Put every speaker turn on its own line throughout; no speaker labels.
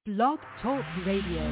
Blog Talk Radio.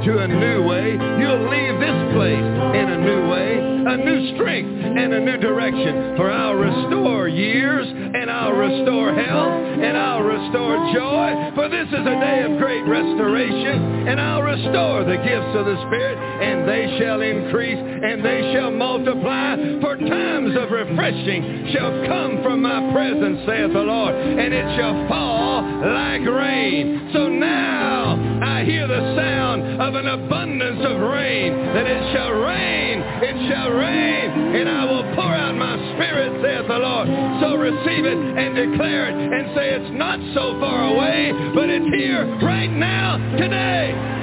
Into a new way, a new strength, and a new direction. direction. For I'll restore years, and I'll restore health, and I'll restore joy. For this is a day of great restoration, and I'll restore the gifts of the Spirit, and they shall increase, and they shall multiply. For times of refreshing shall come from my presence, saith the Lord, and it shall fall like rain. So now I hear the sound of an abundance of rain, that it shall rain, and I will pour out my Spirit, saith the Lord. So receive it and declare it and say it's not so far away, but it's here right now, today.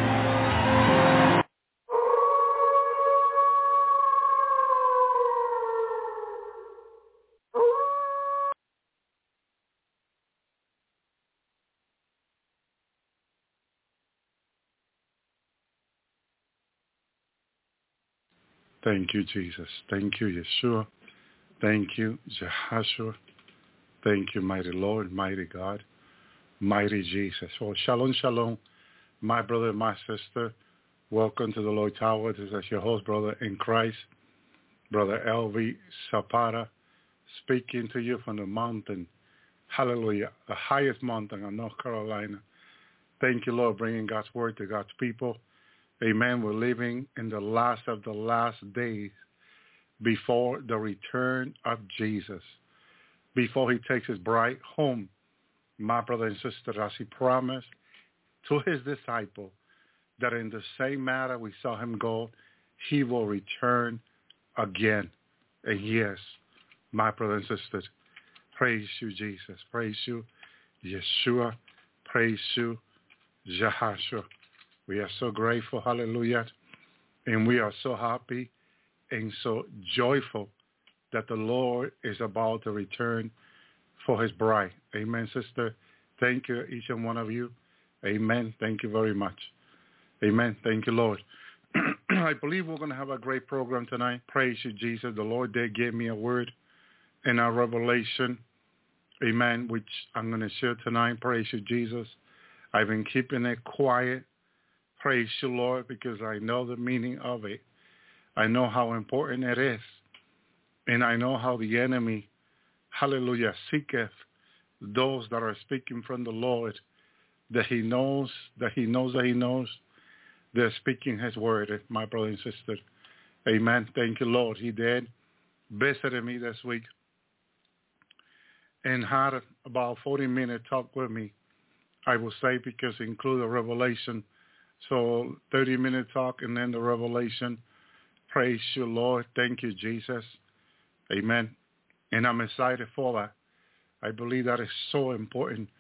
Thank you, Jesus. Thank you, Yeshua. Thank you, Jehoshua. Thank you, mighty Lord, mighty God, mighty Jesus. Oh, shalom, shalom, my brother, my sister. Welcome to the Lord Tower. This is your host, brother in Christ, Brother Elvi Zapata, speaking to you from the mountain. Hallelujah, the highest mountain in North Carolina. Thank you, Lord, bringing God's word to God's people. Amen. We're living in the last of the last days before the return of Jesus, before he takes his bride home, my brother and sister, as he promised to his disciple that in the same manner we saw him go, he will return again. And yes, my brother and sisters, praise you, Jesus. Praise you, Yeshua. Praise you, Jehoshua. We are so grateful, hallelujah, and we are so happy and so joyful that the Lord is about to return for his bride. Amen, sister. Thank you, each and one of you. Amen. Thank you very much. Amen. Thank you, Lord. I believe we're going to have a great program tonight. Praise you, Jesus. The Lord did give me a word in our revelation, amen, which I'm going to share tonight. Praise you, Jesus. I've been keeping it quiet. Praise you, Lord, because I know the meaning of it. I know how important it is. And I know how the enemy, hallelujah, seeketh those that are speaking from the Lord, that he knows, they're speaking his word, my brother and sister. Amen. Thank you, Lord. He did visited me this week and had about 40-minute talk with me, I will say, because it included a revelation. So 30-minute talk and then the revelation. Praise you, Lord. Thank you, Jesus. Amen. And I'm excited for that. I believe that is so important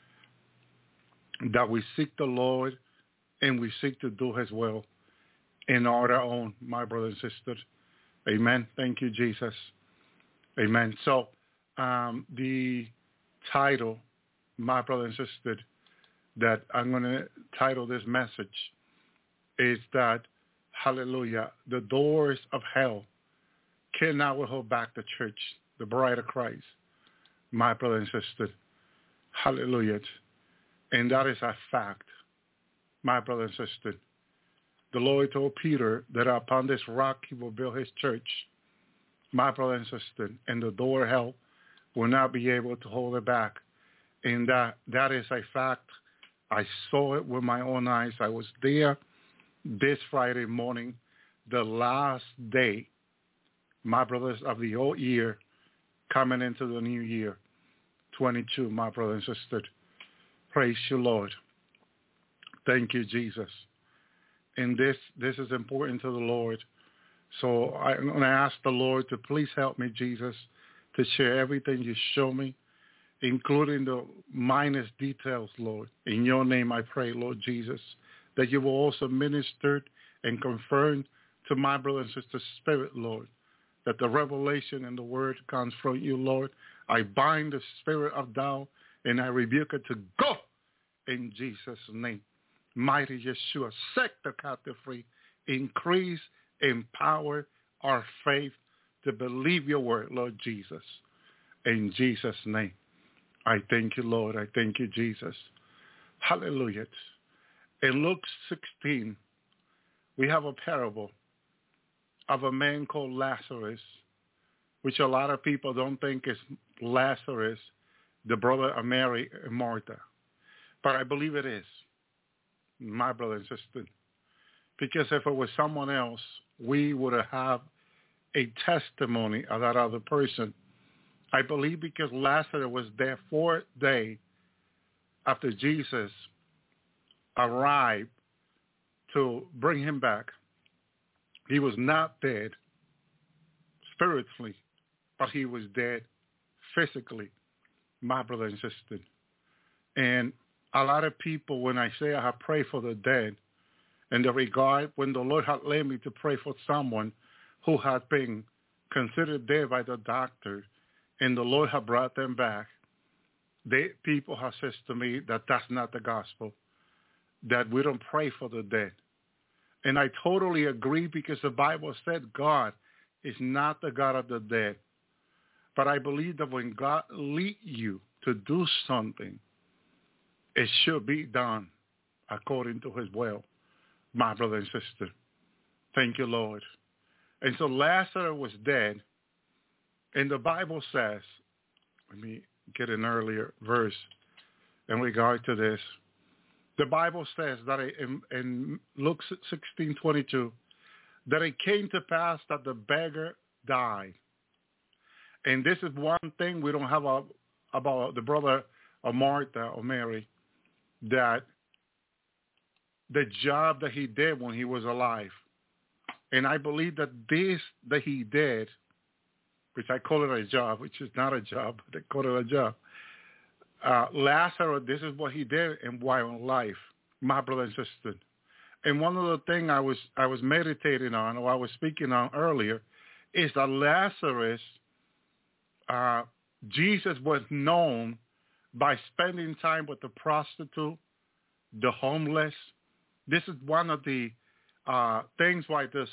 that we seek the Lord and we seek to do his will in our own, my brothers and sisters. Amen. Thank you, Jesus. Amen. So the title, my brother and sister, that I'm going to title this message is that, hallelujah, the doors of hell cannot hold back the church, the bride of Christ, my brother and sister. Hallelujah. And that is a fact, my brother and sister. The Lord told Peter that upon this rock he will build his church, my brother and sister, and the door of hell will not be able to hold it back. And that is a fact. I saw it with my own eyes. I was there this Friday morning, the last day, my brothers, of the old year, coming into the new year, 22, my brother and sister. Praise you, Lord. Thank you, Jesus. And this is important to the Lord. So I'm going to ask the Lord to please help me, Jesus, to share everything you show me, including the minus details, Lord. In your name I pray, Lord Jesus, that you will also minister and confirm to my brother and sister's spirit, Lord, that the revelation and the word comes from you, Lord. I bind the spirit of doubt and I rebuke it to go in Jesus' name. Mighty Yeshua, set the captive free, increase, empower our faith to believe your word, Lord Jesus. In Jesus' name, I thank you, Lord. I thank you, Jesus. Hallelujah. In Luke 16, we have a parable of a man called Lazarus, which a lot of people don't think is Lazarus, the brother of Mary and Martha. But I believe it is, my brother and sister. Because if it was someone else, we would have a testimony of that other person. I believe because Lazarus was there 4 days after Jesus arrived to bring him back. He was not dead spiritually, but he was dead physically, my brother and sister. And a lot of people, when I say I have prayed for the dead, in the regard when the Lord had led me to pray for someone who had been considered dead by the doctor, and the Lord had brought them back, people have said to me that that's not the gospel, that we don't pray for the dead. And I totally agree, because the Bible said God is not the God of the dead. But I believe that when God leads you to do something, it should be done according to his will, my brother and sister. Thank you, Lord. And so Lazarus was dead. And the Bible says, let me get an earlier verse in regard to this. The Bible says that in Luke 16:22, that it came to pass that the beggar died. And this is one thing we don't have about the brother of Martha or Mary, that the job that he did when he was alive. And I believe that this that he did, which I call it a job, which is not a job, but they call it a job. Lazarus, this is what he did in while life, my brother and sister. And one of the things I was meditating on, or I was speaking on earlier, is that Lazarus, Jesus was known by spending time with the prostitute, the homeless. This is one of the things why this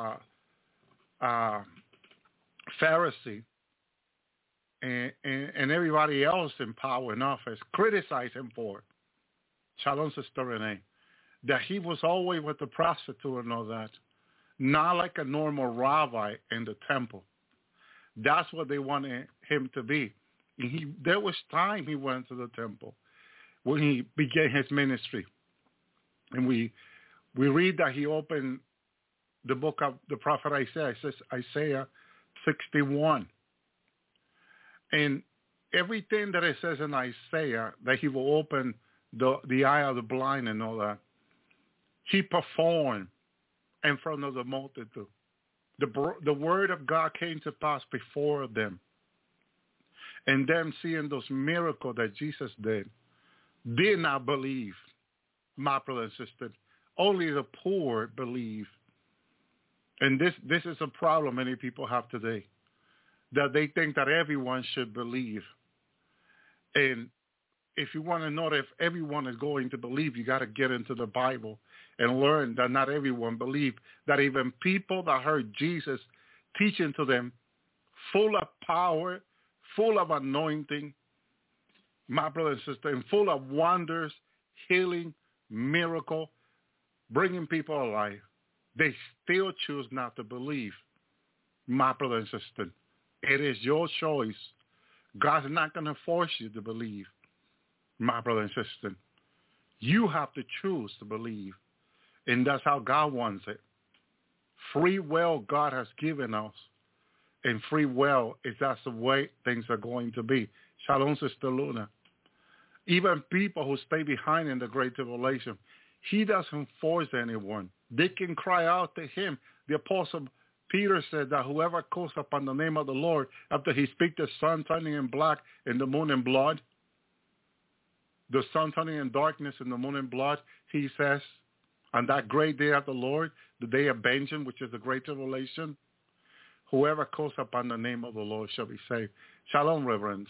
Pharisee and everybody else in power and office criticize him for. Shalom, Sister Renee. That he was always with the prostitute and all that. Not like a normal rabbi in the temple. That's what they wanted him to be. And there was time he went to the temple when he began his ministry. And we read that he opened the book of the prophet Isaiah. It says Isaiah 61. And everything that it says in Isaiah, that he will open the eye of the blind and all that, he performed in front of the multitude. The word of God came to pass before them. And them seeing those miracles that Jesus did not believe, my brother and sister. Only the poor believe. And this is a problem many people have today, that they think that everyone should believe. And if you want to know if everyone is going to believe, you got to get into the Bible and learn that not everyone believe, that even people that heard Jesus teaching to them, full of power, full of anointing, my brother and sister, and full of wonders, healing, miracle, bringing people alive, they still choose not to believe, my brother and sister. It is your choice. God's not going to force you to believe, my brother and sister. You have to choose to believe, and that's how God wants it. Free will God has given us, and free will is that's the way things are going to be. Shalom, Sister Luna. Even people who stay behind in the Great Tribulation, he doesn't force anyone. They can cry out to him. The Apostle Peter said that whoever calls upon the name of the Lord, after he speaks the sun turning in black and the moon in blood, the sun turning in darkness and the moon in blood, he says, on that great day of the Lord, the day of vengeance, which is the Great Tribulation, whoever calls upon the name of the Lord shall be saved. Shalom, reverends.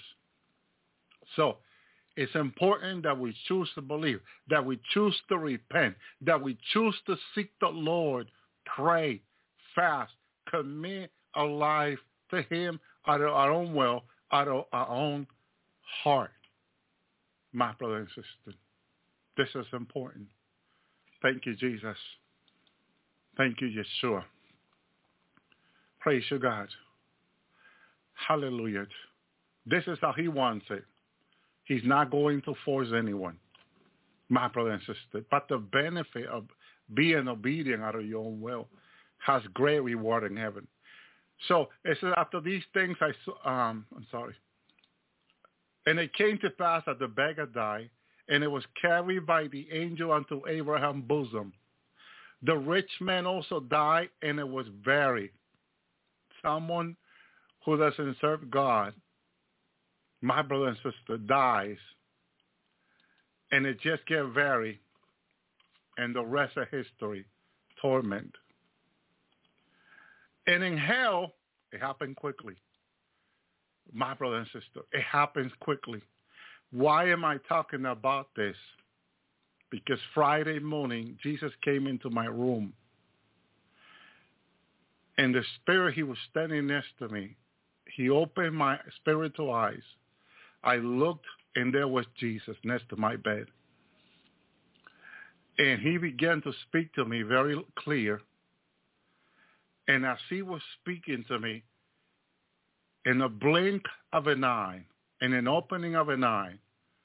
So it's important that we choose to believe, that we choose to repent, that we choose to seek the Lord, pray, fast, commit our life to him out of our own will, out of our own heart. My brother and sister, this is important. Thank you, Jesus. Thank you, Yeshua. Praise you, God. Hallelujah. This is how he wants it. He's not going to force anyone, my brother and sister. But the benefit of being obedient out of your own will has great reward in heaven. So it says, after these things, And it came to pass that the beggar died, and it was carried by the angel unto Abraham's bosom. The rich man also died, and it was buried. Someone who doesn't serve God, my brother and sister, dies, and it just gets buried, and the rest of history, torment. And in hell, it happened quickly. My brother and sister, it happens quickly. Why am I talking about this? Because Friday morning, Jesus came into my room. And the Spirit, he was standing next to me. He opened my spiritual eyes. I looked, and there was Jesus next to my bed. And he began to speak to me very clear. And as he was speaking to me, in a blink of an eye, in an opening of an eye,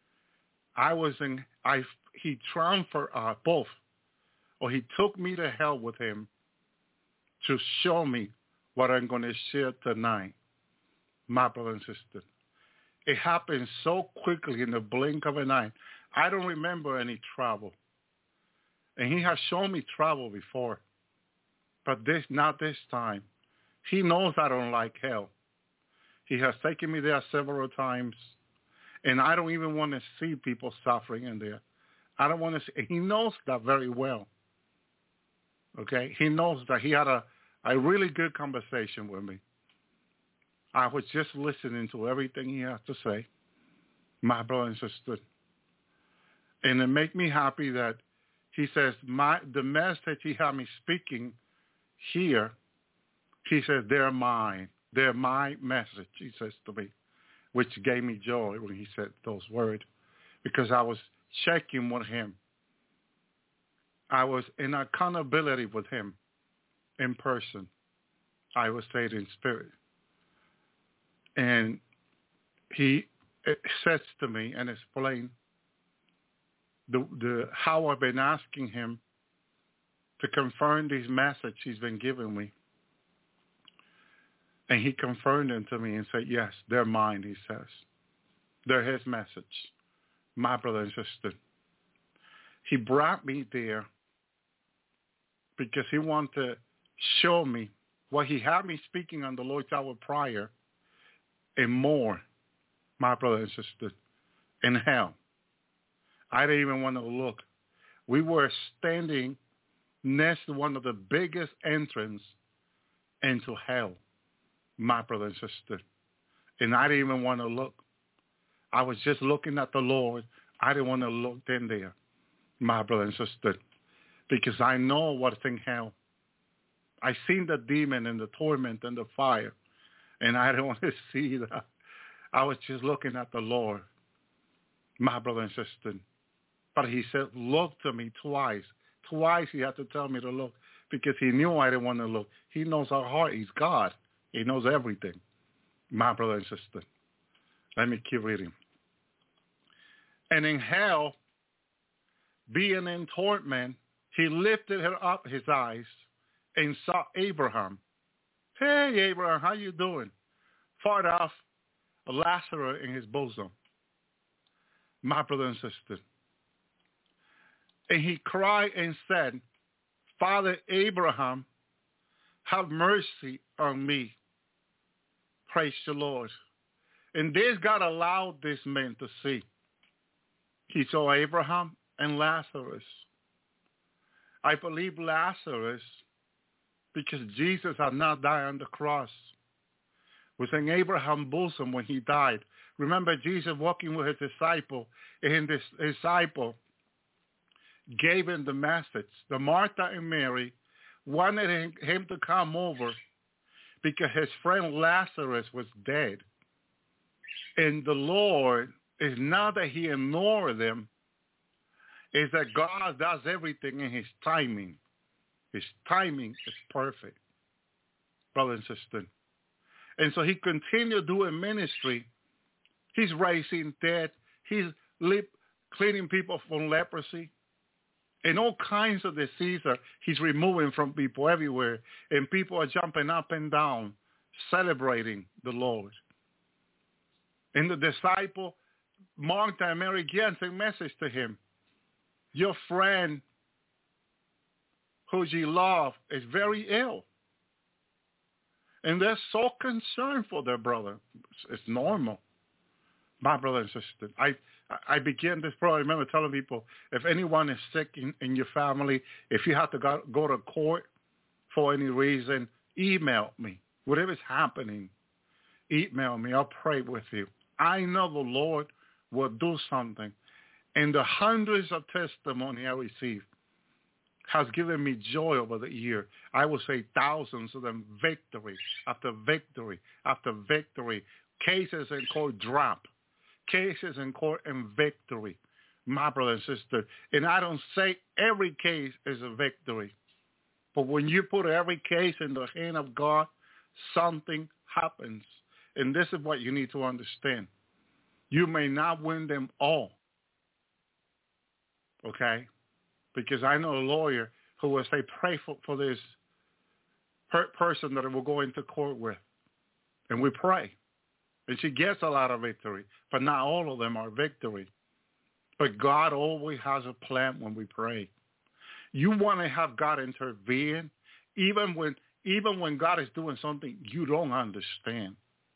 he transferred both, or he took me to hell with him to show me what I'm going to share tonight, my brother and sister. It happened so quickly in the blink of an eye. I don't remember any travel. And he has shown me travel before, but not this time. He knows I don't like hell. He has taken me there several times, and I don't even want to see people suffering in there. I don't want to see. He knows that very well. Okay? He knows that. He had a really good conversation with me. I was just listening to everything he had to say, my brother and sister. And it made me happy that he says, the message he had me speaking here, he says, they're mine. They're my message, he says to me, which gave me joy when he said those words, because I was checking with him. I was in accountability with him in person. I was saying in spirit. And he says to me and explains how I've been asking him to confirm this message he's been giving me. And he confirmed them to me and said, yes, they're mine, he says. They're his message, my brother and sister. He brought me there because he wanted to show me what he had me speaking on the Lord's Hour prior and more, my brother and sister, in hell. I didn't even want to look. We were standing next to one of the biggest entrances into hell, my brother and sister. And I didn't even want to look. I was just looking at the Lord. I didn't want to look in there, my brother and sister, because I know what's in hell. I seen the demon and the torment and the fire, and I didn't want to see that. I was just looking at the Lord, my brother and sister. But he said, look to me twice. Twice he had to tell me to look because he knew I didn't want to look. He knows our heart. He's God. He knows everything, my brother and sister. Let me keep reading. And in hell, being in torment, he lifted up his eyes and saw Abraham. Hey, Abraham, how you doing? Far off, Lazarus in his bosom, my brother and sister. And he cried and said, Father Abraham, have mercy on me. Praise the Lord. And this God allowed this man to see. He saw Abraham and Lazarus. I believe Lazarus, because Jesus had not died on the cross, was in Abraham's bosom when he died. Remember Jesus walking with his disciple, and this disciple gave him the message. The Martha and Mary wanted him to come over because his friend Lazarus was dead. And the Lord is not that he ignored them, is that God does everything in his timing. His timing is perfect, brother and sister. And so he continued doing ministry. He's raising dead. He's cleaning people from leprosy. And all kinds of diseases he's removing from people everywhere. And people are jumping up and down, celebrating the Lord. And the disciple, Martha and Mary, again, sent a message to him. Your friend, who you love, is very ill. And they're so concerned for their brother. It's normal. My brother and sister, I began this program. I remember telling people, if anyone is sick in your family, if you have to go to court for any reason, email me. Whatever's happening, email me. I'll pray with you. I know the Lord will do something. And the hundreds of testimony I received has given me joy over the year. I would say thousands of them, victory after victory after victory. Cases in court drop. Cases in court and victory, my brother and sister. And I don't say every case is a victory. But when you put every case in the hand of God, something happens. And this is what you need to understand. You may not win them all. Okay? Because I know a lawyer who will say, pray for this person that I will go into court with. And we pray. And she gets a lot of victory, but not all of them are victory. But God always has a plan when we pray. You want to have God intervene, even when God is doing something you don't understand.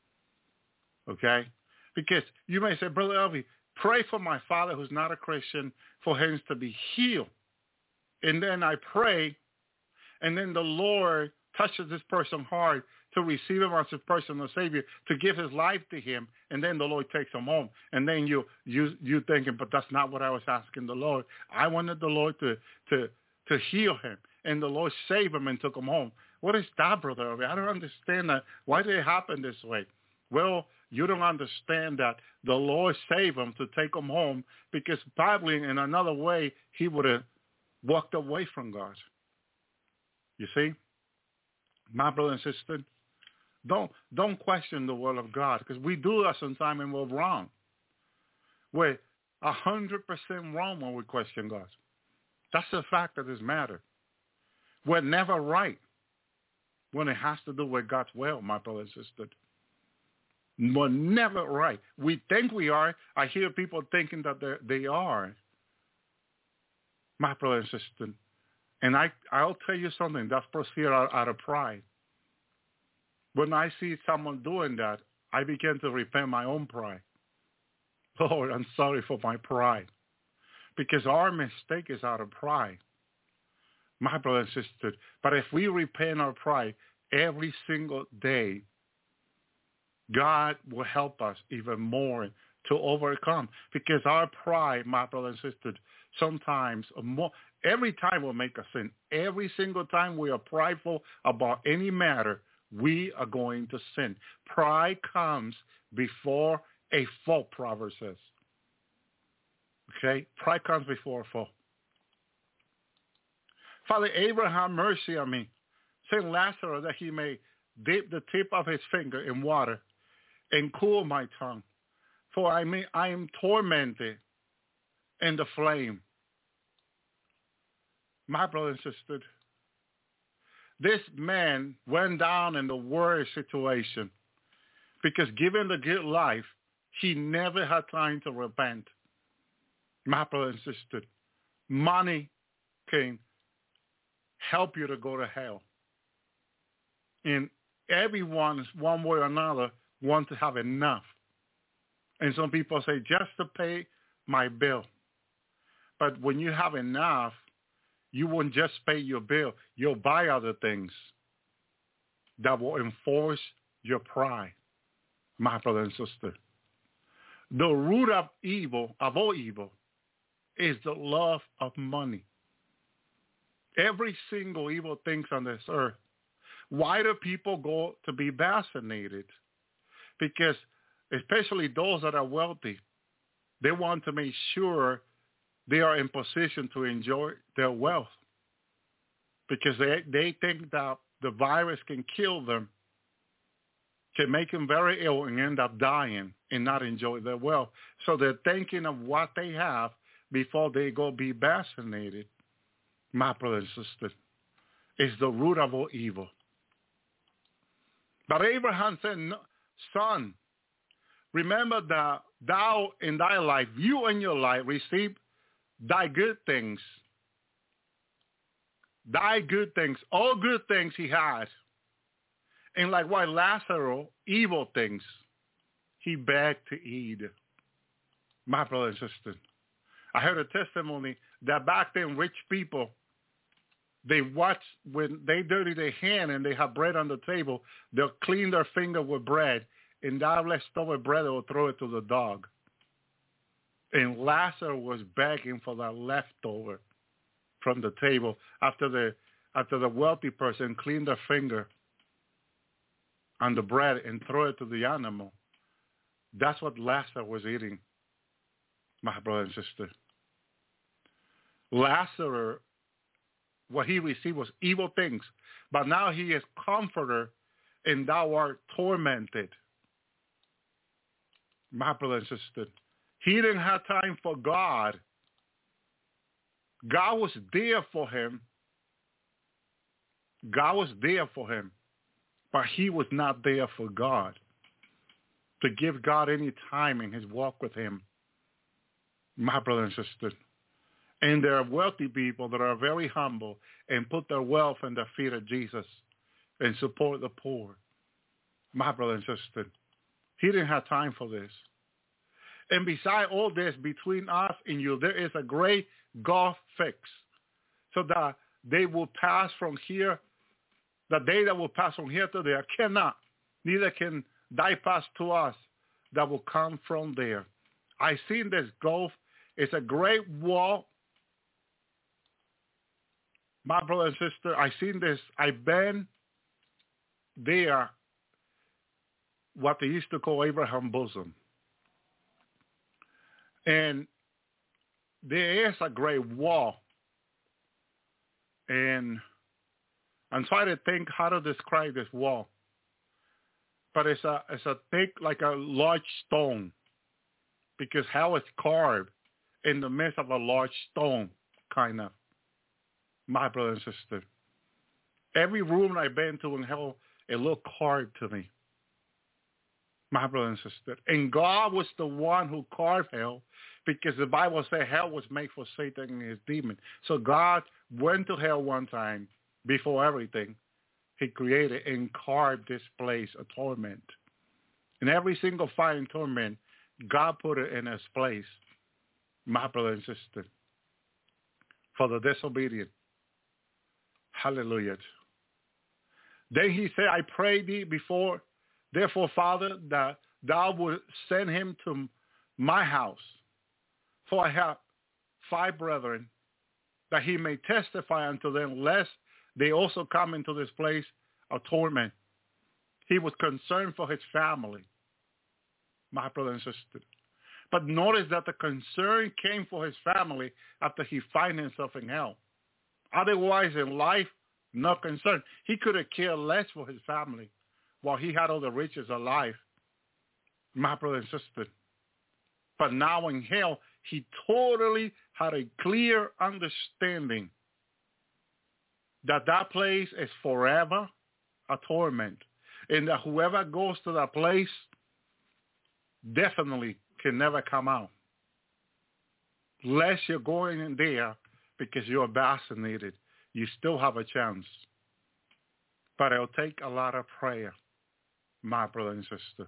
Okay? Because you may say, Brother Elvi, pray for my father who's not a Christian, for him to be healed. And then I pray, and then the Lord touches this person's heart to receive him as his personal Savior, to give his life to him, and then the Lord takes him home. And then you thinking, but that's not what I was asking the Lord. I wanted the Lord to heal him, and the Lord saved him and took him home. What is that, brother? I don't understand that. Why did it happen this way? Well, you don't understand that the Lord saved him to take him home, because probably in another way he would have walked away from God. You see? My brother and sister, don't question the word of God, because we do that sometimes and we're wrong. We're 100% wrong when we question God. That's the fact of this matter. We're never right when it has to do with God's will, my brother and sister. We're never right. We think we are. I hear people thinking that they are, my brother and sister. And I'll tell you something, that's proceeded out of pride. When I see someone doing that, I begin to repent my own pride. Lord, I'm sorry for my pride. Because our mistake is out of pride, my brother and sister. But if we repent our pride every single day, God will help us even more to overcome. Because our pride, my brother and sister, sometimes more, every time we'll make a sin. Every single time we are prideful about any matter, we are going to sin. Pride comes before a fall, Proverbs says. Okay? Pride comes before a fall. Father Abraham, mercy on me. Send Lazarus that he may dip the tip of his finger in water and cool my tongue. For I am tormented in the flame. My brother and sister, this man went down in the worst situation because given the good life, he never had time to repent. My brother and sister, money can help you to go to hell. And everyone, one way or another, wants to have enough. And some people say, just to pay my bill. But when you have enough, you won't just pay your bill. You'll buy other things that will enforce your pride, my brother and sister. The root of evil, of all evil, is the love of money. Every single evil thing on this earth. Why do people go to be vaccinated? Because especially those that are wealthy, they want to make sure they are in position to enjoy their wealth because they think that the virus can kill them can make them very ill and end up dying and not enjoy their wealth. So they're thinking of what they have before they go be vaccinated. My brother and sister, is the root of all evil. But Abraham said, no, son, remember that thou in thy life, you in your life, receive thy good things. Thy good things, all good things he had. And likewise Lazarus, evil things, he begged to eat. My brother and sister, I heard a testimony that back then rich people, they watch when they dirty their hand and they have bread on the table, they'll clean their finger with bread, and that leftover bread will throw it to the dog. And Lazarus was begging for that leftover from the table after the wealthy person cleaned their finger on the bread and throw it to the animal. That's what Lazarus was eating, my brother and sister. Lazarus, what he received was evil things, but now he is comforter, and thou art tormented. My brother and sister, he didn't have time for God. God was there for him. God was there for him, but he was not there for God, to give God any time in his walk with him. My brother and sister. And there are wealthy people that are very humble and put their wealth in the feet of Jesus and support the poor. My brother and sister, he didn't have time for this. And beside all this, between us and you, there is a great gulf fix, so that they will pass from here, the day that will pass from here to there cannot, neither can thy pass to us that will come from there. I seen this gulf. It's a great wall. My brother and sister, I seen this. I've been there, what they used to call Abraham bosom. And there is a great wall. And I'm trying to think how to describe this wall. But it's a thick, like a large stone, because how it's carved in the midst of a large stone, kind of. My brother and sister, every room I've been to in hell, it looked carved to me. My brother and sister. And God was the one who carved hell, because the Bible said hell was made for Satan and his demon. So God went to hell one time before everything. He created and carved this place of torment. And every single fire and torment, God put it in its place. My brother and sister. For the disobedient. Hallelujah. Then he said, I pray thee therefore, Father, that thou would send him to my house. For I have 5 brethren, that he may testify unto them, lest they also come into this place of torment. He was concerned for his family, my brother and sister. But notice that the concern came for his family after he found himself in hell. Otherwise, in life, no concern. He could have cared less for his family while he had all the riches of life, my brother and sister. But now in hell, he totally had a clear understanding that that place is forever a torment, and that whoever goes to that place definitely can never come out. Unless you're going in there because you're vaccinated, you still have a chance. But it'll take a lot of prayer, my brother and sister.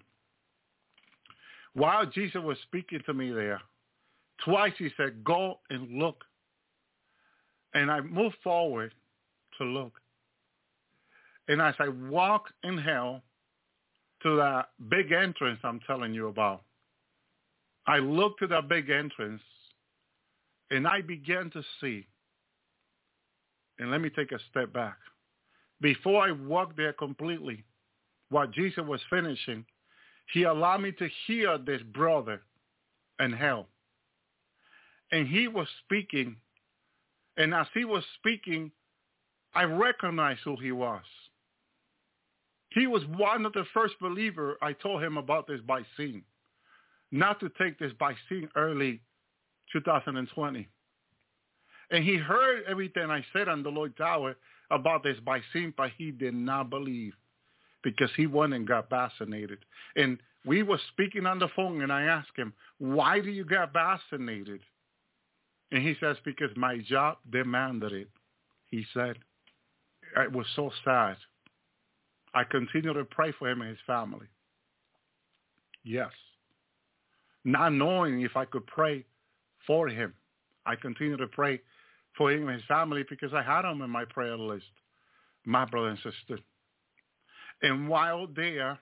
While Jesus was speaking to me there, twice he said, go and look. And I moved forward to look. And as I walked in hell to that big entrance I'm telling you about, I looked to that big entrance and I began to see. And let me take a step back. Before I walked there completely, while Jesus was finishing, he allowed me to hear this brother in hell. And he was speaking. And as he was speaking, I recognized who he was. He was one of the first believer. I told him about this vaccine, not to take this vaccine early 2020. And he heard everything I said on the Lord Tower about this vaccine, but he did not believe because he went and got vaccinated. And we were speaking on the phone, and I asked him, why do you get vaccinated? And he says, because my job demanded it. He said, it was so sad. I continue to pray for him and his family. Yes. Not knowing if I could pray for him, I continue to pray for him and his family because I had him in my prayer list, my brother and sister. And while there,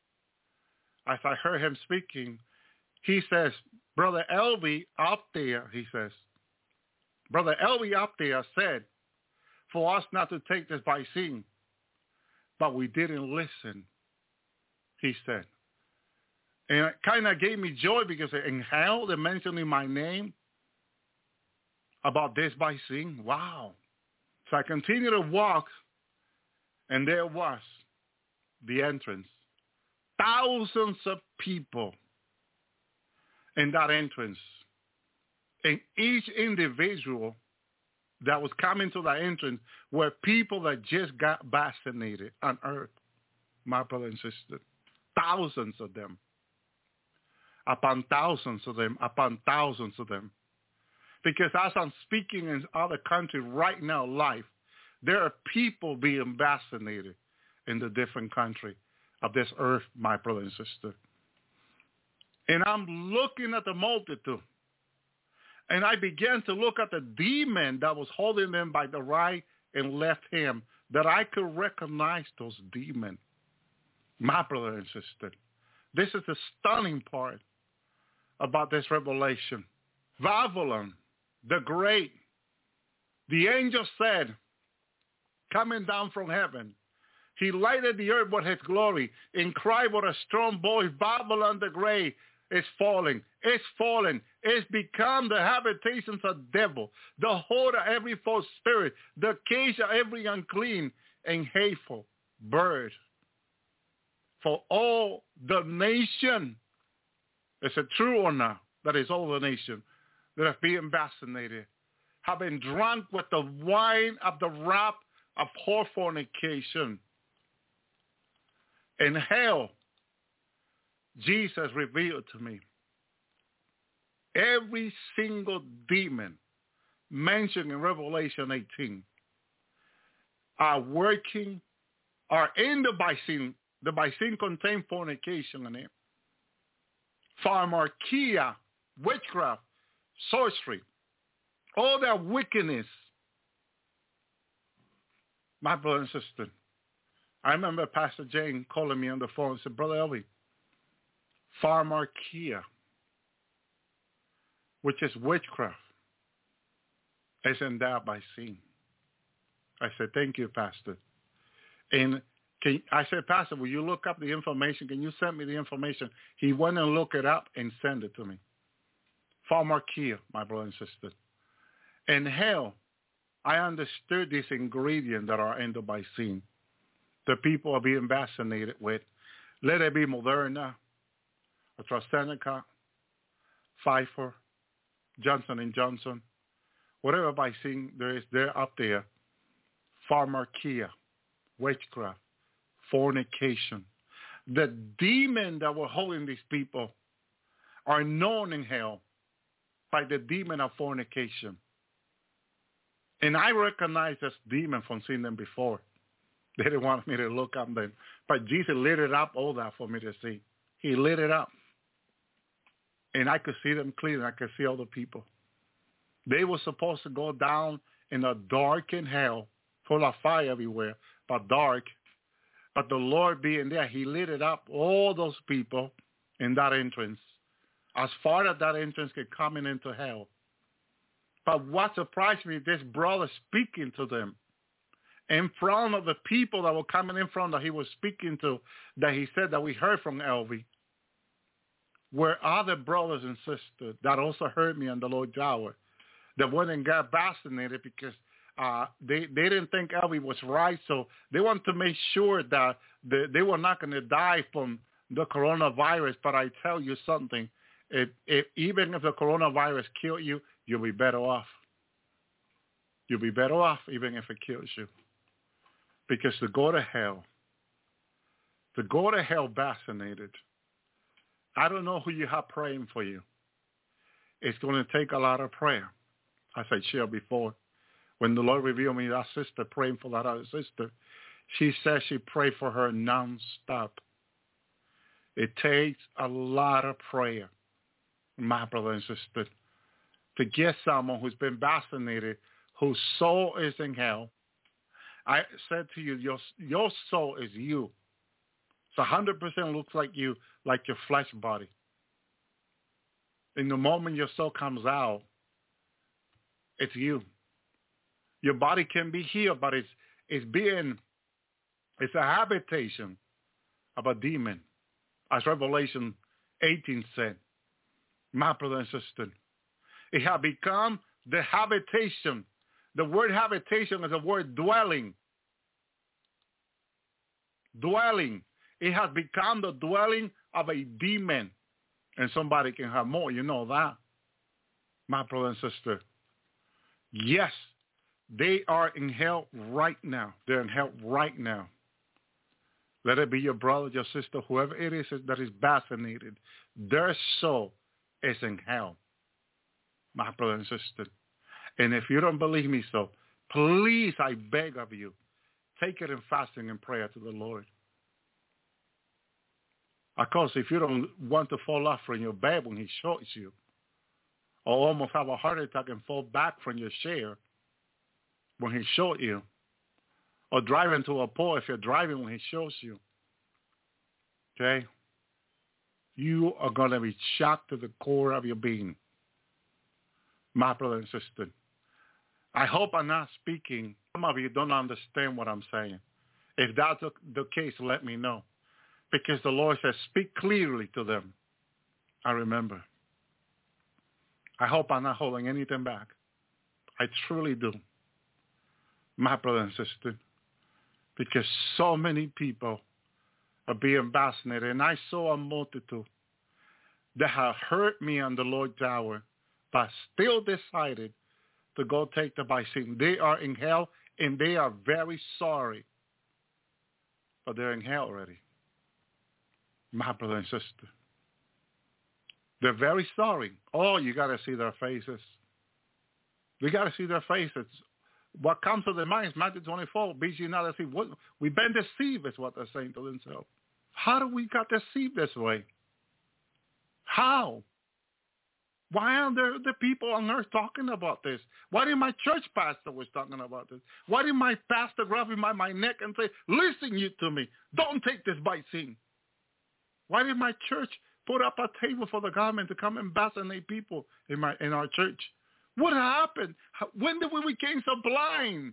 as I heard him speaking, he says, Brother Elby up there, he says, Brother Elby up there said for us not to take this vaccine, but we didn't listen, he said. And it kind of gave me joy because in hell they're mentioning my name about this vaccine. Wow. So I continued to walk, and there was the entrance. Thousands of people in that entrance. And each individual that was coming to that entrance were people that just got vaccinated on earth, my brother and sister. Thousands of them. Upon thousands of them, upon thousands of them. Because as I'm speaking in other countries right now, live, there are people being vaccinated in the different countries of this earth, my brother and sister. And I'm looking at the multitude. And I began to look at the demon that was holding them by the right and left hand, that I could recognize those demons, my brother and sister. This is the stunning part about this revelation. Babylon, the great, the angel said, coming down from heaven, he lighted the earth with his glory and cried with a strong voice, Babylon the great is falling. It's fallen. It's become the habitations of devil, the hold of every false spirit, the cage of every unclean and hateful bird. For all the nation, is it true or not, that is all the nation that have been vaccinated, have been drunk with the wine of the wrath of whore fornication. In hell, Jesus revealed to me every single demon mentioned in Revelation 18 are working, are in the vaccine. The vaccine contains fornication in it. Pharmakia, witchcraft, sorcery, all that wickedness. My brother and sister, I remember Pastor Jane calling me on the phone and said, Brother Elby, pharmakia, which is witchcraft, is in that vaccine. I said, thank you, Pastor. And I said, Pastor, will you look up the information? Can you send me the information? He went and looked it up and sent it to me. Pharmakia, my brother and sister. In hell, I understood these ingredients that are in the vaccine. The people are being vaccinated with. Let it be Moderna, AstraZeneca, Pfizer, Johnson & Johnson, whatever vaccine there is, they're up there. Pharmakia, witchcraft, fornication. The demon that were holding these people are known in hell by the demon of fornication. And I recognize this demon from seeing them before. They didn't want me to look up them. But Jesus lit it up, all that for me to see. He lit it up. And I could see them clearly. I could see all the people. They were supposed to go down in a darkened hell, full of fire everywhere, but dark. But the Lord being there, he lit it up, all those people in that entrance, as far as that entrance could coming into hell. But what surprised me, this brother speaking to them in front of the people that were coming in front that he was speaking to, that he said that we heard from Elvi, were other brothers and sisters that also heard me on the Lord Tower, that went and got vaccinated because they didn't think Elvis was right, so they want to make sure that they were not going to die from the coronavirus. But I tell you something, even if the coronavirus kills you, you'll be better off. You'll be better off even if it kills you. Because to go to hell vaccinated, I don't know who you have praying for you. It's going to take a lot of prayer. As I shared before, when the Lord revealed me that sister praying for that other sister, she said she prayed for her nonstop. It takes a lot of prayer, my brother and sister, to get someone who's been vaccinated, whose soul is in hell. I said to you, your soul is you. It's 100% looks like you, like your flesh body. In the moment your soul comes out, it's you. Your body can be healed, but it's a habitation of a demon, as Revelation 18 said. My brother and sister, it has become the habitation. The word habitation is the word dwelling. Dwelling. It has become the dwelling of a demon. And somebody can have more. You know that, my brother and sister. Yes, they are in hell right now. They're in hell right now. Let it be your brother, your sister, whoever it is that is vaccinated. Their soul is in hell, my brother and sister. And if you don't believe me so, please, I beg of you, take it in fasting and prayer to the Lord. Of course, if you don't want to fall off from your bed when he shoots you, or almost have a heart attack and fall back from your chair when he shot you, or drive into a pole if you're driving when he shows you, okay? You are going to be shocked to the core of your being, my brother and sister. I hope I'm not speaking. Some of you don't understand what I'm saying. If that's the case, let me know. Because the Lord says, speak clearly to them. I remember. I hope I'm not holding anything back. I truly do, my brother and sister. Because so many people are being vaccinated. And I saw a multitude that have heard me on the Lord's hour, but still decided to go take the vaccine. They are in hell, and they are very sorry. But they're in hell already, my brother and sister. They're very sorry. Oh, you got to see their faces. We got to see their faces. What comes to their minds, Matthew 24, be ye not deceived. We've been deceived is what they're saying to themselves. How do we got deceived this way? How? Why aren't there the people on earth talking about this? Why did my church pastor was talking about this? Why did my pastor grab me by my neck and say, listen you to me, don't take this vaccine? Why did my church put up a table for the government to come and vaccinate people in our church? What happened? When did we become so blind?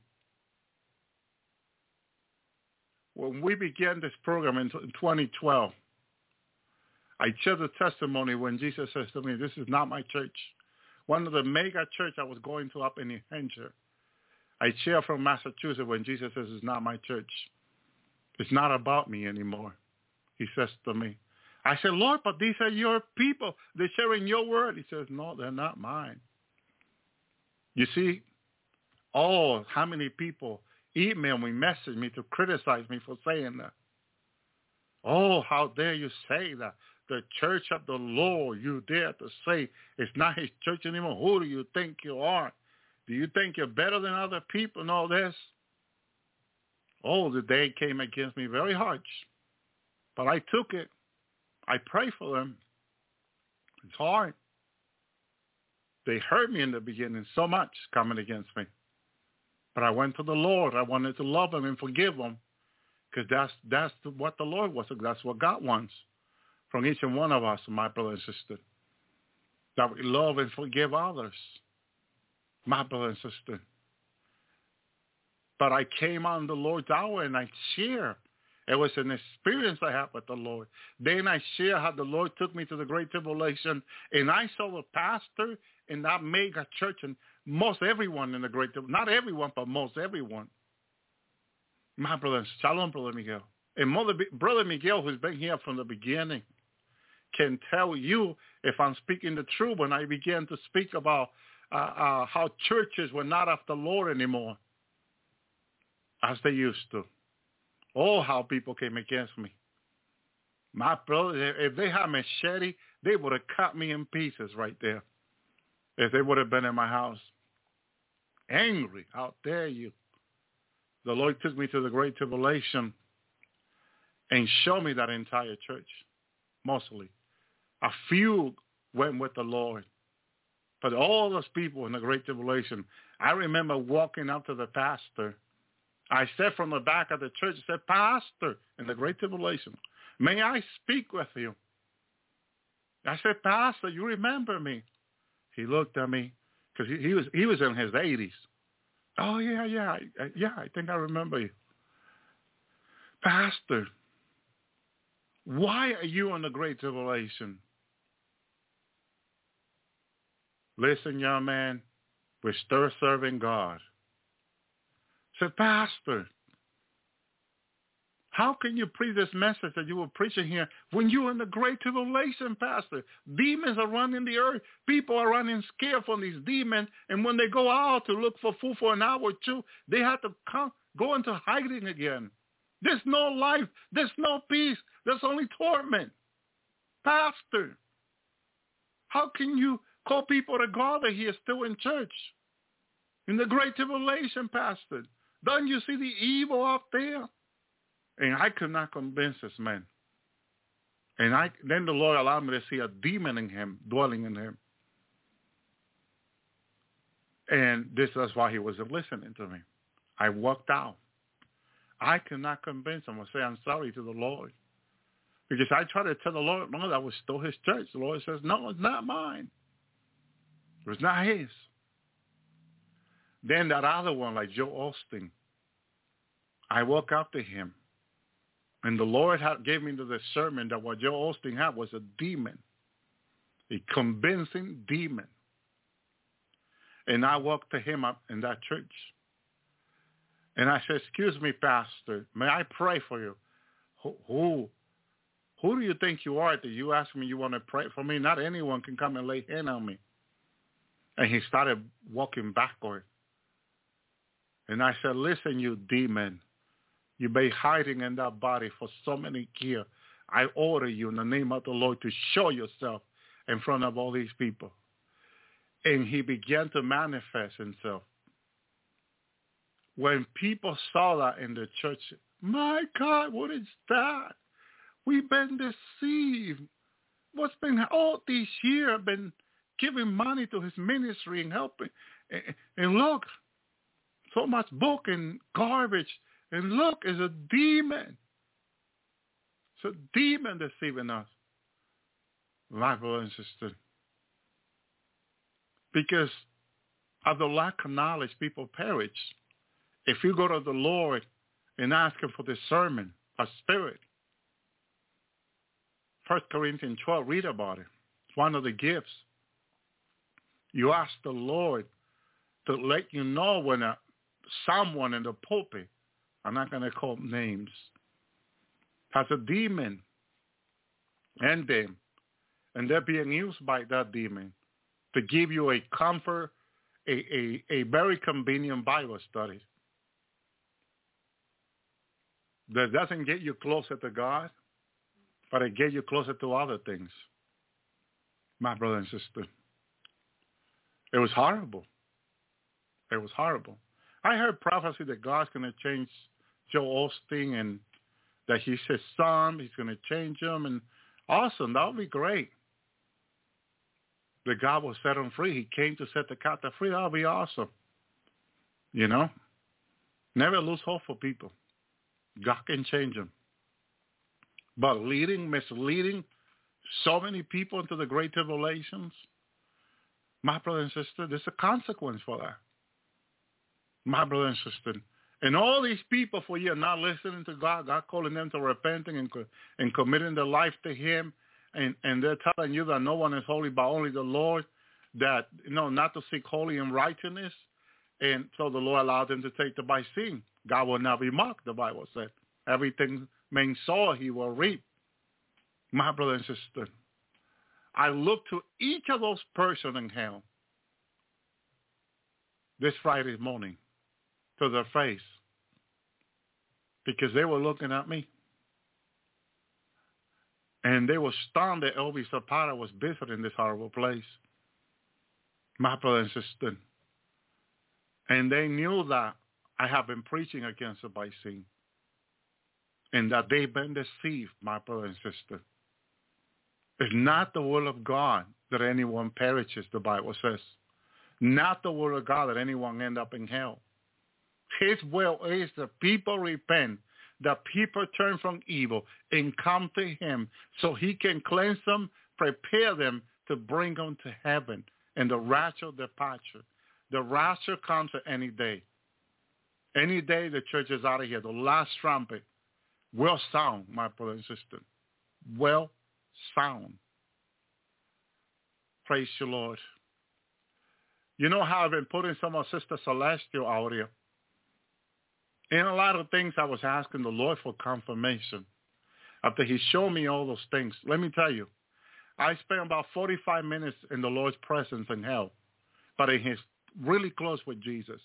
When we began this program in 2012, I shared the testimony when Jesus says to me, this is not my church. One of the mega church I was going to up in New Hampshire, I shared from Massachusetts when Jesus says it's not my church. It's not about me anymore, he says to me. I said, Lord, but these are your people. They're sharing your word. He says, no, they're not mine. You see, how many people email me, message me to criticize me for saying that. Oh, how dare you say that? The church of the Lord, you dare to say it's not his church anymore. Who do you think you are? Do you think you're better than other people and all this? Oh, the day came against me very harsh. But I took it. I pray for them. It's hard. They hurt me in the beginning so much coming against me. But I went to the Lord. I wanted to love them and forgive them. Because that's what the Lord wants. That's what God wants from each and one of us, my brother and sister. That we love and forgive others, my brother and sister. But I came on the Lord's hour and I share. It was an experience I had with the Lord. Then I share how the Lord took me to the Great Tribulation, and I saw a pastor in that mega church, and most everyone in the Great Tribulation, not everyone, but most everyone. My brother, Shalom, Brother Miguel. And Brother Miguel, who's been here from the beginning, can tell you if I'm speaking the truth when I began to speak about how churches were not of the Lord anymore as they used to. Oh, how people came against me. My brother, if they had machete, they would have cut me in pieces right there if they would have been in my house. Angry, how dare you. The Lord took me to the Great Tribulation and showed me that entire church, mostly. A few went with the Lord. But all those people in the Great Tribulation, I remember walking up to the pastor. I said from the back of the church, I said, Pastor, in the Great Tribulation, may I speak with you? I said, Pastor, you remember me? He looked at me because he was in his 80s. Oh, yeah, I think I remember you. Pastor, why are you in the Great Tribulation? Listen, young man, we're still serving God. I said, Pastor, how can you preach this message that you were preaching here when you're in the Great Tribulation, Pastor? Demons are running the earth. People are running scared from these demons. And when they go out to look for food for an hour or two, they have to go into hiding again. There's no life. There's no peace. There's only torment. Pastor, how can you call people to gather here still in church? In the Great Tribulation, Pastor. Don't you see the evil out there? And I could not convince this man. And then the Lord allowed me to see a demon in him, dwelling in him. And this is why he wasn't listening to me. I walked out. I could not convince him or say, I'm sorry to the Lord. Because I tried to tell the Lord, no, that was still his church. The Lord says, no, it's not mine. It was not his. Then that other one, like Joe Osteen, I walk up to him. And the Lord gave me the discernment that what Joe Osteen had was a demon, a convincing demon. And I walked to him up in that church. And I said, excuse me, Pastor, may I pray for you? Who do you think you are that you ask me you want to pray for me? Not anyone can come and lay hand on me. And he started walking backward. And I said, listen, you demon. You've been hiding in that body for so many years. I order you in the name of the Lord to show yourself in front of all these people. And he began to manifest himself. When people saw that in the church, my God, what is that? We've been deceived. What's been all these years? I've been giving money to his ministry and helping. And look, so much book and garbage. And look, it's a demon. It's a demon deceiving us. My brother and sister. Because of the lack of knowledge, people perish. If you go to the Lord and ask him for discernment, a spirit, 1 Corinthians 12, read about it. It's one of the gifts. You ask the Lord to let you know when someone in the pulpit, I'm not going to call names, has a demon in them, and they're being used by that demon to give you a comfort, a very convenient Bible study that doesn't get you closer to God, but it gets you closer to other things. My brother and sister, it was horrible. It was horrible. I heard prophecy that God's going to change Joe Osteen and that he's his son. He's going to change him. And awesome. That would be great. That God will set him free. He came to set the captive free. That would be awesome. You know? Never lose hope for people. God can change them. But misleading so many people into the great tribulations, my brother and sister, there's a consequence for that. My brother and sister. And all these people for years not listening to God, God calling them to repenting and committing their life to him. And they're telling you that no one is holy but only the Lord, that, not to seek holy and righteousness. And so the Lord allowed them to take the by sin. God will not be mocked, the Bible said. Everything men sow, he will reap. My brother and sister, I look to each of those persons in hell this Friday morning to their face because they were looking at me. And they were stunned that Elvis Zapata was visiting this horrible place. My brother and sister. And they knew that I have been preaching against the by sin. And that they've been deceived, my brother and sister. It's not the will of God that anyone perishes, the Bible says. Not the will of God that anyone end up in hell. His will is that people repent, that people turn from evil and come to him so he can cleanse them, prepare them to bring them to heaven and the rapture departure. The rapture comes at any day. Any day the church is out of here, the last trumpet will sound, my brother and sister. Will sound. Praise you, Lord. You know how I've been putting some of Sister Celestial out here? In a lot of things I was asking the Lord for confirmation. After he showed me all those things, let me tell you, I spent about 45 minutes in the Lord's presence in hell, but in his really close with Jesus.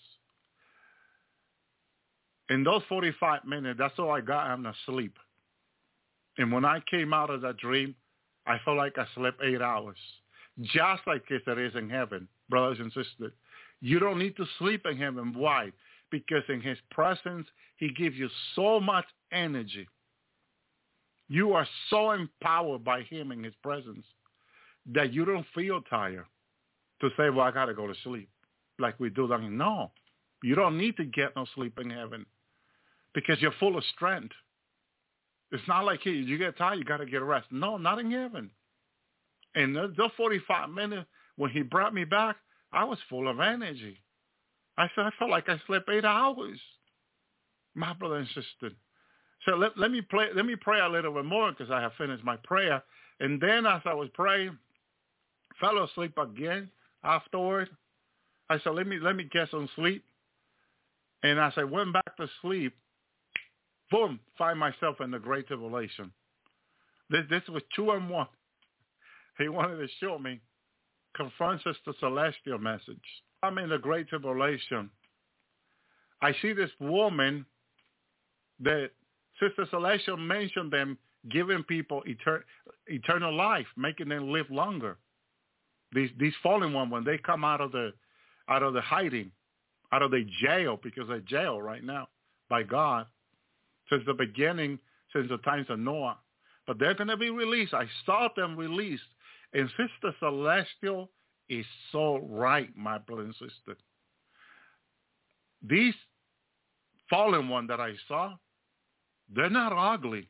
In those 45 minutes, that's all I got. I'm asleep. And when I came out of that dream, I felt like I slept 8 hours, just like it is in heaven, brothers and sisters. You don't need to sleep in heaven. Why? Because in his presence, he gives you so much energy. You are so empowered by him in his presence that you don't feel tired to say, well, I got to go to sleep like we do. No, you don't need to get no sleep in heaven because you're full of strength. It's not like here, you get tired, you got to get a rest. No, not in heaven. And those 45 minutes, when he brought me back, I was full of energy. I felt like I slept 8 hours, my brother and sister. So let me pray a little bit more because I have finished my prayer. And then as I was praying, fell asleep again afterward. I said, let me get some sleep. And as I went back to sleep, boom, find myself in the Great Tribulation. This was 2 and 1. He wanted to show me, confronts us the celestial message. I'm in the Great Tribulation. I see this woman that Sister Celestial mentioned them giving people eternal life, making them live longer. These fallen ones, when they come out of the hiding, out of the jail, because they're jailed right now by God since the beginning, since the times of Noah. But they're going to be released. I saw them released. And Sister Celestial is so right, my brother and sister. These fallen ones that I saw, they're not ugly.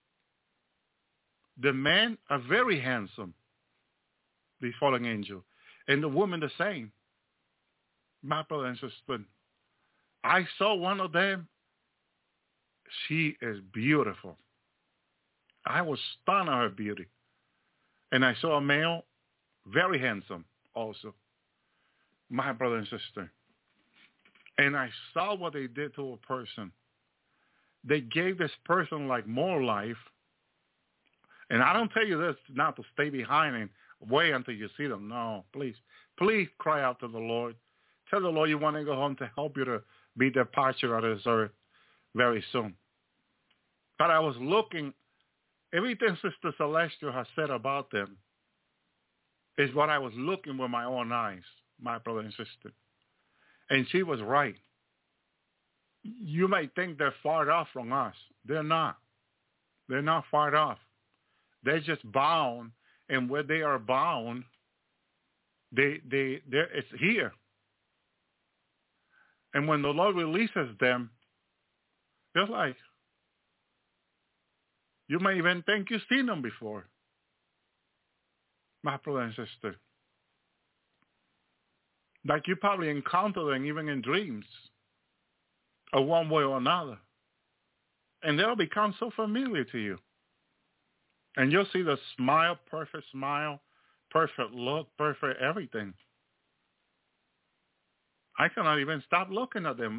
The men are very handsome, these fallen angels. And the woman the same. My brother and sister. I saw one of them. She is beautiful. I was stunned at her beauty. And I saw a male, very handsome also. My brother and sister. And I saw what they did to a person. They gave this person like more life. And I don't tell you this not to stay behind and wait until you see them. No, please. Please cry out to the Lord. Tell the Lord you want to go home to help you to be departure out of this earth very soon. But I was looking, everything Sister Celestial has said about them is what I was looking with my own eyes, my brother and sister. And she was right. You may think they're far off from us. They're not. They're not far off. They're just bound, and where they are bound, it's here. And when the Lord releases them, they're like, you may even think you've seen them before, my brother and sister. Like you probably encounter them even in dreams. or one way or another. And they'll become so familiar to you. And you'll see the smile, perfect look, perfect everything. I cannot even stop looking at them,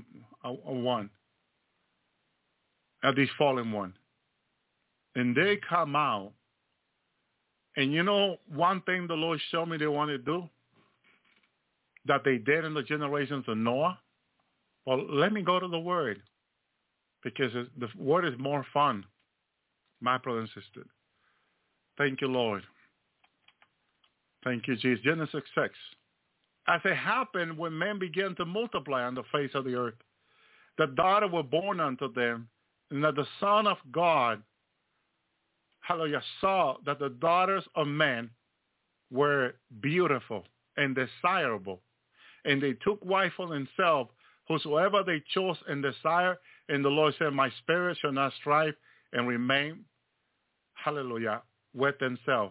at these fallen one. And they come out. And you know one thing the Lord showed me they want to do that they did in the generations of Noah? Well, let me go to the Word because the Word is more fun, my brother and sister. Thank you, Lord. Thank you, Jesus. Genesis 6. As it happened when men began to multiply on the face of the earth, the daughter were born unto them, and that the Son of God, hallelujah, saw that the daughters of men were beautiful and desirable. And they took wife for themselves, whosoever they chose and desire. And the Lord said, my spirit shall not strive and remain, hallelujah, with themselves.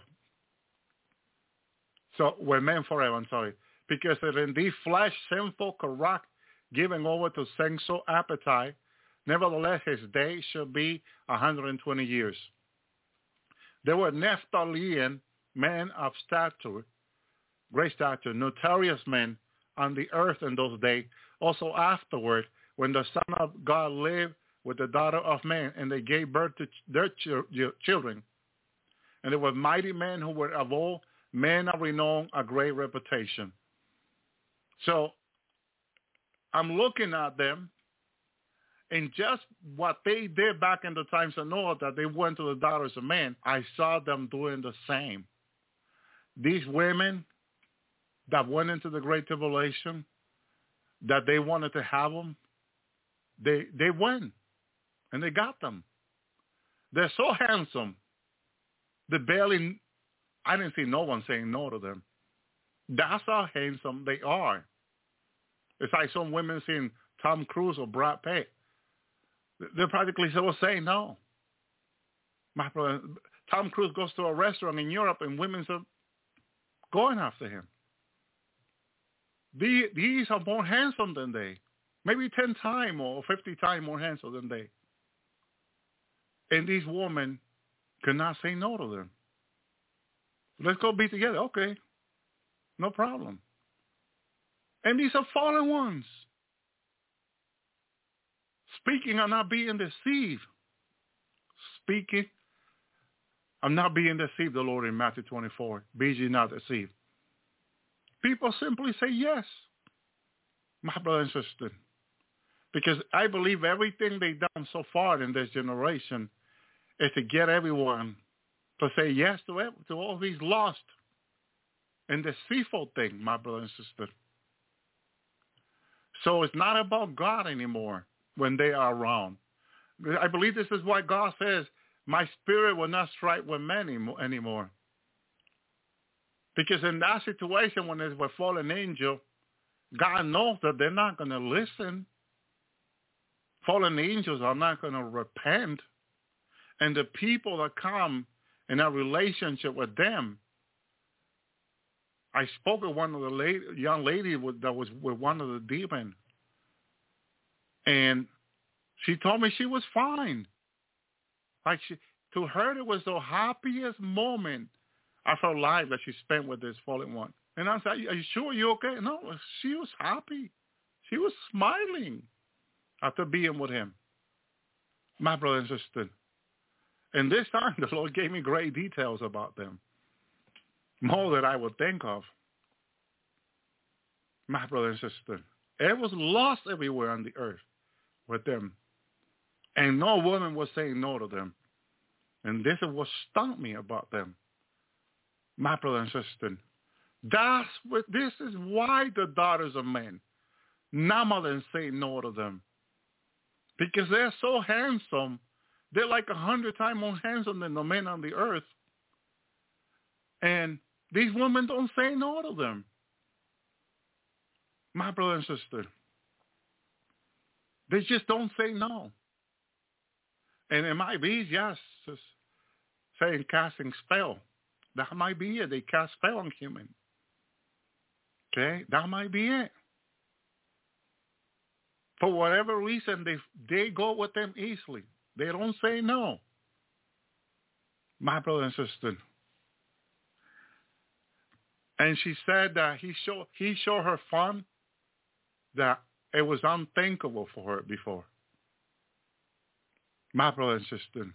So we're men forever, because it indeed flesh, sinful, corrupt, giving over to sensual appetite. Nevertheless, his days shall be 120 years. There were Naphtalian men of stature, great stature, notorious men on the earth in those days. Also afterward, when the Son of God lived with the daughter of man, and they gave birth to their children. And there were mighty men who were of old, men of renown, a great reputation. So I'm looking at them, and just what they did back in the times of Noah, that they went to the daughters of men, I saw them doing the same. These women that went into the Great Tribulation, that they wanted to have them, they went, and they got them. They're so handsome. I didn't see no one saying no to them. That's how handsome they are. It's like some women seeing Tom Cruise or Brad Pitt. They're practically saying no. My brother, Tom Cruise goes to a restaurant in Europe and women are going after him. These are more handsome than they. Maybe 10 times or 50 times more handsome than they. And these women cannot say no to them. Let's go be together. Okay. No problem. And these are fallen ones. Speaking of not being deceived. Speaking of not being deceived, the Lord in Matthew 24. Be ye not deceived. People simply say yes, my brother and sister. Because I believe everything they've done so far in this generation is to get everyone to say yes to all these lost and deceitful things, my brother and sister. So it's not about God anymore when they are around. I believe this is why God says, my spirit will not strike with men anymore. Because in that situation, when there's a fallen angel, God knows that they're not going to listen. Fallen angels are not going to repent. And the people that come in a relationship with them, I spoke with one of the young ladies that was with one of the demons. And she told me she was fine. Like to her, it was the happiest moment of her life that she spent with this fallen one. And I said, are you sure you're okay? No, she was happy. She was smiling after being with him. My brother and sister. And this time, the Lord gave me great details about them. More than I would think of. My brother and sister. It was lost everywhere on the earth with them. And no woman was saying no to them. And this is what stunned me about them. My brother and sister. This is why the daughters of men, none of them say no to them. Because they're so handsome. They're like 100 times more handsome than the men on the earth. And these women don't say no to them. My brother and sister. They just don't say no. And it might be just saying casting spell. That might be it. They cast spell on human. Okay? That might be it. For whatever reason, they go with them easily. They don't say no. My brother and sister. And she said that he showed her fun that it was unthinkable for her before. My brother and sister.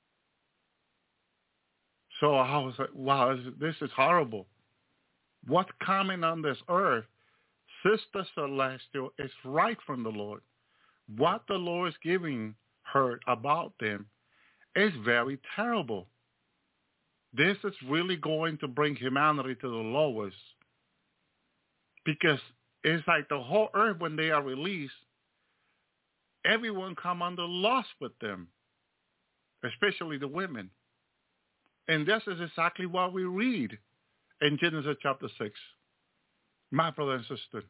So I was like, wow, this is horrible. What's coming on this earth, Sister Celestial, is right from the Lord. What the Lord is giving her about them is very terrible. This is really going to bring humanity to the lowest. Because it's like the whole earth, when they are released, everyone come under lust with them, especially the women. And this is exactly what we read in Genesis chapter 6. My brother and sister.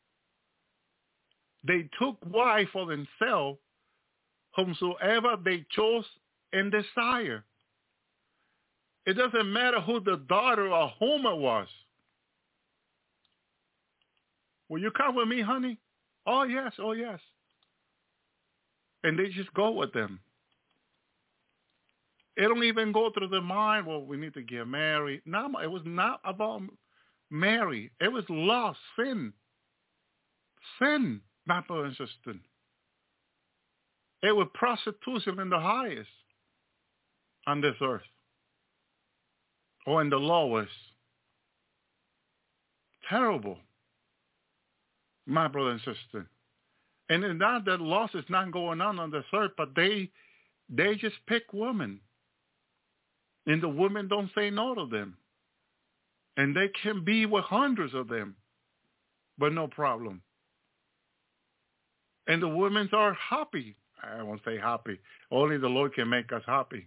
They took wife for themselves, whomsoever they chose and desire. It doesn't matter who the daughter or whom it was. Will you come with me, honey? Oh, yes, oh, yes. And they just go with them. It don't even go through their mind, well, we need to get married. No, it was not about marry. It was lost, sin. Sin, my brother and sister. It was prostitution in the highest on this earth. Or in the lowest. Terrible, my brother and sister. And it's not that loss is not going on this earth, but they just pick women. And the women don't say no to them. And they can be with hundreds of them, but no problem. And the women are happy. I won't say happy. Only the Lord can make us happy.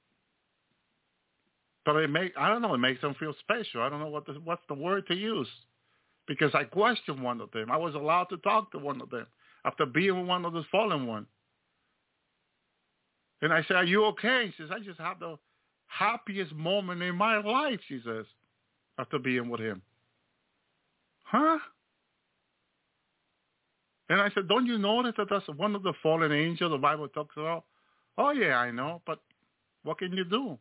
But it makes them feel special. I don't know what's the word to use. Because I questioned one of them. I was allowed to talk to one of them after being with one of the fallen one. And I said, are you okay? She says, I just had the happiest moment in my life, she says, after being with him. Huh? And I said, don't you notice that that's one of the fallen angels the Bible talks about? Oh, yeah, I know, but what can you do?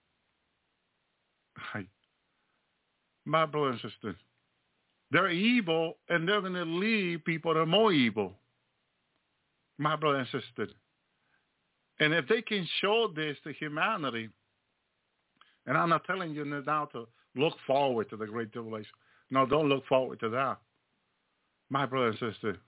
My brother and sister, they're evil, and they're going to lead people that are more evil. My brother and sister. And if they can show this to humanity, and I'm not telling you now to look forward to the Great Tribulation. No, don't look forward to that. My brother and sister.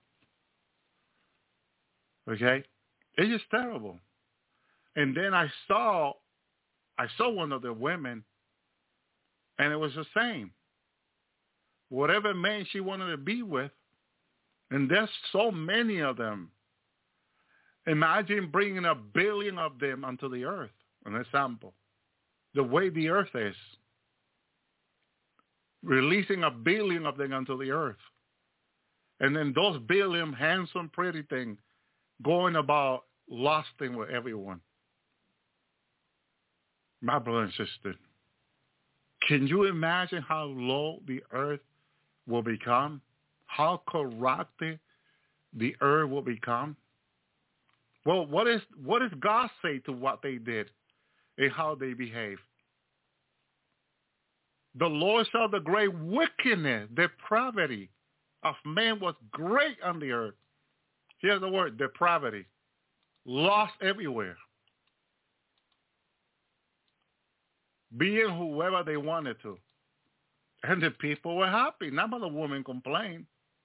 Okay? It's just terrible. And then I saw one of the women, and it was the same. Whatever man she wanted to be with, and there's so many of them. Imagine bringing 1 billion of them onto the earth, an example. The way the earth is. Releasing 1 billion of them onto the earth. And then those billion handsome, pretty things going about lusting with everyone. My brother and sister, can you imagine how low the earth will become? How corrupted the earth will become? Well, what does God say to what they did and how they behaved? The Lord saw the great wickedness, depravity of man was great on the earth. Here's the word, depravity. Lost everywhere. Being whoever they wanted to. And the people were happy. None of the women complained.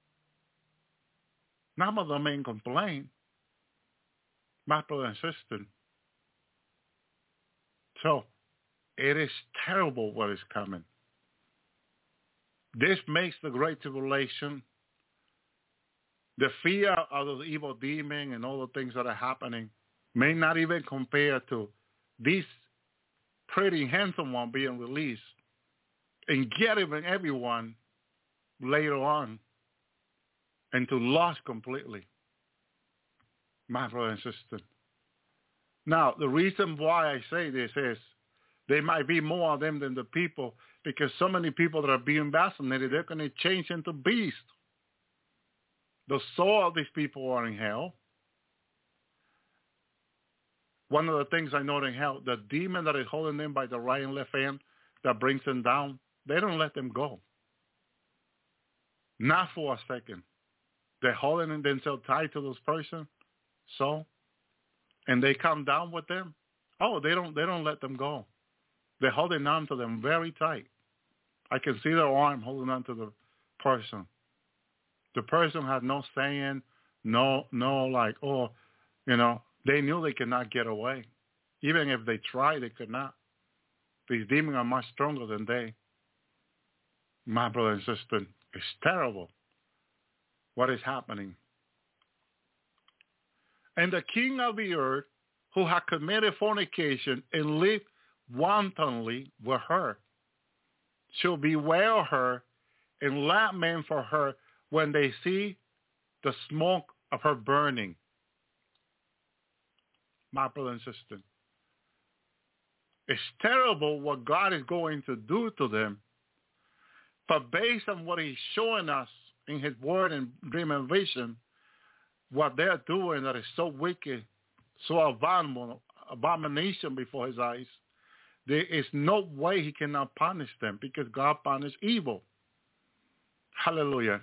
None of the men complained. My brother and sister. So, it is terrible what is coming. This makes the Great Tribulation, the fear of the evil demon and all the things that are happening may not even compare to this pretty handsome one being released and getting everyone later on into loss completely. My brother and sister. Now, the reason why I say this is there might be more of them than the people because so many people that are being vaccinated, they're going to change into beasts. The soul of these people are in hell. One of the things I know in hell, the demon that is holding them by the right and left hand that brings them down, they don't let them go. Not for a second. They're holding themselves tight to this person, so, and they come down with them. Oh, they don't let them go. They're holding on to them very tight. I can see their arm holding on to the person. The person had no saying, no like, oh, they knew they could not get away. Even if they tried, they could not. These demons are much stronger than they. My brother and sister, it's terrible what is happening. And the king of the earth, who had committed fornication and lived wantonly with her, shall bewail her and lament for her when they see the smoke of her burning. My brother and sister, it's terrible what God is going to do to them. But based on what he's showing us in his word and dream and vision, what they're doing that is so wicked, so abomination before his eyes, there is no way he cannot punish them because God punishes evil. Hallelujah.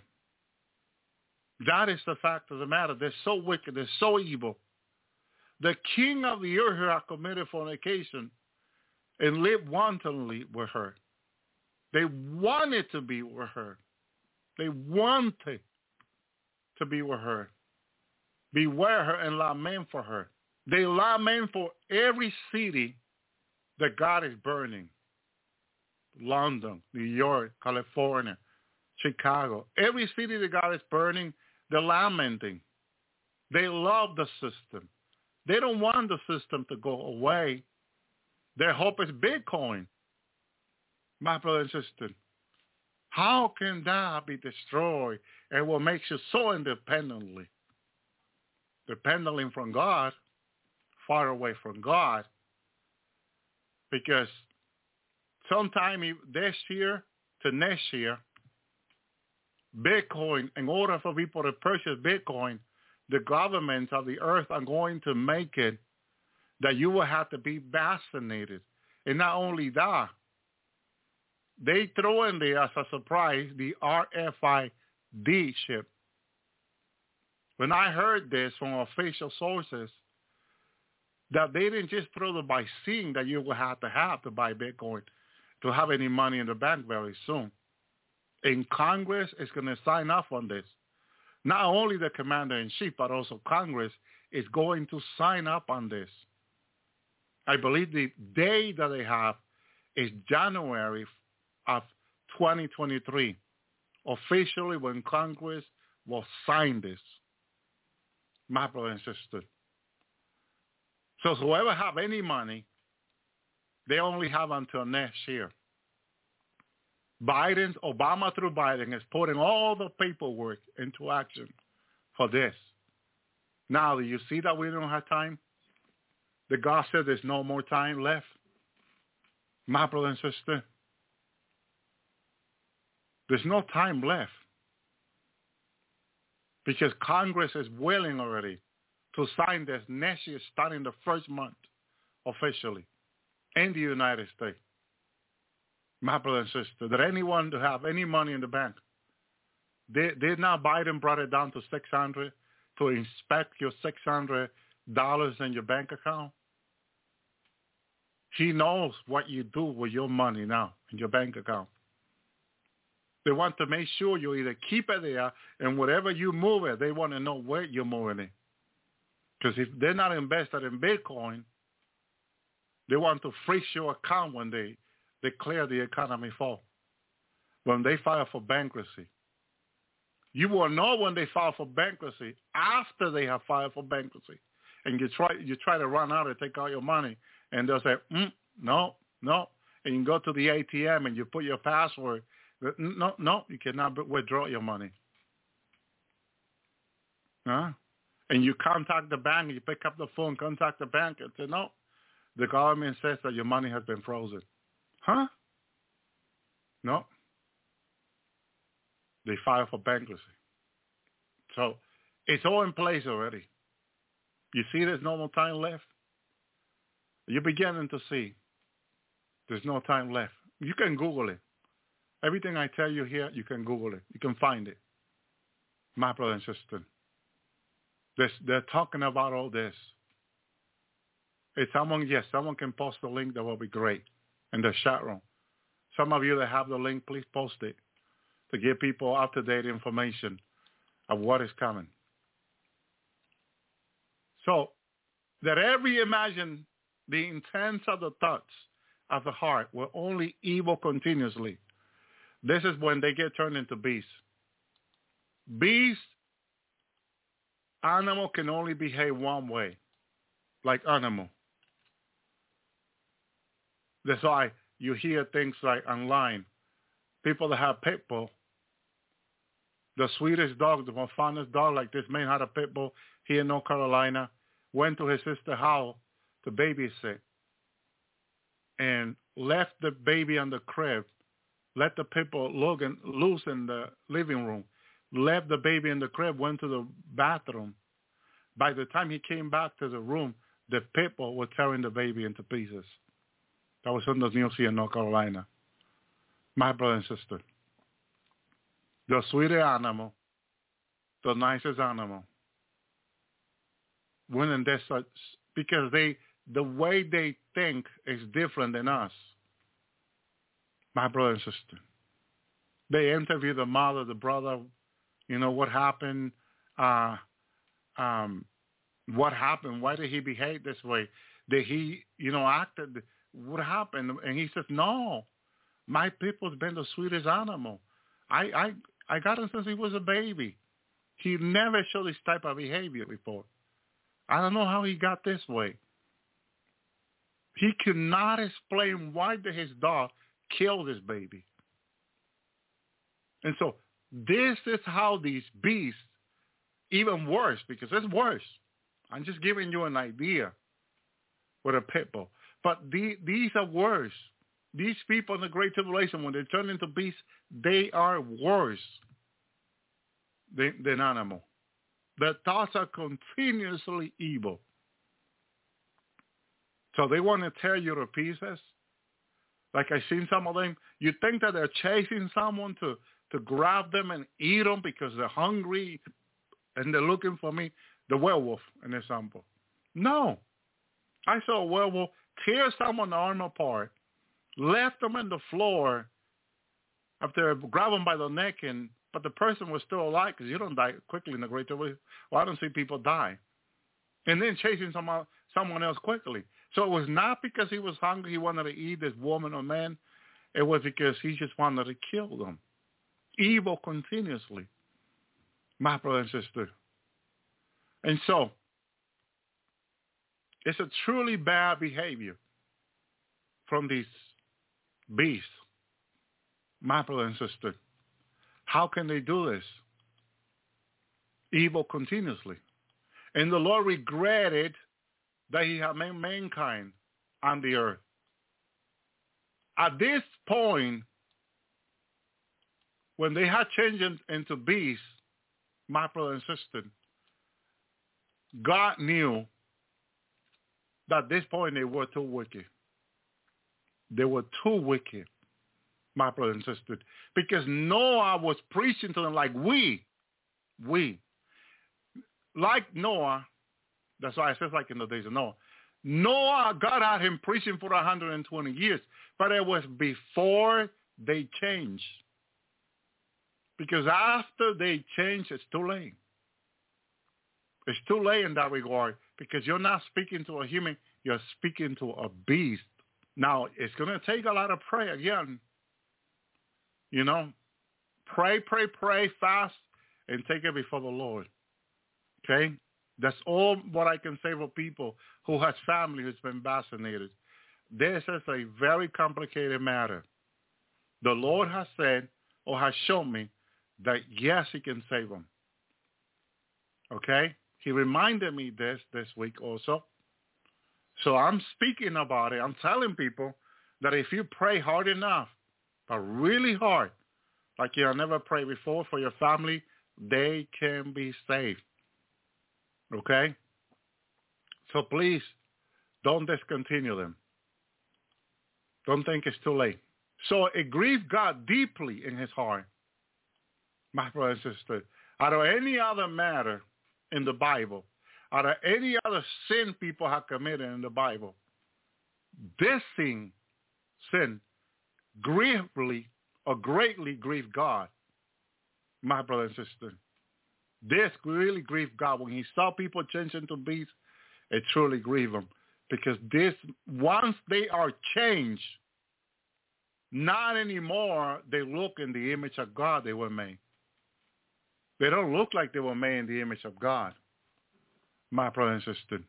That is the fact of the matter. They're so wicked. They're so evil. The king of the earth who had committed fornication and lived wantonly with her. They wanted to be with her. They wanted to be with her. Beware her and lament for her. They lament for every city that God is burning. London, New York, California, Chicago. Every city that God is burning, they're lamenting. They love the system. They don't want the system to go away. Their hope is Bitcoin. My brother and sister, how can that be destroyed and what makes you so independently? Dependently from God, far away from God. Because sometime this year to next year, Bitcoin, in order for people to purchase Bitcoin, the governments of the earth are going to make it that you will have to be vaccinated. And not only that, they throw in there as a surprise the RFID chip. When I heard this from official sources, that they didn't just throw the vaccine that you will have to buy Bitcoin to have any money in the bank very soon. And Congress is going to sign off on this. Not only the commander-in-chief, but also Congress is going to sign up on this. I believe the day that they have is January of 2023, officially when Congress will sign this. My brother and sister. So whoever have any money, they only have until next year. Obama through Biden is putting all the paperwork into action for this. Now, do you see that we don't have time? The God said there's no more time left. My brother and sister, there's no time left. Because Congress is willing already to sign this next year, starting the first month officially in the United States. My brother and sister, that anyone to have any money in the bank, did not Biden brought it down to $600 to inspect your $600 in your bank account? He knows what you do with your money now in your bank account. They want to make sure you either keep it there, and whatever you move it, they want to know where you're moving it. Because if they're not invested in Bitcoin, they want to freeze your account when they declare the economy fall, when they file for bankruptcy. You will know when they file for bankruptcy after they have filed for bankruptcy. And you try to run out and take out your money, and they'll say, no. And you go to the ATM and you put your password. No, you cannot withdraw your money. Huh? And you contact the bank, and you pick up the phone, contact the bank, and say, no, the government says that your money has been frozen. Huh? No. They file for bankruptcy. So it's all in place already. You see there's no more time left? You're beginning to see there's no time left. You can Google it. Everything I tell you here, you can Google it. You can find it. My brother and sister. They're talking about all this. If someone can post the link, that will be great in the chat room. Some of you that have the link, please post it to give people up-to-date information of what is coming. So that every imagine the intents of the thoughts of the heart were only evil continuously. This is when they get turned into beasts. Beasts, animal can only behave one way, like animal. That's why you hear things like online, people that have pit bull, the sweetest dog, the most fondest dog, like this man had a pit bull here in North Carolina, went to his sister's house to babysit and left the baby on the crib, let the pit bull loose in the living room, left the baby in the crib, went to the bathroom. By the time he came back to the room, the pit bull was tearing the baby into pieces. That was on the news here in North Carolina. My brother and sister. The sweetest animal, the nicest animal. When there's such, because the way they think is different than us. My brother and sister. They interview the mother, the brother, what happened, what happened, why did he behave this way? Did he, acted, what happened? And he says, no, my people's been the sweetest animal. I got him since he was a baby. He never showed this type of behavior before. I don't know how he got this way. He could not explain why did his dog kill this baby. And so this is how these beasts, even worse, because it's worse. I'm just giving you an idea with a pit bull. But these are worse. These people in the Great Tribulation, when they turn into beasts, they are worse than animal. Their thoughts are continuously evil. So they want to tear you to pieces. Like I've seen some of them. You think that they're chasing someone to grab them and eat them because they're hungry and they're looking for me. The werewolf, an example. No. I saw a werewolf tear someone's arm apart, left them on the floor after grabbing them by the neck, but the person was still alive because you don't die quickly in the Great Tribulation. Well, I don't see people die. And then chasing someone else quickly. So it was not because he was hungry, he wanted to eat this woman or man. It was because he just wanted to kill them. Evil continuously. My brother and sister. And so, it's a truly bad behavior from these beasts. My brother and sister. How can they do this? Evil continuously. And the Lord regretted that he had made mankind on the earth. At this point, when they had changed into beasts, my brother and sister, God knew that at this point they were too wicked. They were too wicked, my brother and sister, because Noah was preaching to them like we. Like Noah, that's why it says like in the days of Noah. Noah, God had him preaching for 120 years, but it was before they changed. Because after they changed, it's too late. It's too late in that regard because you're not speaking to a human, you're speaking to a beast. Now, it's going to take a lot of prayer again. Pray, fast, and take it before the Lord. Okay? That's all what I can say for people who has family who's been vaccinated. This is a very complicated matter. The Lord has said or has shown me that, yes, he can save them. Okay? He reminded me this week also. So I'm speaking about it. I'm telling people that if you pray hard enough, but really hard, like you have never prayed before for your family, they can be saved. Okay? So please, don't discontinue them. Don't think it's too late. So it grieved God deeply in his heart, my brother and sister. Out of any other matter in the Bible, out of any other sin people have committed in the Bible, this sin greatly grieved God, my brother and sister. This really grieved God. When he saw people changing to beasts, it truly grieved him. Because once they are changed, not anymore they look in the image of God they were made. They don't look like they were made in the image of God, my brother and sister.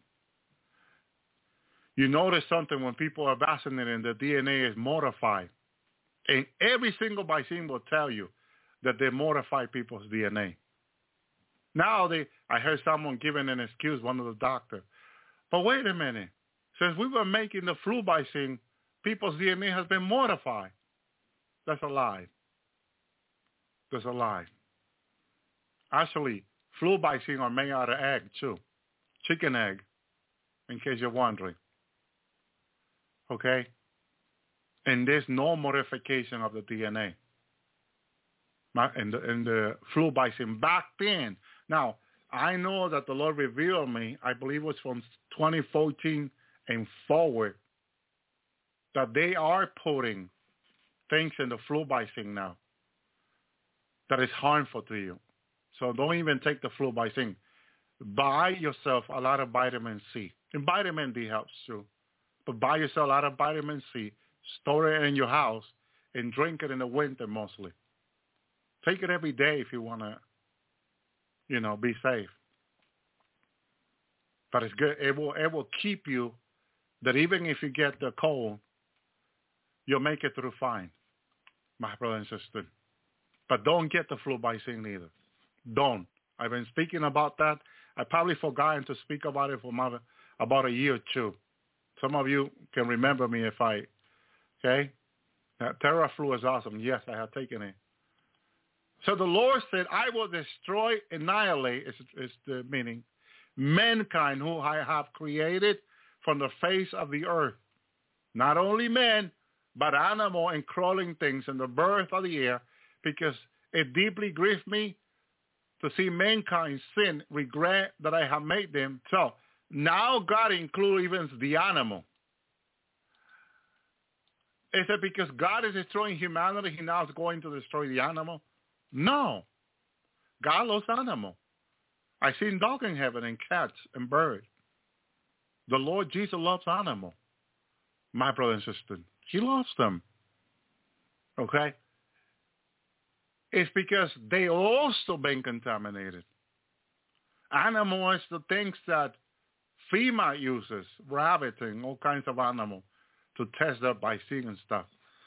You notice something when people are vaccinated, the DNA is modified. And every single vaccine will tell you that they modify people's DNA. Now I heard someone giving an excuse, one of the doctors. But wait a minute. Since we were making the flu vaccine, people's DNA has been modified. That's a lie. That's a lie. Actually, flu vaccines are made out of egg too. Chicken egg, in case you're wondering. Okay? And there's no modification of the DNA in the flu vaccine back then. Now, I know that the Lord revealed me, I believe it was from 2014 and forward, that they are putting things in the flu vaccine now that is harmful to you. So don't even take the flu vaccine. Buy yourself a lot of vitamin C. And vitamin D helps too. But buy yourself a lot of vitamin C, store it in your house, and drink it in the winter mostly. Take it every day if you want to, be safe. But it's good. It will keep you, that even if you get the cold, you'll make it through fine, my brother and sister. But don't get the flu vaccine either. Don't. I've been speaking about that. I probably forgotten to speak about it for about a year or two. Some of you can remember me okay? Theraflu is awesome. Yes, I have taken it. So the Lord said, I will destroy, annihilate, is the meaning, mankind who I have created from the face of the earth. Not only men, but animal and crawling things and the birds of the air, because it deeply grieved me to see mankind sin, regret that I have made them. So now God includes even the animal. Is it because God is destroying humanity, he now is going to destroy the animal? No. God loves animals. I've seen dogs in heaven and cats and birds. The Lord Jesus loves animals, my brother and sister. He loves them. Okay? It's because they also been contaminated. Animals, the things that FEMA uses, rabbits and all kinds of animals, to test their vaccine and stuff.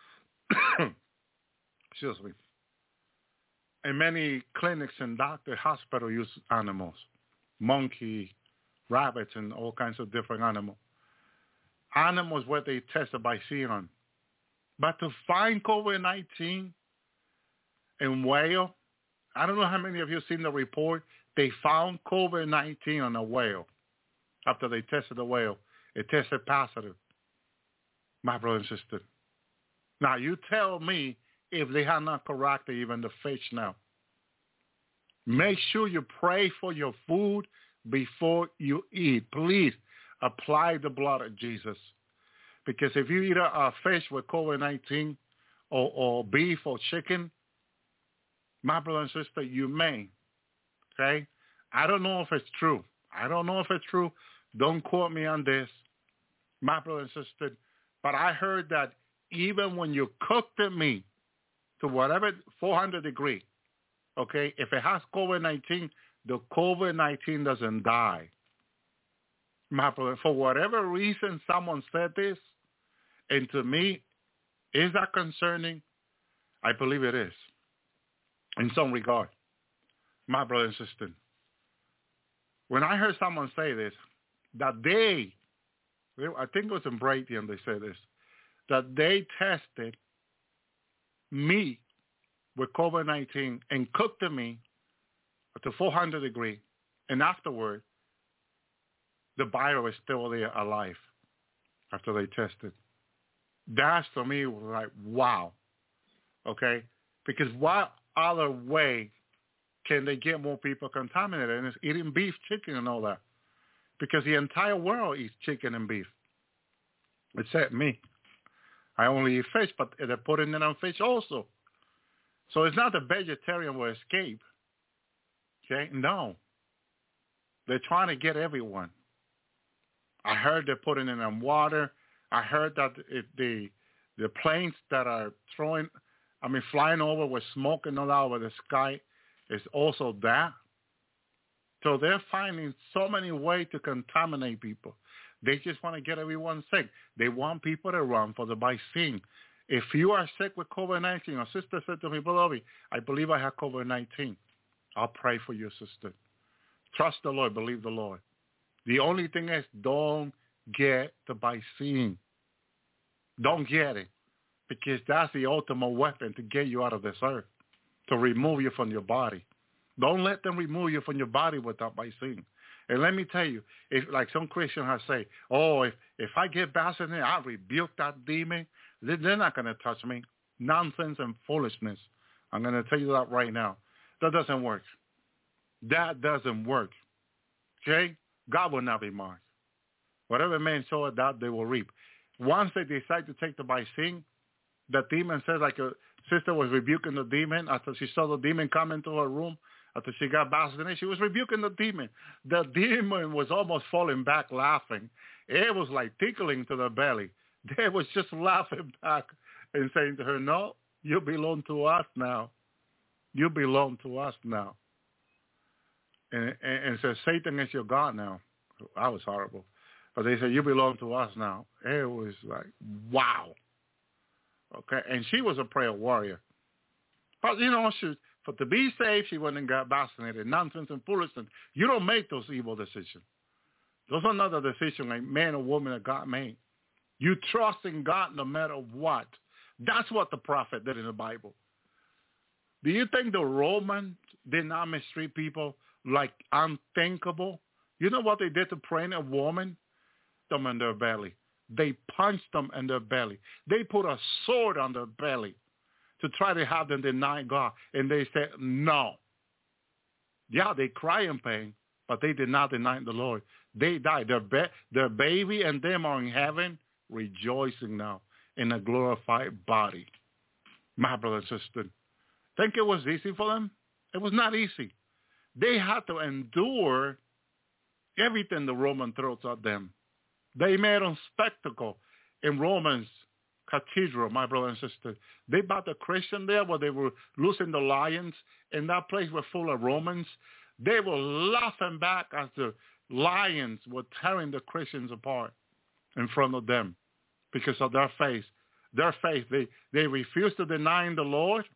Excuse me. And many clinics and hospitals use animals, monkey, rabbits, and all kinds of different animals. Animals where they test the vaccine on. But to find COVID-19 in whale, I don't know how many of you have seen the report. They found COVID-19 on a whale after they tested the whale. It tested positive, my brother and sister. Now, you tell me if they have not corrected even the fish now. Make sure you pray for your food before you eat. Please apply the blood of Jesus. Because if you eat a fish with COVID-19 or beef or chicken, my brother and sister, you may. Okay? I don't know if it's true. Don't quote me on this, my brother and sister. But I heard that even when you cook the meat to whatever 400 degrees, okay, if it has COVID-19, the COVID-19 doesn't die. My brother, for whatever reason someone said this, and to me, is that concerning? I believe it is, in some regard, my brother and sister. When I heard someone say this, that I think it was in Brayton they said this, that they tested meat with COVID-19 and cooked the meat to 400 degrees, and afterward, the virus is still there alive after they tested. That's, to me, was like, wow. Okay? Because what other way can they get more people contaminated? And it's eating beef, chicken, and all that. Because the entire world eats chicken and beef. Except me. I only eat fish, but they're putting it on fish also. So it's not the vegetarian will escape. Okay? No. They're trying to get everyone. I heard they're putting it on water. I heard that the planes that are flying over with smoke and all that over the sky is also that. So they're finding so many ways to contaminate people. They just want to get everyone sick. They want people to run for the vaccine. If you are sick with COVID-19, a sister said to me, Brother, I believe I have COVID-19. I'll pray for you, sister. Trust the Lord. Believe the Lord. The only thing is don't get the vaccine. Don't get it. Because that's the ultimate weapon to get you out of this earth, to remove you from your body. Don't let them remove you from your body without vaccine. And let me tell you, if like some Christians have said, if I get vaccinated, I'll rebuke that demon. They're not going to touch me. Nonsense and foolishness. I'm going to tell you that right now. That doesn't work. That doesn't work. Okay? God will not be mocked. Whatever man sow that they will reap. Once they decide to take the vaccine, the demon says, like a sister was rebuking the demon after she saw the demon come into her room, after she got vaccinated, she was rebuking the demon. The demon was almost falling back laughing. It was like tickling to the belly. They was just laughing back and saying to her, no, you belong to us now. You belong to us now. And says, Satan is your God now. That was horrible. But they said, you belong to us now. It was like, wow. Okay, and she was a prayer warrior. But, to be saved, she went and got vaccinated. Nonsense and foolishness. You don't make those evil decisions. Those are not the decisions like man or woman that God made. You trust in God no matter what. That's what the prophet did in the Bible. Do you think the Romans did not mistreat people like unthinkable? You know what they did to pregnant women? Them in their belly. They punched them in their belly. They put a sword on their belly to try to have them deny God. And they said, no. Yeah, they cry in pain, but they did not deny the Lord. They died. Their baby and them are in heaven rejoicing now in a glorified body. My brother and sister, think it was easy for them? It was not easy. They had to endure everything the Roman throws at them. They made a spectacle in Romans Cathedral, my brother and sister. They brought the Christian there where they were losing the lions, and that place was full of Romans. They were laughing back as the lions were tearing the Christians apart in front of them because of their faith. Their faith, they refused to deny the Lord.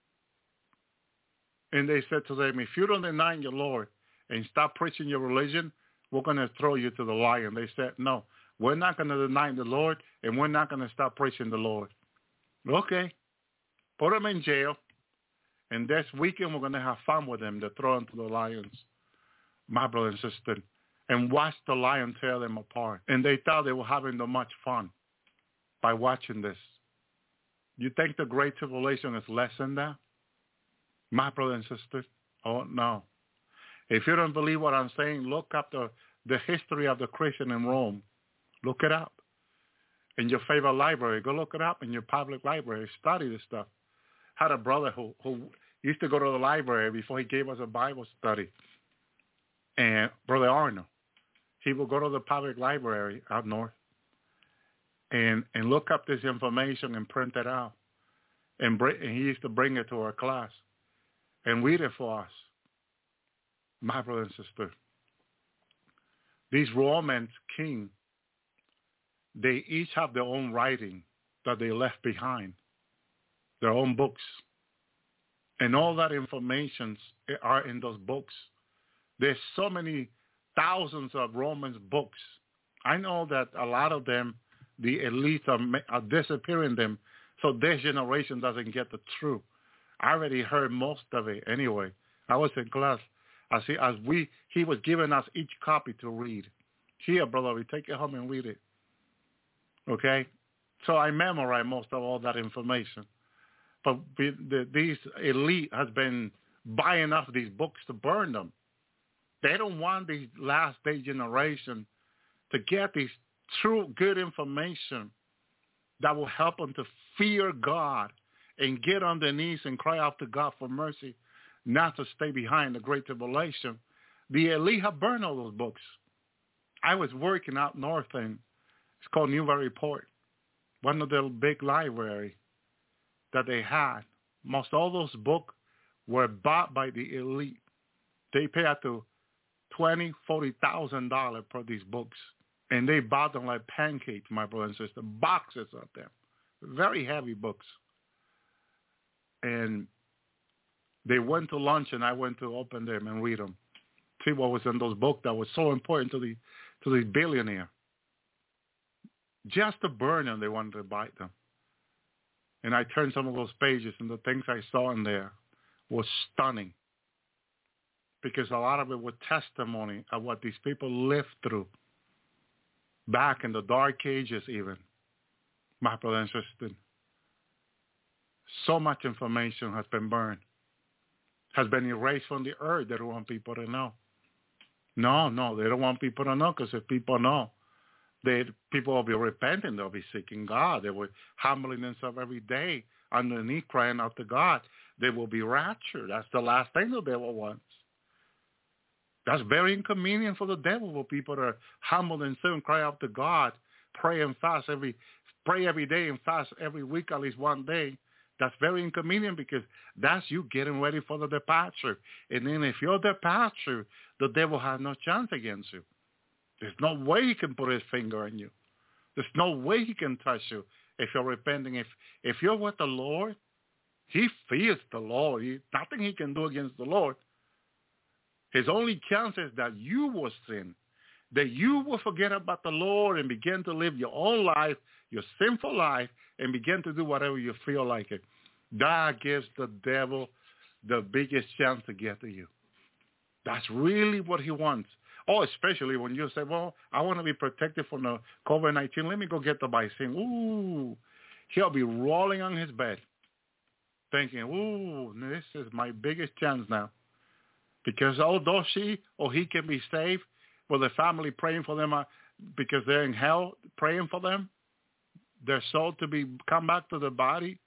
And they said to them, if you don't deny your Lord and stop preaching your religion, we're going to throw you to the lion. They said, no, we're not going to deny the Lord, and we're not going to stop preaching the Lord. Okay. Put them in jail. And this weekend, we're going to have fun with them to throw them to the lions, my brother and sister, and watch the lion tear them apart. And they thought they were having so much fun by watching this. You think the Great Tribulation is less than that? My brother and sister? Oh, no. If you don't believe what I'm saying, look up the history of the Christian in Rome. Look it up. In your favorite library, go look it up in your public library. Study this stuff. I had a brother who used to go to the library before he gave us a Bible study. And Brother Arnold, he would go to the public library out north and look up this information and print it out. And he used to bring it to our class and read it for us. My brother and sister, these Roman kings, they each have their own writing that they left behind, their own books. And all that information are in those books. There's so many thousands of Romans books. I know that a lot of them, the elites are disappearing them, so this generation doesn't get the truth. I already heard most of it anyway. I was in class. He was giving us each copy to read. Here, brother, we take it home and read it. Okay? So I memorized most of all that information. But these elite has been buying up these books to burn them. They don't want these last day generation to get these true good information that will help them to fear God and get on their knees and cry out to God for mercy, not to stay behind the Great Tribulation. The elite have burned all those books. I was working out north, and it's called Newburyport, one of the big libraries that they had. Most all those books were bought by the elite. They pay up to $20,000, $40,000 for these books. And they bought them like pancakes, my brother and sister, boxes of them, very heavy books. And they went to lunch, and I went to open them and read them, see what was in those books that was so important to the billionaire. Just to burn them, they wanted to buy them. And I turned some of those pages, and the things I saw in there was stunning, because a lot of it was testimony of what these people lived through back in the dark ages even, my brother and sister. So much information has been burned, has been erased from the earth. They don't want people to know. No, they don't want people to know, because if people know, people will be repenting. They'll be seeking God. They will humbling themselves every day underneath, crying out to God. They will be raptured. That's the last thing the devil wants. That's very inconvenient for the devil, for people to humble themselves and cry out to God, pray and fast pray every day and fast every week at least one day. That's very inconvenient, because that's you getting ready for the departure. And then if you're departure, the devil has no chance against you. There's no way he can put his finger on you. There's no way he can touch you if you're repenting. If you're with the Lord, he fears the Lord. Nothing he can do against the Lord. His only chance is that you will sin, that you will forget about the Lord and begin to live your own life, your sinful life, and begin to do whatever you feel like it. That gives the devil the biggest chance to get to you. That's really what he wants. Oh, especially when you say, well, I want to be protected from the COVID-19. Let me go get the vaccine. Ooh, he'll be rolling on his bed thinking, ooh, this is my biggest chance now. Because although she or he can be saved, with the family praying for them because they're in hell, praying for them, their soul to come back to the body,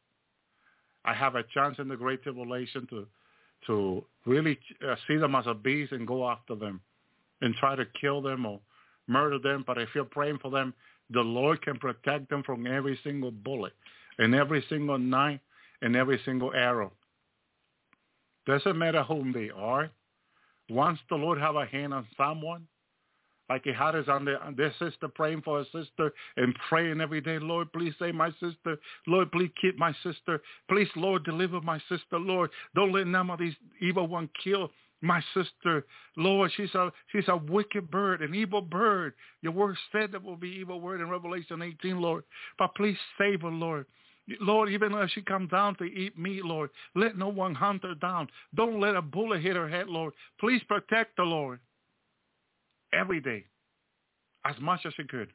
I have a chance in the Great Tribulation to really see them as a beast and go after them and try to kill them or murder them. But if you're praying for them, the Lord can protect them from every single bullet and every single knife and every single arrow. Doesn't matter whom they are. Once the Lord have a hand on someone, like he had us on their sister, praying for her sister and praying every day, Lord, please save my sister. Lord, please keep my sister. Please, Lord, deliver my sister. Lord, don't let none of these evil ones kill my sister. Lord, she's a wicked bird, an evil bird. Your word said that will be evil word in Revelation 18, Lord. But please save her, Lord. Lord, even if she comes down to eat meat, Lord, let no one hunt her down. Don't let a bullet hit her head, Lord. Please protect her, Lord. Every day, as much as she could.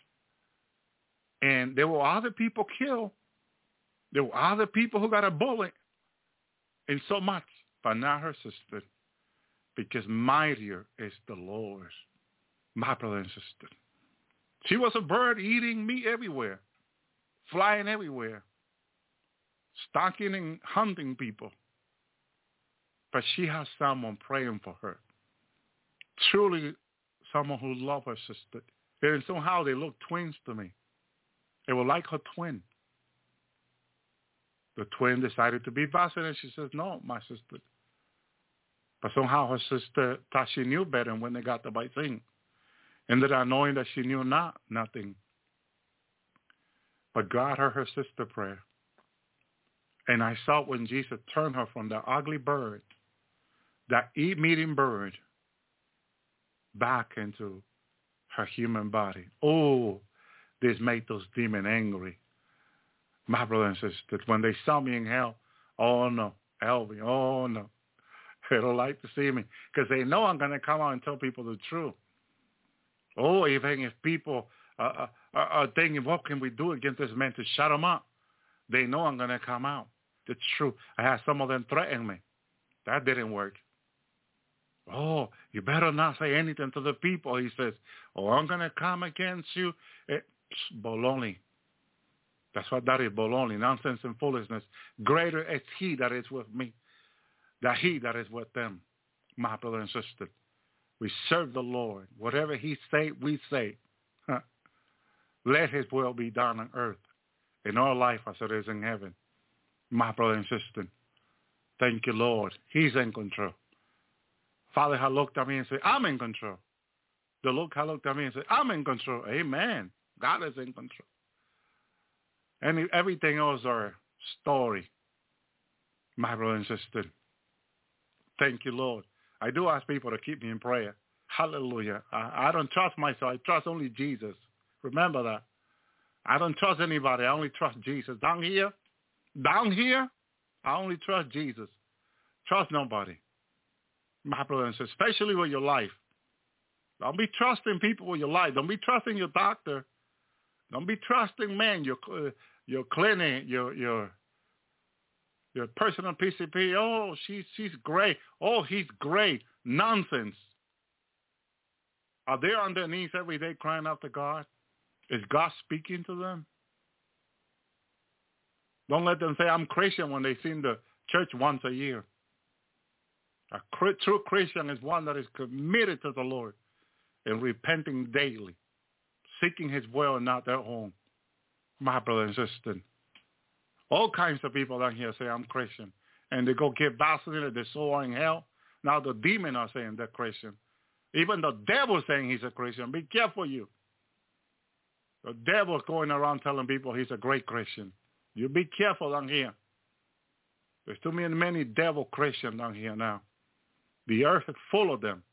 And there were other people killed. There were other people who got a bullet. And so much, but not her sister. Because mightier is the Lord, my brother and sister. She was a bird eating meat everywhere, flying everywhere, stalking and hunting people. But she has someone praying for her. Truly, someone who loves her sister. And somehow they look twins to me. They were like her twin. The twin decided to be vaccinated. She says, no, my sister. But somehow her sister thought she knew better when they got the vaccine. Ended up knowing that she knew nothing. But God heard her sister prayer. And I saw when Jesus turned her from the ugly bird, that eat-eating bird, back into her human body. Oh, this made those demons angry. My brother and sister, when they saw me in hell, oh no, Elvie, oh no. They don't like to see me because they know I'm going to come out and tell people the truth. Oh, even if people are thinking, what can we do against this man to shut him up? They know I'm going to come out. It's true. I had some of them threaten me. That didn't work. Oh, you better not say anything to the people. He says, oh, I'm going to come against you. It's baloney. That's what that is, baloney, nonsense and foolishness. Greater is he that is with me than he that is with them, my brother and sister. We serve the Lord. Whatever he say, we say. Let his will be done on earth, in our life as it is in heaven. My brother and sister, thank you, Lord. He's in control. Father had looked at me and said, I'm in control. The Lord had looked at me and said, I'm in control. Amen. God is in control. And everything else are story, my brother and sister. Thank you, Lord. I do ask people to keep me in prayer. Hallelujah. I don't trust myself. I trust only Jesus. Remember that. I don't trust anybody. I only trust Jesus. Down here, I only trust Jesus. Trust nobody. My brother and sister, especially with your life. Don't be trusting people with your life. Don't be trusting your doctor. Don't be trusting man, your clinic, your personal PCP. Oh, she's great. Oh, he's great. Nonsense. Are they on their knees every day crying out to God? Is God speaking to them? Don't let them say, I'm Christian when they sing the church once a year. A true Christian is one that is committed to the Lord and repenting daily, seeking his will and not their own. My brother and sister. All kinds of people down here say, I'm Christian. And they go get vaccinated, their soul are in hell. Now the demon are saying they're Christian. Even the devil saying he's a Christian. Be careful you. The devil's going around telling people he's a great Christian. You be careful down here. There's too many devil Christians down here now. The earth is full of them.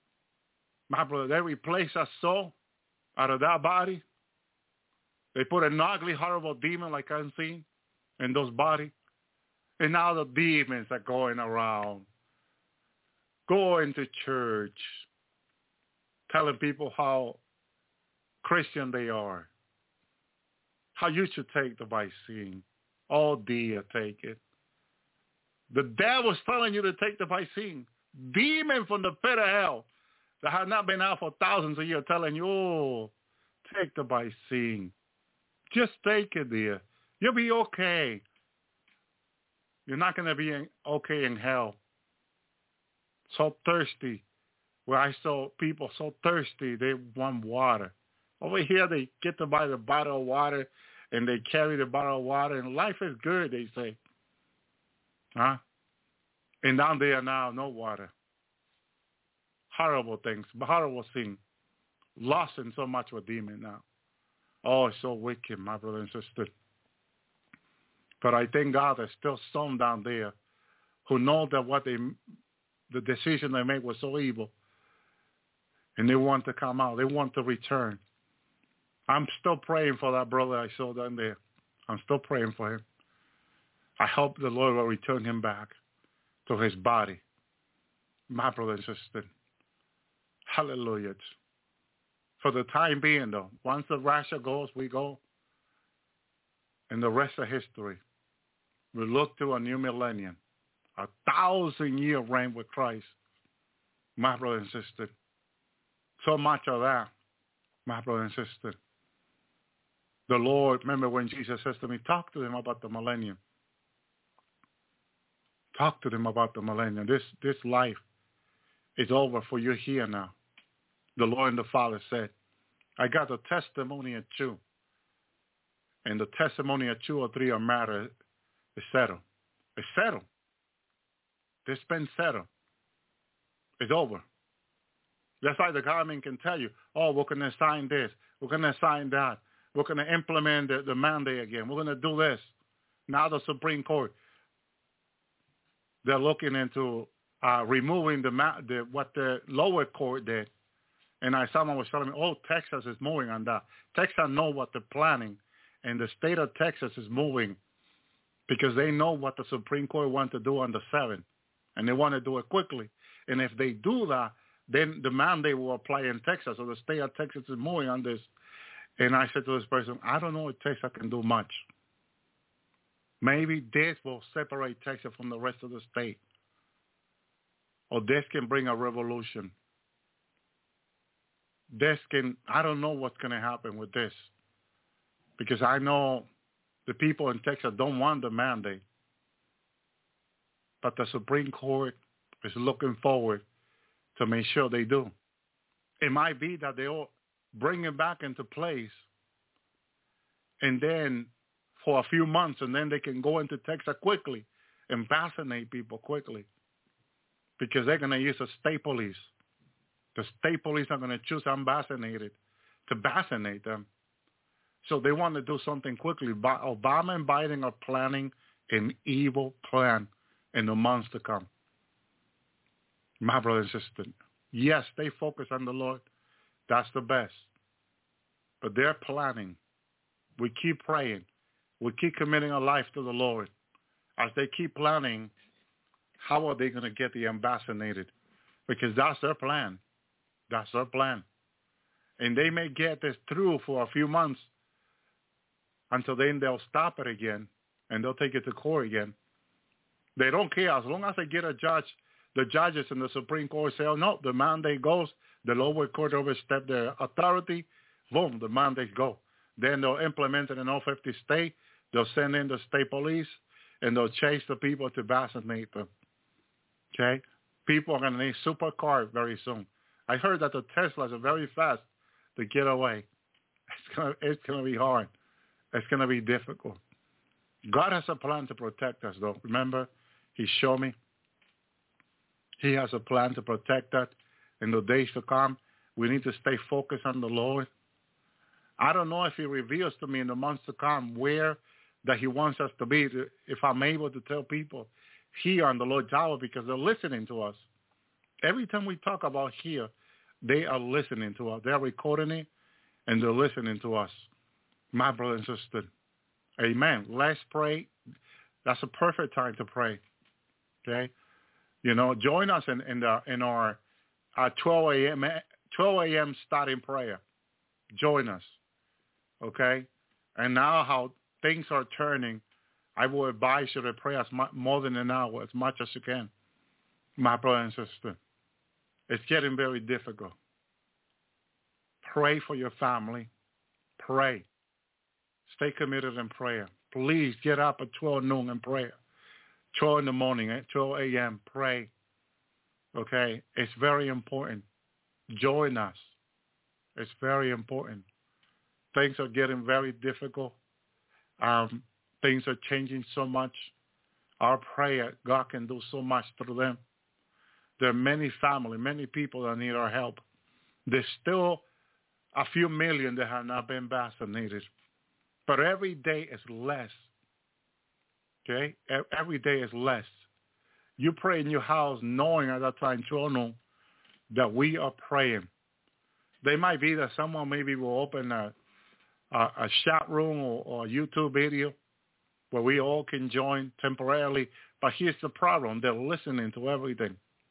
My brother, they replace a soul out of that body. They put an ugly, horrible demon like I've seen in those bodies. And now the demons are going around, going to church, telling people how Christian they are, how you should take the vaccine. Oh dear, take it. The devil's telling you to take the vaccine. Demon from the pit of hell that have not been out for thousands of years telling you, oh, take the vaccine. Just take it, dear. You'll be okay. You're not going to be okay in hell. So thirsty. Where I saw people so thirsty, they want water. Over here, they get to buy the bottle of water, and they carry the bottle of water, and life is good, they say. Huh? And down there now, no water. Horrible things, horrible thing. Lost in so much with demon now. Oh, it's so wicked, my brother and sister. But I thank God there's still some down there who know that the decision they made was so evil. And they want to come out. They want to return. I'm still praying for that brother I saw down there. I'm still praying for him. I hope the Lord will return him back to his body. My brother and sister. Hallelujah. For the time being, though, once the rapture goes, we go. And the rest of history, we look to a new millennium, 1,000-year reign with Christ. My brother and sister. So much of that, my brother and sister. The Lord, remember when Jesus says to me, talk to them about the millennium. Talk to them about the millennium. This life is over for you here now. The Lord and the Father said, I got the testimony of two. And the testimony of 2 or 3 are matter is settled. It's settled. It's been settled. It's over. That's why the government can tell you, oh, we're going to sign this. We're going to sign that. We're going to implement the mandate again. We're going to do this. Now the Supreme Court, they're looking into removing what the lower court did. And someone was telling me, oh, Texas is moving on that. Texas know what they're planning. And the state of Texas is moving because they know what the Supreme Court wants to do on the 7th. and they want to do it quickly. And if they do that, then the mandate will apply in Texas, or the state of Texas is moving on this. And I said to this person, I don't know if Texas can do much. Maybe this will separate Texas from the rest of the state. Or this can bring a revolution. I don't know what's going to happen with this. Because I know the people in Texas don't want the mandate. But the Supreme Court is looking forward to make sure they do. It might be that they'll bring it back into place and then for a few months, and then they can go into Texas quickly and vaccinate people quickly because they're going to use the state police. The state police are going to choose unvaccinated to vaccinate them. So they want to do something quickly. Obama and Biden are planning an evil plan in the months to come. My brother and sister, yes, stay focused on the Lord. That's the best. But they're planning. We keep praying. We keep committing our life to the Lord. As they keep planning, how are they going to get the unvaccinated? Because that's their plan. That's their plan. And they may get this through for a few months until then they'll stop it again and they'll take it to court again. They don't care. As long as they get a judge, the judges in the Supreme Court say, oh, no, the mandate goes. The lower court overstepped their authority. Boom, the mandates go. Then they'll implement it in all 50 states. They'll send in the state police, and they'll chase the people to vaccinate them. Okay? People are going to need supercars very soon. I heard that the Teslas are very fast to get away. It's going to be hard. It's going to be difficult. God has a plan to protect us, though. Remember, he showed me. He has a plan to protect us in the days to come. We need to stay focused on the Lord. I don't know if he reveals to me in the months to come where that he wants us to be, if I'm able to tell people here on the Lord's hour, because they're listening to us. Every time we talk about here, they are listening to us. They're recording it, and they're listening to us. My brother and sister, amen. Let's pray. That's a perfect time to pray, okay? You know, join us in our 12 a.m. starting prayer. Join us, okay? And now how things are turning, I will advise you to pray more than an hour, as much as you can, my brother and sister. It's getting very difficult. Pray for your family. Pray. Stay committed in prayer. Please get up at 12 noon and pray. 12 in the morning, at 12 a.m., pray. Okay? It's very important. Join us. It's very important. Things are getting very difficult. Things are changing so much. Our prayer, God can do so much through them. There are many families, many people that need our help. There's still a few million that have not been vaccinated. But every day is less. Okay? Every day is less. You pray in your house knowing at that time, 12 noon, that we are praying. There might be that someone maybe will open a chat room or a YouTube video where we all can join temporarily. But here's the problem. They're listening to everything.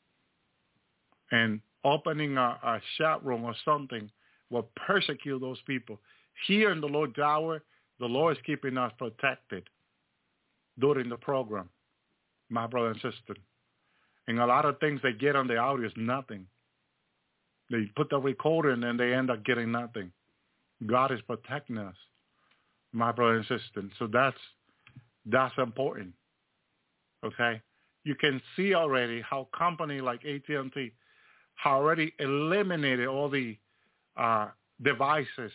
And opening a chat room or something will persecute those people. Here in the Lord's hour, the Lord is keeping us protected during the program, my brother and sister. And a lot of things they get on the audio is nothing. They put the recorder in and they end up getting nothing. God is protecting us, my brother and sister. So that's important, okay? You can see already how company like AT&T have already eliminated all the devices.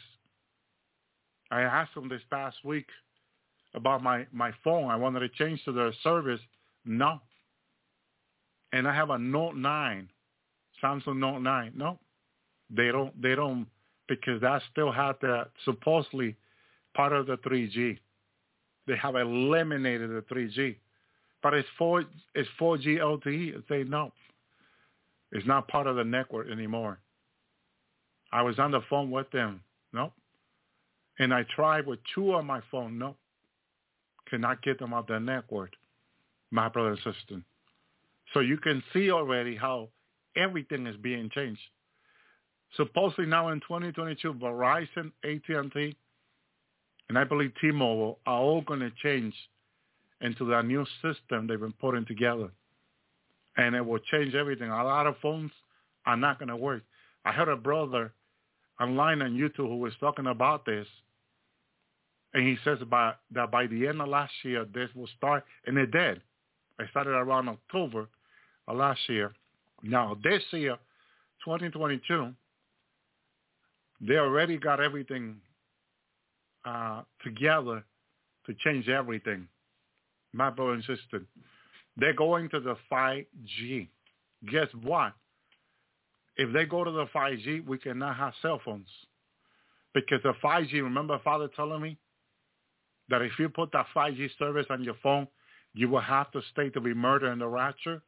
I asked them this past week about my phone. I wanted to change to their service. No. And I have a Note 9, Samsung Note 9. No, they don't, because that still had the supposedly part of the 3G. They have eliminated the 3G, but it's 4G LTE. I say no, it's not part of the network anymore. I was on the phone with them. No. And I tried with 2 on my phone. No. Cannot get them off the network, my brother and sister. So you can see already how everything is being changed. Supposedly now in 2022, Verizon, AT&T, and I believe T-Mobile are all going to change into that new system they've been putting together. And it will change everything. A lot of phones are not going to work. I heard a brother online on YouTube who was talking about this, and he says that by the end of last year, this will start, and it did. It started around October of last year. Now, this year, 2022, they already got everything together to change everything. My brother and sister, they're going to the 5G. Guess what? If they go to the 5G, we cannot have cell phones. Because the 5G, remember Father telling me that if you put that 5G service on your phone, you will have to stay to be murdered in the rapture?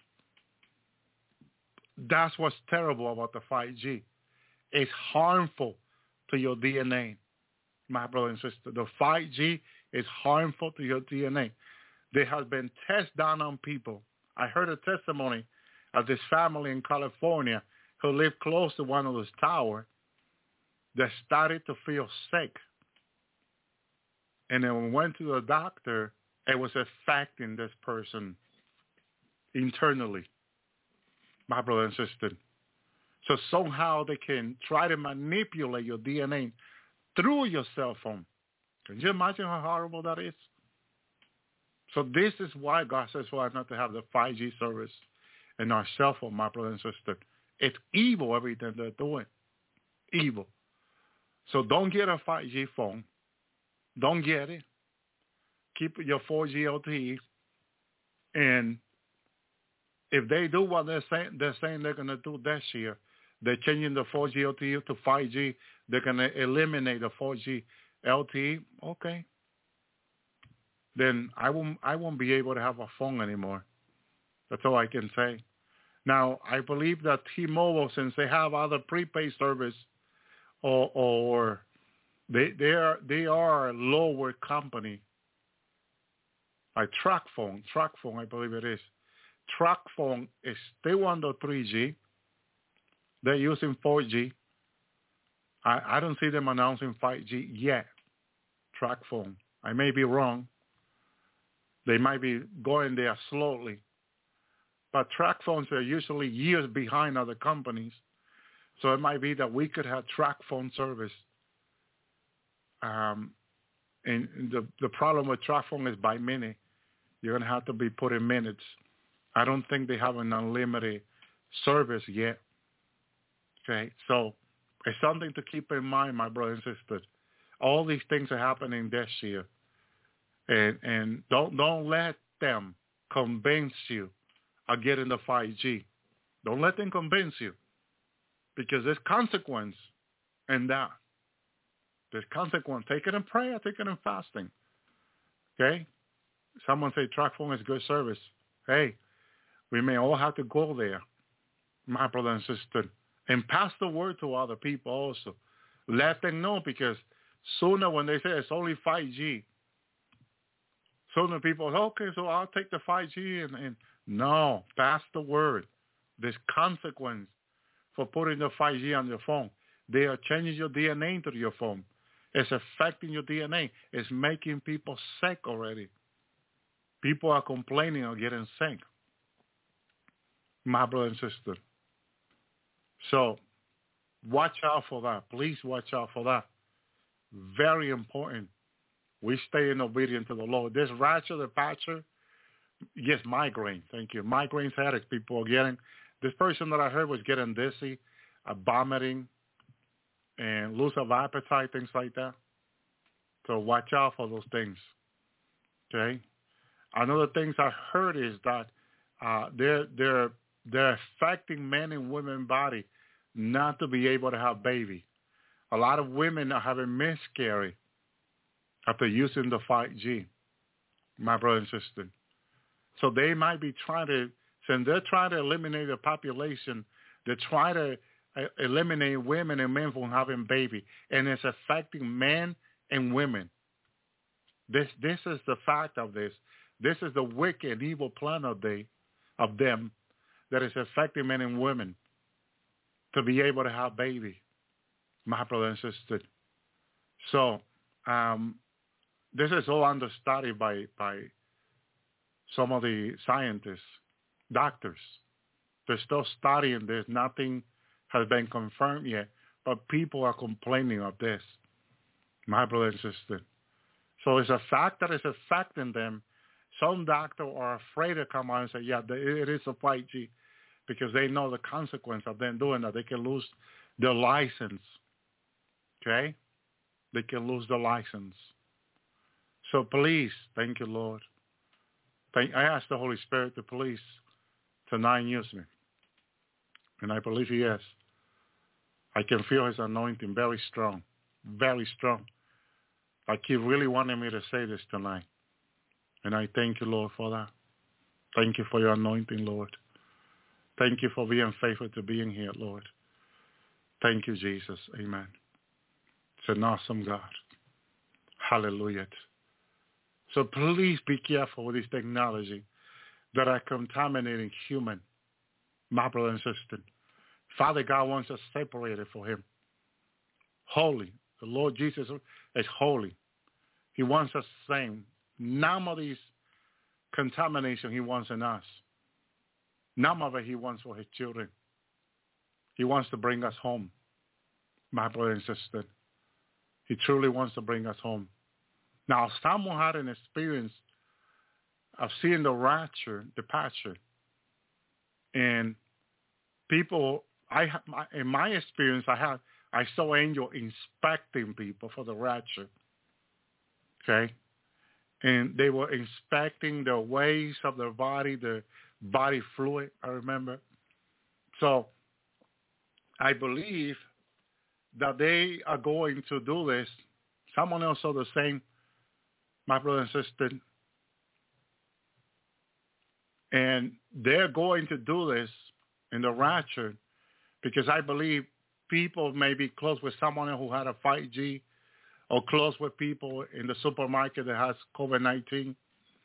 That's what's terrible about the 5G. It's harmful to your DNA, my brother and sister. The 5G is harmful to your DNA. There has been tests done on people. I heard a testimony of this family in California who lived close to one of those towers that started to feel sick. And then when we went to the doctor, it was affecting this person internally, my brother and sister. So somehow they can try to manipulate your DNA through your cell phone. Can you imagine how horrible that is? So this is why God says for us not to have the 5G service in our cell phone, my brother and sister. It's evil, everything they're doing. Evil. So don't get a 5G phone. Don't get it. Keep your 4G LTE. And if they do what they're saying they're going to do this year, they're changing the 4G LTE to 5G. They're going to eliminate the 4G LTE. Okay. Then I won't be able to have a phone anymore. That's all I can say. Now, I believe that T-Mobile, since they have other prepaid service, or they are a lower company. Like TracFone, I believe it is. TracFone is still under 3G. They're using 4G. I don't see them announcing 5G yet. TracFone. I may be wrong. They might be going there slowly. But TracFones are usually years behind other companies. So it might be that we could have TracFone service. And the problem with TracFone is by minute. You're going to have to be put in minutes. I don't think they have an unlimited service yet. Okay, so it's something to keep in mind, my brothers and sisters. All these things are happening this year. And don't let them convince you of getting the 5G. Don't let them convince you, because there's consequence in that. There's consequence. Take it in prayer. Take it in fasting. Okay? Someone say TracFone is good service. Hey, we may all have to go there, my brother and sister, and pass the word to other people also. Let them know, because sooner when they say it's only 5G, sooner people say, okay, so I'll take the 5G. And no, pass the word. There's consequence for putting the 5G on your phone. They are changing your DNA into your phone. It's affecting your DNA. It's making people sick already. People are complaining of getting sick, my brother and sister. So watch out for that. Please watch out for that. Very important. We stay in obedience to the Lord. This rapture, the patcher, yes, migraine. Thank you. Migraines, headaches people are getting. This person that I heard was getting dizzy, vomiting, and loss of appetite, things like that. So watch out for those things. Okay. Another things I heard is that they're affecting men and women's body not to be able to have baby. A lot of women are having miscarriage after using the 5G, my brother and sister. So they might be trying to, since they're trying to eliminate the population, they're trying to eliminate women and men from having baby, and it's affecting men and women. This is the fact of this. This is the wicked, evil plan of them that is affecting men and women to be able to have baby, my brother and sister. So this is all understudied by some of the scientists, doctors. They're still studying this. Nothing has been confirmed yet, but people are complaining of this, my brother and sister. So it's a fact that is affecting them. Some doctors are afraid to come out and say, yeah, it is a 5G, because they know the consequence of them doing that. They can lose their license, okay? They can lose the license. So please, thank you, Lord. I ask the Holy Spirit to please tonight use me. And I believe he is. I can feel his anointing very strong, very strong. Like he really wanted me to say this tonight. And I thank you, Lord, for that. Thank you for your anointing, Lord. Thank you for being faithful to being here, Lord. Thank you, Jesus. Amen. It's an awesome God. Hallelujah. So please be careful with this technology that are contaminating human, my brother and sister. Father God wants us separated for him. Holy. The Lord Jesus is holy. He wants us same. None of these contamination he wants in us. None of it he wants for his children. He wants to bring us home, my brother and sister. He truly wants to bring us home. Now, someone had an experience of seeing the rapture, departure, and people. In my experience, I saw angels inspecting people for the rapture. Okay, and they were inspecting the ways of their body, the body fluid. I remember. So, I believe that they are going to do this. Someone else saw the same. My brother and sister, and they're going to do this in the rapture because I believe people may be close with someone who had a 5G or close with people in the supermarket that has COVID-19,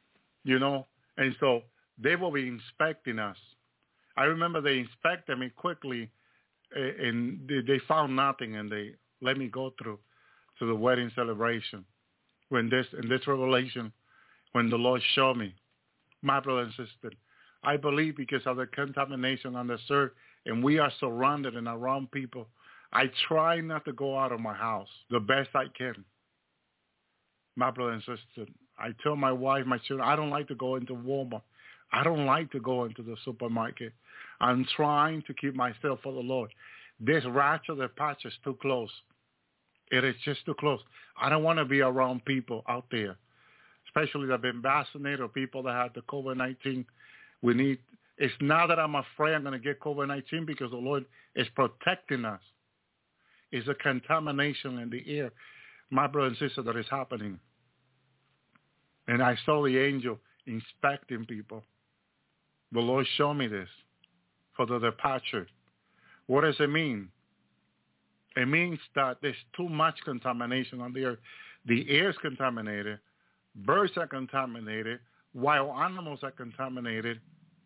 and so they will be inspecting us. I remember they inspected me quickly, and they found nothing, and they let me go through to the wedding celebration. In this revelation, when the Lord showed me, my brother and sister, I believe because of the contamination on the earth, and we are surrounded and around people, I try not to go out of my house the best I can. My brother and sister, I tell my wife, my children, I don't like to go into Walmart. I don't like to go into the supermarket. I'm trying to keep myself for the Lord. This rapture, the patch is too close. It is just too close. I don't want to be around people out there, especially that have been vaccinated or people that have the COVID-19. It's not that I'm afraid I'm going to get COVID-19 because the Lord is protecting us. It's a contamination in the air, my brother and sister, that is happening. And I saw the angel inspecting people. The Lord showed me this for the departure. What does it mean? It means that there's too much contamination on the earth. The air is contaminated. Birds are contaminated. Wild animals are contaminated.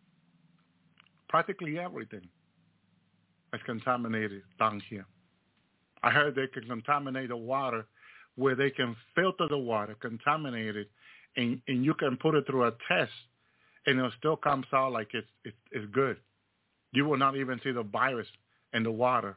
Practically everything is contaminated down here. I heard they can contaminate the water where they can filter the water, contaminate it, and you can put it through a test, and it still comes out like it's good. You will not even see the virus in the water,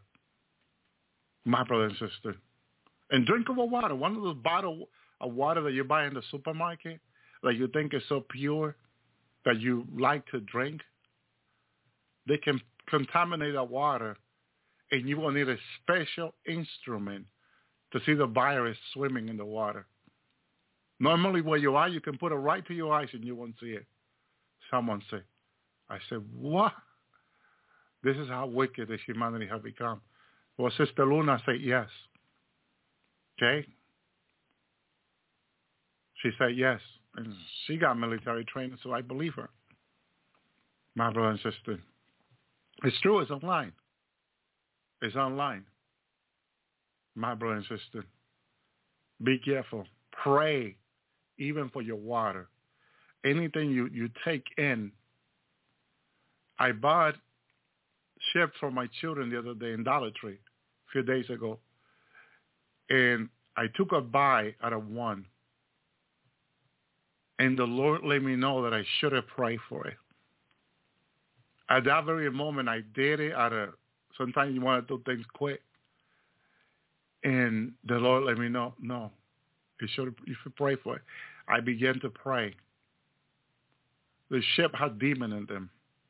my brother and sister. And drinkable water, one of those bottles of water that you buy in the supermarket, that you think is so pure that you like to drink, they can contaminate that water, and you will need a special instrument to see the virus swimming in the water. Normally where you are, you can put it right to your eyes and you won't see it. Someone said. I said, what? This is how wicked this humanity has become. Well, Sister Luna said yes. Okay? She said yes. And she got military training, so I believe her. My brother and sister. It's true, it's online. It's online. My brother and sister. Be careful. Pray, even for your water. Anything you take in, I bought chips for my children the other day in Dollar Tree a few days ago. And I took a bite out of one. And the Lord let me know that I should have prayed for it. At that very moment, I did it sometimes you want to do things quick. And the Lord let me know, no, you should pray for it. I began to pray. The ship had demon in them,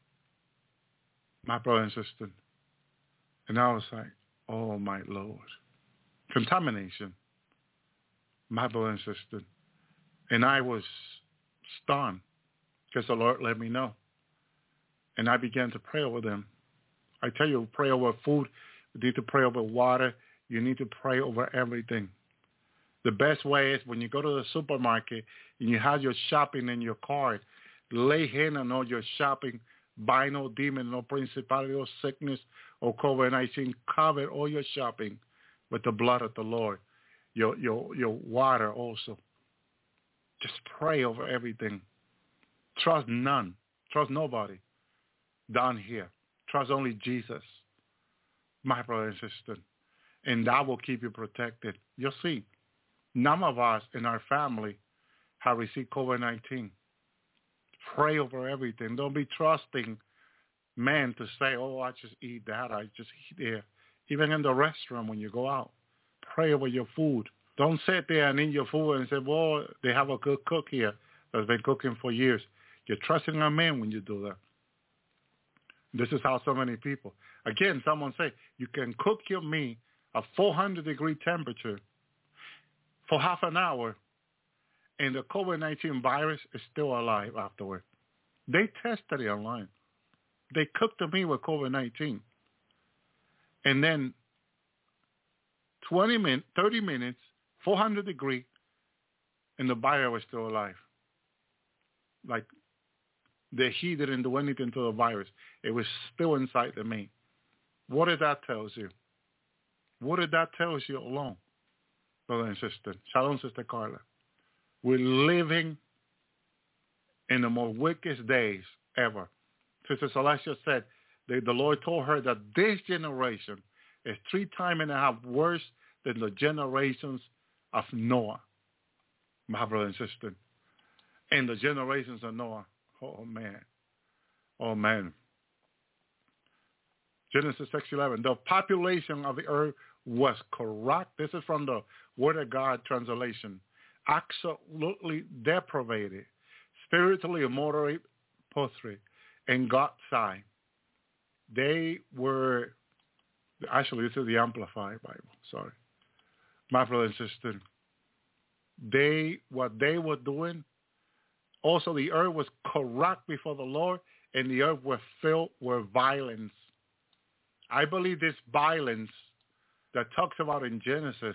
my brother and sister. And I was like, oh, my Lord. Contamination, my brother and sister. And I was stunned because the Lord let me know. And I began to pray over them. I tell you, pray over food. You need to pray over water. You need to pray over everything. The best way is when you go to the supermarket and you have your shopping in your cart, lay hand on all your shopping, buy no demon, no principality, no sickness, or COVID-19. Cover all your shopping with the blood of the Lord. Your water also. Just pray over everything. Trust none. Trust nobody down here. Trust only Jesus, my brother and sister. And that will keep you protected. You'll see, none of us in our family have received COVID-19. Pray over everything. Don't be trusting men to say, oh, I just eat that. I just eat there. Even in the restaurant when you go out, pray over your food. Don't sit there and eat your food and say, well, they have a good cook here that's been cooking for years. You're trusting a man when you do that. This is how so many people. Again, someone say, you can cook your meat at 400-degree temperature for half an hour, and the COVID-19 virus is still alive afterward. They tested it online. They cooked the meat with COVID-19. And then 30 minutes, 400 degree, and the virus was still alive. Like the heat didn't do anything to the virus. It was still inside the meat. What did that tell you? What did that tell you alone, brother and sister? Shalom, Sister Carla. We're living in the most wicked days ever. Sister Celestia said the Lord told her that this generation is 3.5 times worse than the generations of Noah, my brother and sister. And the generations of Noah. Oh, man. Oh, man. Genesis 6:11. The population of the earth was corrupt. This is from the Word of God translation. Absolutely depraved, spiritually immoderate, poetry, and God's side. They were, actually this is the Amplified Bible, sorry. My brother and sister, what they were doing, also the earth was corrupt before the Lord, and the earth was filled with violence. I believe this violence that talks about in Genesis,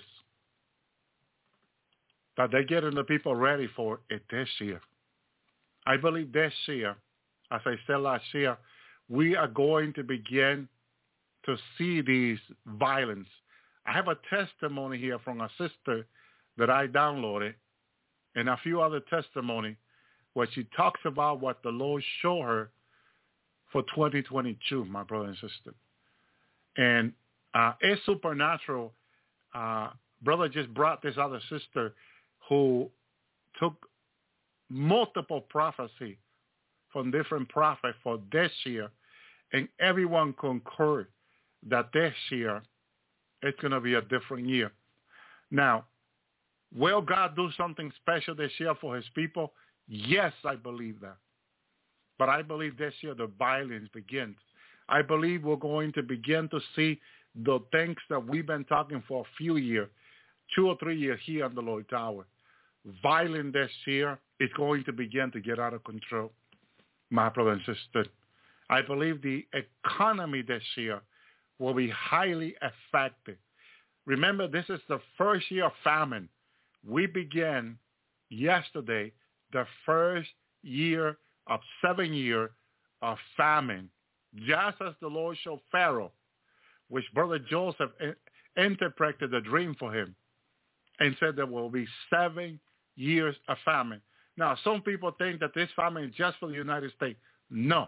that they're getting the people ready for it this year. I believe this year, as I said last year, we are going to begin to see these violence. I have a testimony here from a sister that I downloaded and a few other testimony where she talks about what the Lord showed her for 2022, my brother and sister. And it's supernatural. Brother just brought this other sister who took multiple prophecy from different prophets for this year, and everyone concurred that this year it's going to be a different year. Now, will God do something special this year for his people? Yes, I believe that. But I believe this year the violence begins. I believe we're going to begin to see the things that we've been talking for a few years, 2 or 3 years here on the Lord Tower. Violence this year is going to begin to get out of control, my brother and sister. I believe the economy this year will be highly affected. Remember, this is the first year of famine. We began yesterday the first year of 7 years of famine, just as the Lord showed Pharaoh, which Brother Joseph interpreted the dream for him and said there will be 7 years of famine. Now, some people think that this famine is just for the United States. No,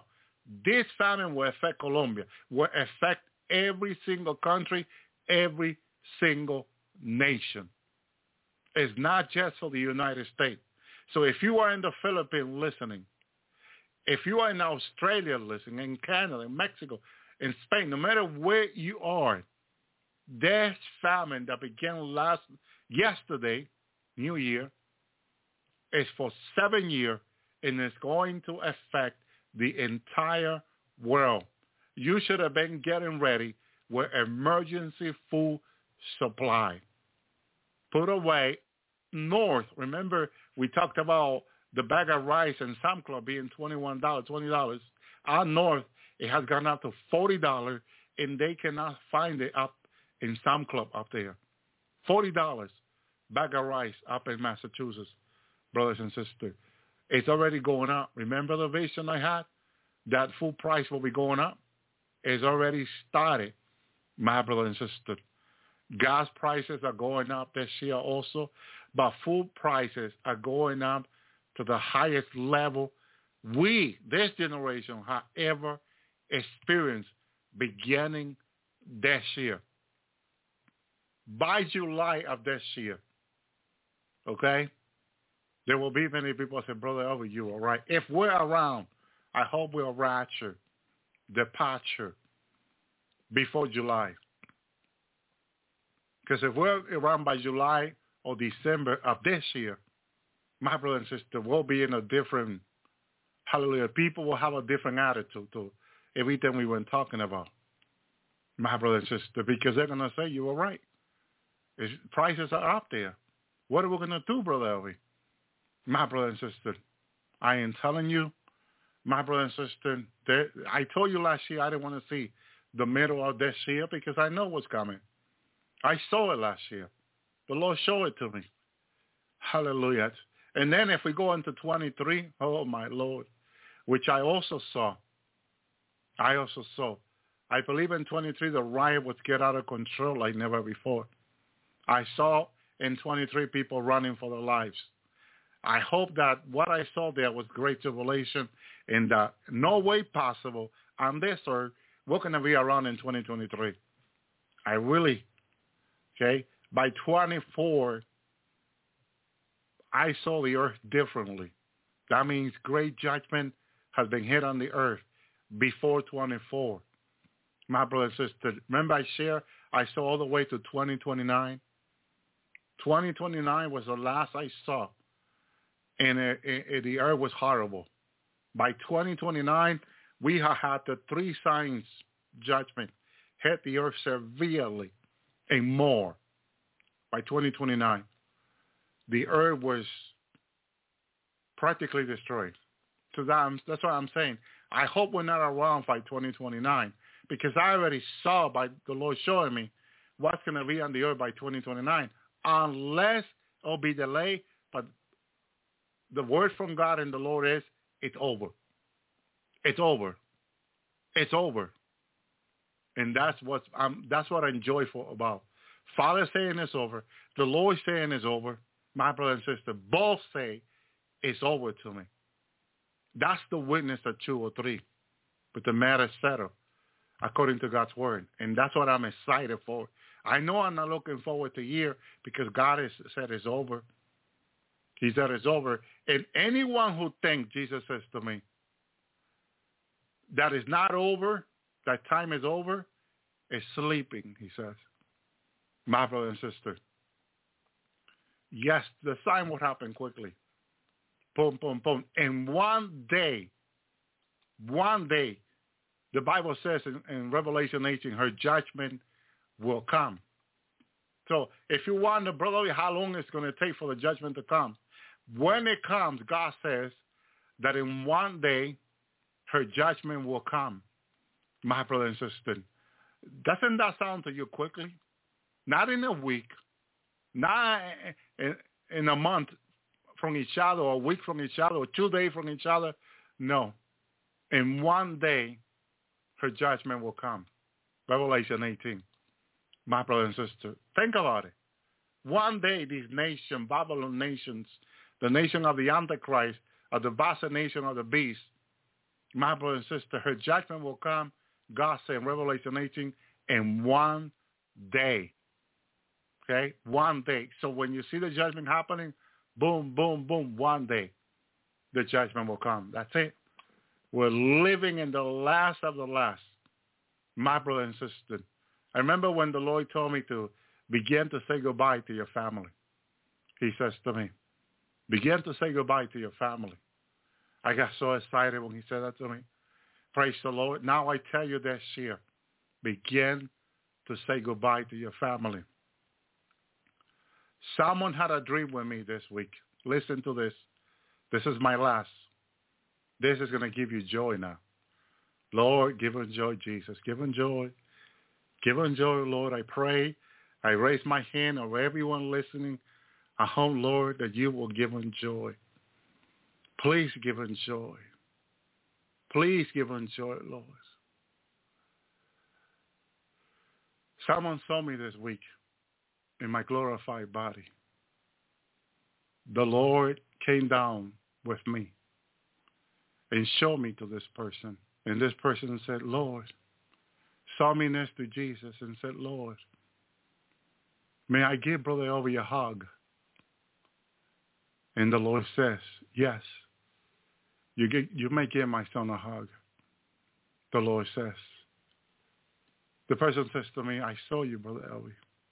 This famine will affect Colombia, will affect every single country, every single nation. It's not just for the United States. So if you are in the Philippines listening, if you are in Australia listening, in Canada, in Mexico, in Spain, no matter where you are, this famine that began yesterday, New Year, is for 7 years, and it's going to affect the entire world. You should have been getting ready with emergency food supply. Put away north. Remember, we talked about the bag of rice in Sam's Club being $21, $20. Out north, it has gone up to $40, and they cannot find it up in Sam's Club up there. $40 bag of rice up in Massachusetts, brothers and sisters. It's already going up. Remember the vision I had? That food price will be going up. It's already started, my brother and sister. Gas prices are going up this year also, but food prices are going up to the highest level we, this generation, have ever experienced beginning this year. By July of this year, okay, there will be many people say, Brother Elvis, you are right. If we're around, I hope we'll rapture, departure before July. Because if we're around by July or December of this year, my brother and sister will be in a different, hallelujah, people will have a different attitude to everything we were talking about, my brother and sister, because they're going to say, you were right. Prices are up there. What are we going to do, Brother Elvis? My brother and sister, I am telling you, my brother and sister, I told you last year I didn't want to see the middle of this year because I know what's coming. I saw it last year. The Lord showed it to me. Hallelujah. And then if we go into 23, oh my Lord, which I also saw. I believe in 23 the riot would get out of control like never before. I saw in 23 people running for their lives. I hope that what I saw there was great tribulation and that no way possible on this earth we're going to be around in 2023. I really, okay, by 24, I saw the earth differently. That means great judgment has been hit on the earth before 24. My brother and sister, remember I saw all the way to 2029. 2029 was the last I saw, and the earth was horrible. By 2029, we have had the 3 signs judgment hit the earth severely and more. By 2029, the earth was practically destroyed. So that's what I'm saying. I hope we're not around by 2029 because I already saw by the Lord showing me what's going to be on the earth by 2029. Unless it'll be delayed, but the word from God and the Lord is, it's over. It's over. It's over. And that's what I'm joyful about. Father saying it's over. The Lord saying it's over. My brother and sister both say it's over to me. That's the witness of 2 or 3. But the matter is settled according to God's word. And that's what I'm excited for. I know I'm not looking forward to a year because God has said it's over. He said it's over. And anyone who thinks, Jesus says to me, that is not over, that time is over, is sleeping, he says. My brother and sister. Yes, the sign will happen quickly. Boom, boom, boom. And one day, the Bible says in Revelation 18, her judgment will come. So if you wonder, brother, how long it's going to take for the judgment to come, when it comes, God says that in one day, her judgment will come. My brother and sister, doesn't that sound to you quickly? Not in a week, not in a month from each other, or a week from each other, or 2 days from each other. No. In one day, her judgment will come. Revelation 18. My brother and sister, think about it. One day, these nations, Babylon nations, the nation of the Antichrist, or the vast nation of the beast, My brother and sister, her judgment will come, God said in Revelation 18, in one day. Okay? One day. So when you see the judgment happening, boom, boom, boom, one day, the judgment will come. That's it. We're living in the last of the last. My brother and sister, I remember when the Lord told me to begin to say goodbye to your family. He says to me, begin to say goodbye to your family. I got so excited when he said that to me. Praise the Lord. Now I tell you this year, begin to say goodbye to your family. Someone had a dream with me this week. Listen to this. This is my last. This is going to give you joy now. Lord, give them joy, Jesus. Give them joy. Give them joy, Lord. I pray. I raise my hand over everyone listening at home, Lord, that you will give them joy. Please give them joy. Please give them joy, Lord. Someone saw me this week in my glorified body. The Lord came down with me and showed me to this person. And this person said, Lord, saw me next to Jesus and said, Lord, may I give Brother Elvi a hug? And the Lord says, yes, you may give my son a hug. The Lord says. The person says to me, I saw you, Brother Elvi.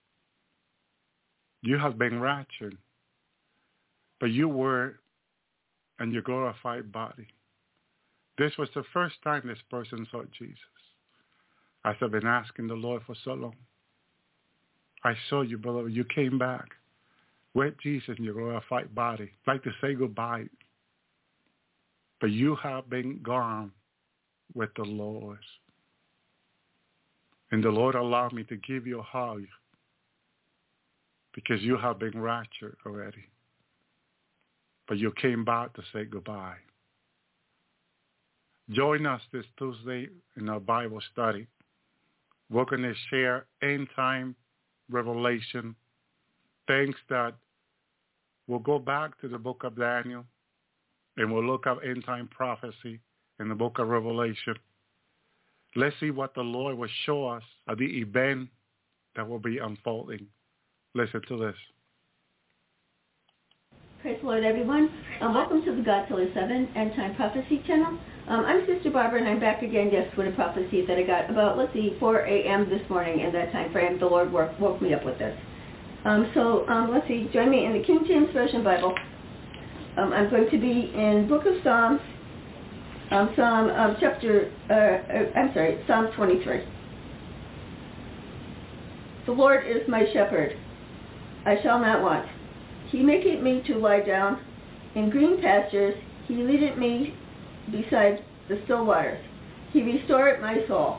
You have been raptured, but you were in your glorified body. This was the first time this person saw Jesus. As I've been asking the Lord for so long. I saw you, brother. You came back with Jesus in your glorified body. I'd like to say goodbye. But you have been gone with the Lord. And the Lord allowed me to give you a hug because you have been raptured already. But you came back to say goodbye. Join us this Tuesday in our Bible study. We're going to share end-time revelation, things that we'll go back to the book of Daniel, and we'll look up end-time prophecy in the book of Revelation. Let's see what the Lord will show us at the event that will be unfolding. Listen to this.
Praise the Lord, everyone. Welcome to the God Killer 7 End Time Prophecy channel. I'm Sister Barbara, and I'm back again, yes, with a prophecy that I got about, 4 a.m. this morning. In that time frame, the Lord woke me up with this. Join me in the King James Version Bible. I'm going to be in Book of Psalms, Psalm 23. The Lord is my shepherd. I shall not want. He maketh me to lie down in green pastures. He leadeth me beside the still waters. He restored my soul.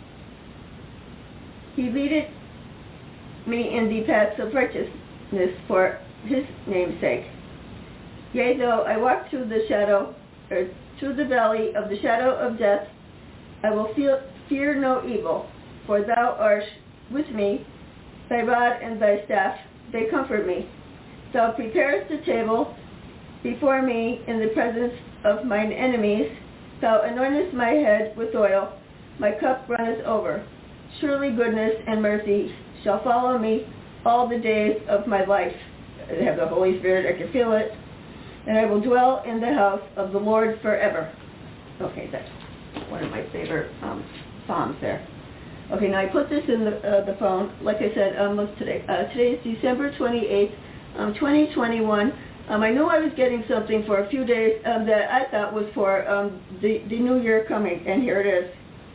He leadeth me in the paths of righteousness for his name's sake. Yea, though I walk through the valley of the shadow of death, I will fear no evil, for thou art with me. Thy rod and thy staff, they comfort me. Thou preparest a table before me in the presence of mine enemies. Thou anointest my head with oil. My cup runneth over. Surely goodness and mercy shall follow me all the days of my life. I have the Holy Spirit. I can feel it. And I will dwell in the house of the Lord forever. Okay, that's one of my favorite psalms there. Okay, now I put this in the phone. Like I said, today is December 28th, 2021. I knew I was getting something for a few days that I thought was for the new year coming, and here it is.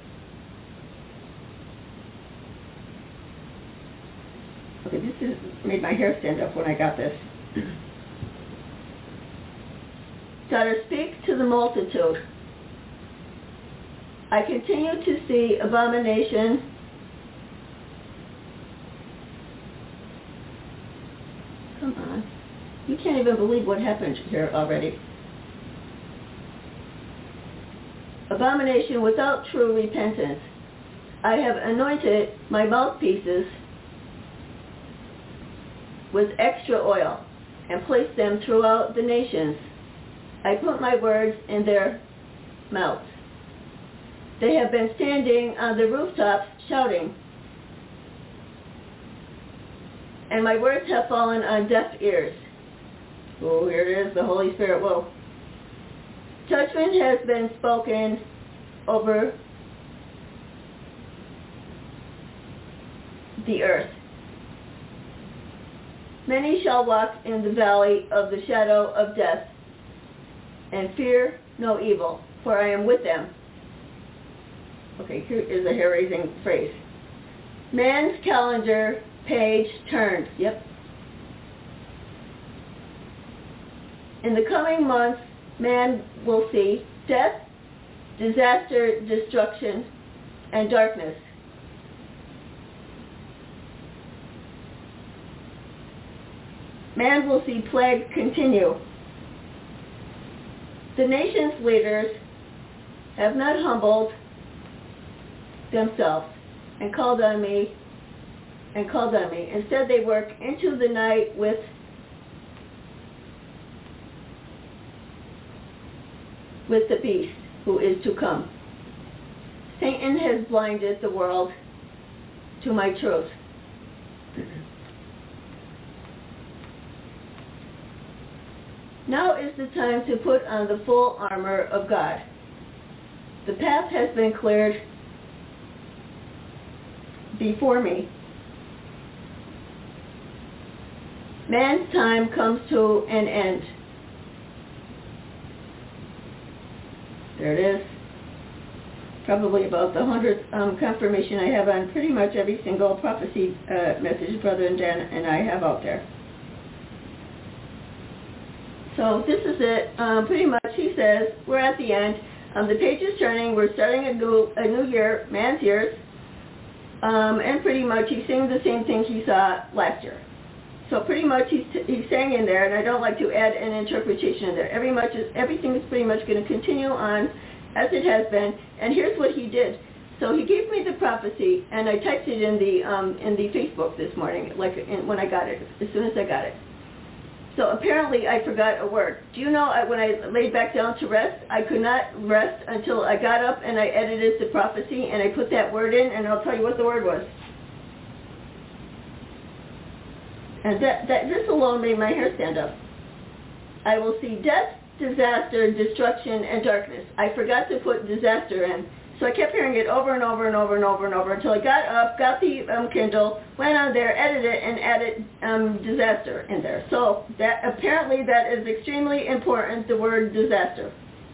Okay, this made my hair stand up when I got this. Daughter, speak to the multitude. I continue to see abomination Come on. You can't even believe what happened here already. Abomination without true repentance. I have anointed my mouthpieces with extra oil and placed them throughout the nations. I put my words in their mouths. They have been standing on the rooftops shouting, and my words have fallen on deaf ears. Oh, here it is, the Holy Spirit. Whoa. Judgment has been spoken over the earth. Many shall walk in the valley of the shadow of death, and fear no evil, for I am with them. Okay, here is a hair-raising phrase. Man's calendar page turned. Yep. In the coming months, man will see death, disaster, destruction, and darkness. Man will see plague continue. The nation's leaders have not humbled themselves and called on me. Instead, they work into the night with the beast who is to come. Satan has blinded the world to my truth. Now is the time to put on the full armor of God. The path has been cleared before me. Man's time comes to an end. There it is. Probably about the 100th confirmation I have on pretty much every single prophecy message Brother Dan and I have out there. So this is it. Pretty much he says, we're at the end. The page is turning. We're starting a new year, man's years. And pretty much he's saying the same thing he saw last year. So pretty much he's saying in there, and I don't like to add an interpretation in there. Everything is pretty much going to continue on as it has been. And here's what he did. So he gave me the prophecy, and I typed it in the Facebook this morning, when I got it, as soon as I got it. So apparently I forgot a word. Do you know when I laid back down to rest, I could not rest until I got up and I edited the prophecy and I put that word in, and I'll tell you what the word was. And this alone made my hair stand up. I will see death, disaster, destruction, and darkness. I forgot to put disaster in. So I kept hearing it over and over and over and over and over until I got up, got the Kindle, went on there, edited it, and added disaster in there. So apparently that is extremely important, the word disaster.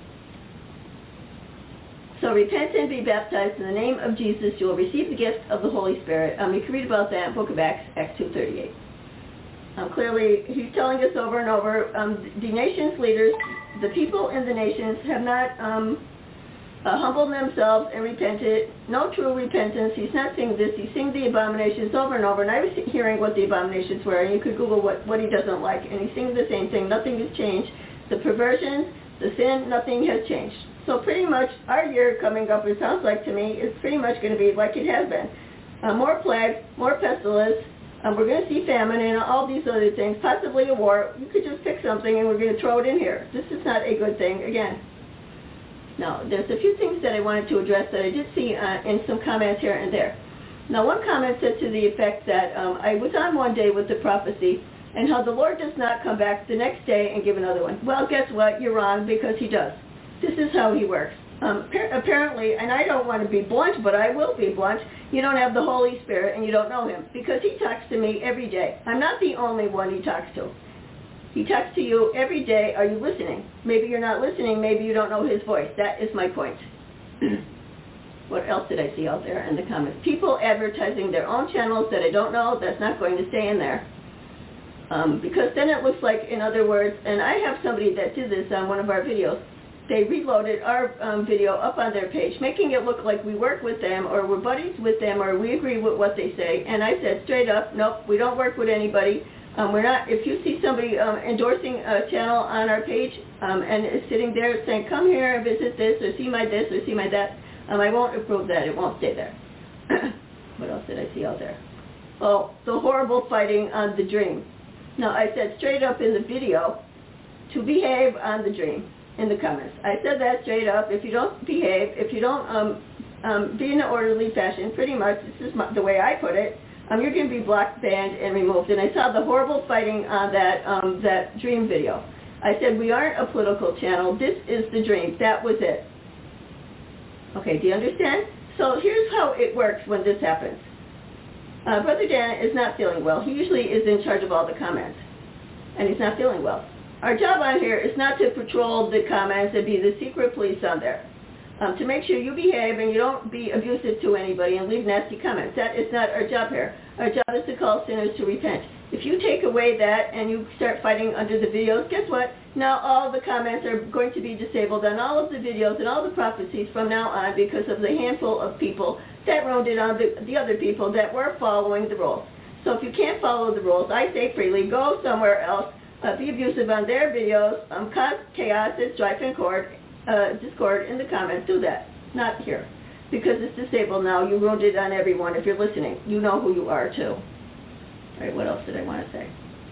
So repent and be baptized in the name of Jesus. You will receive the gift of the Holy Spirit. You can read about that in Book of Acts, Acts 2:38. Clearly, he's telling us over and over, the nation's leaders, the people in the nations have not humbled themselves and repented. No true repentance. He's not saying this. He's saying the abominations over and over. And I was hearing what the abominations were, and you could Google what he doesn't like. And he's saying the same thing. Nothing has changed. The perversions, the sin, nothing has changed. So pretty much our year coming up, it sounds like to me, is pretty much going to be like it has been. More plague, more pestilence. We're going to see famine and all these other things, possibly a war. You could just pick something and we're going to throw it in here. This is not a good thing, again. Now, there's a few things that I wanted to address that I did see in some comments here and there. Now, one comment said to the effect that I was on one day with the prophecy and how the Lord does not come back the next day and give another one. Well, guess what? You're wrong, because he does. This is how he works. Apparently, and I don't want to be blunt, but I will be blunt, you don't have the Holy Spirit and you don't know him, because he talks to me every day. I'm not the only one he talks to. He talks to you every day. Are you listening? Maybe you're not listening. Maybe you don't know his voice. That is my point. What else did I see out there in the comments? People advertising their own channels that I don't know. That's not going to stay in there. Because then it looks like, in other words, and I have somebody that did this on one of our videos. They reloaded our video up on their page, making it look like we work with them or we're buddies with them or we agree with what they say. And I said straight up, nope, we don't work with anybody. We're not. If you see somebody endorsing a channel on our page and is sitting there saying, come here and visit this or see my this or see my that, I won't approve that. It won't stay there. What else did I see out there? Oh, the horrible fighting on the dream. Now, I said straight up in the video to behave on the dream. in the comments. I said that straight up. If you don't behave, if you don't be in an orderly fashion, pretty much, this is the way I put it, you're going to be blocked, banned, and removed. And I saw the horrible fighting on that Dream video. I said, we aren't a political channel. This is the Dream. That was it. Okay, do you understand? So here's how it works when this happens. Brother Dan is not feeling well. He usually is in charge of all the comments, and he's not feeling well. Our job on here is not to patrol the comments and be the secret police on there. To make sure you behave and you don't be abusive to anybody and leave nasty comments. That is not our job here. Our job is to call sinners to repent. If you take away that and you start fighting under the videos, guess what? Now all the comments are going to be disabled on all of the videos and all the prophecies from now on because of the handful of people that ruined it on the other people that were following the rules. So if you can't follow the rules, I say freely, go somewhere else, be abusive on their videos, cause chaos and strife and discord in the comments. Do that, not here, because it's disabled now. You ruined it on everyone. If you're listening, you know who you are too. All right, what else did I want to say?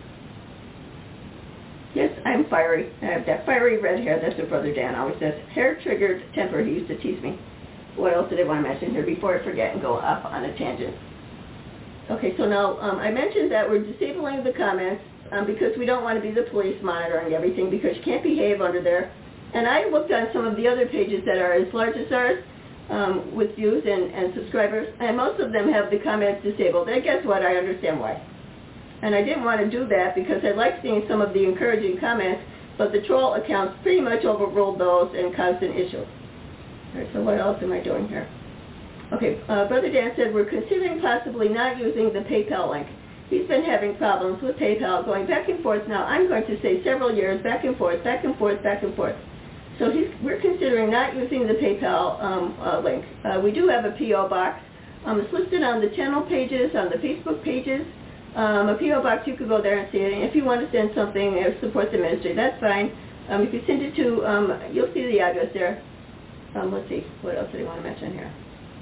Yes, I'm fiery. I have that fiery red hair. That's what Brother Dan always says. Hair-triggered temper. He used to tease me. What else did I want to mention here before I forget and go off on a tangent? Okay, so now I mentioned that we're disabling the comments because we don't want to be the police monitoring everything because you can't behave under there. And I looked on some of the other pages that are as large as ours with views and subscribers, and most of them have the comments disabled. And guess what? I understand why. And I didn't want to do that because I like seeing some of the encouraging comments, but the troll accounts pretty much overruled those and caused an issue. All right, so what else am I doing here? Okay, Brother Dan said we're considering possibly not using the PayPal link. He's been having problems with PayPal going back and forth now. I'm going to say several years, back and forth, back and forth, back and forth. So we're considering not using the PayPal link. We do have a P.O. box. It's listed on the channel pages, on the Facebook pages. A P.O. box, you could go there and see it. And if you want to send something or support the ministry, that's fine. If you send it to, you'll see the address there. Let's see, what else did I want to mention here?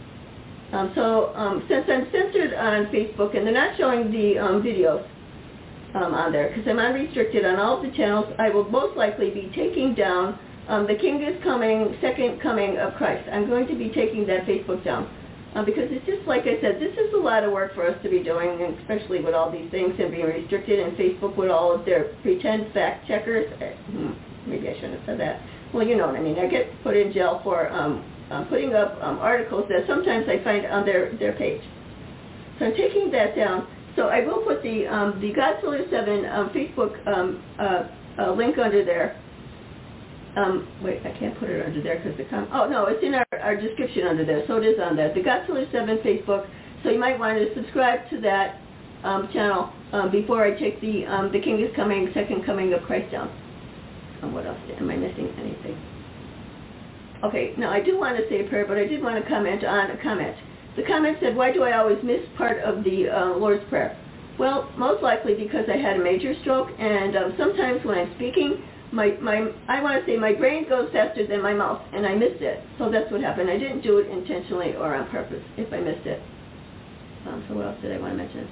Since I'm censored on Facebook and they're not showing the videos on there, because I'm unrestricted on all of the channels, I will most likely be taking down The King is Coming, Second Coming of Christ. I'm going to be taking that Facebook down. Because it's just like I said, this is a lot of work for us to be doing, and especially with all these things and being restricted, and Facebook with all of their pretend fact checkers. Maybe I shouldn't have said that. Well, you know what I mean. I get put in jail for putting up articles that sometimes I find on their page. So I'm taking that down. So I will put the Godzilla 7 Facebook link under there. Wait, I can't put it under there because it's in our description under there, so it is on there. The Godzilla 7 Facebook, so you might want to subscribe to that channel before I take the King is Coming, Second Coming of Christ down. What else? Am I missing anything? Okay, now I do want to say a prayer, but I did want to comment on a comment. The comment said, why do I always miss part of the Lord's Prayer? Well, most likely because I had a major stroke, and sometimes when I'm speaking, I want to say my brain goes faster than my mouth, and I missed it. So that's what happened. I didn't do it intentionally or on purpose if I missed it. So what else did I want to mention?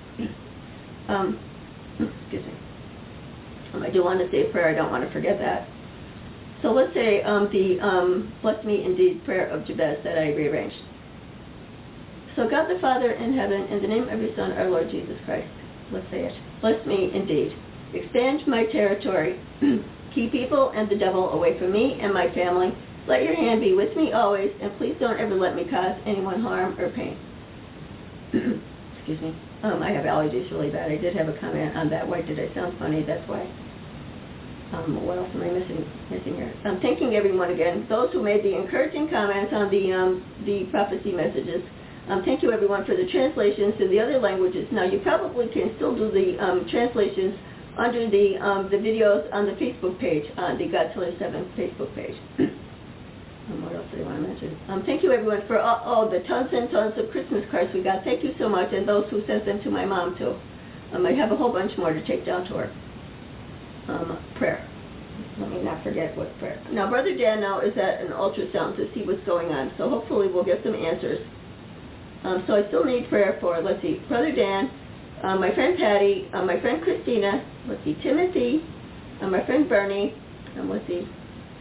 Excuse me. I do want to say a prayer. I don't want to forget that. So let's say the Bless Me Indeed prayer of Jabez that I rearranged. So God the Father in heaven, in the name of your Son, our Lord Jesus Christ, let's say it. Bless me indeed. Expand my territory. Keep people and the devil away from me and my family. Let your hand be with me always, and please don't ever let me cause anyone harm or pain. Excuse me. I have allergies really bad. I did have a comment on that. Why did I sound funny? That's why. What else am I missing here? I'm thanking everyone again. Those who made the encouraging comments on the prophecy messages. Thank you everyone for the translations in the other languages. Now you probably can still do the translations under the videos on the Facebook page, on the Godzilla 7 Facebook page. What else do I want to mention? Thank you everyone for all the tons and tons of Christmas cards we got. Thank you so much, and those who sent them to my mom too. I have a whole bunch more to take down to her. Prayer. Let me not forget what prayer. Now, Brother Dan now is at an ultrasound to see what's going on, so hopefully we'll get some answers. So I still need prayer for, let's see, Brother Dan, my friend Patty, my friend Christina, let's see, Timothy, my friend Bernie, let's see,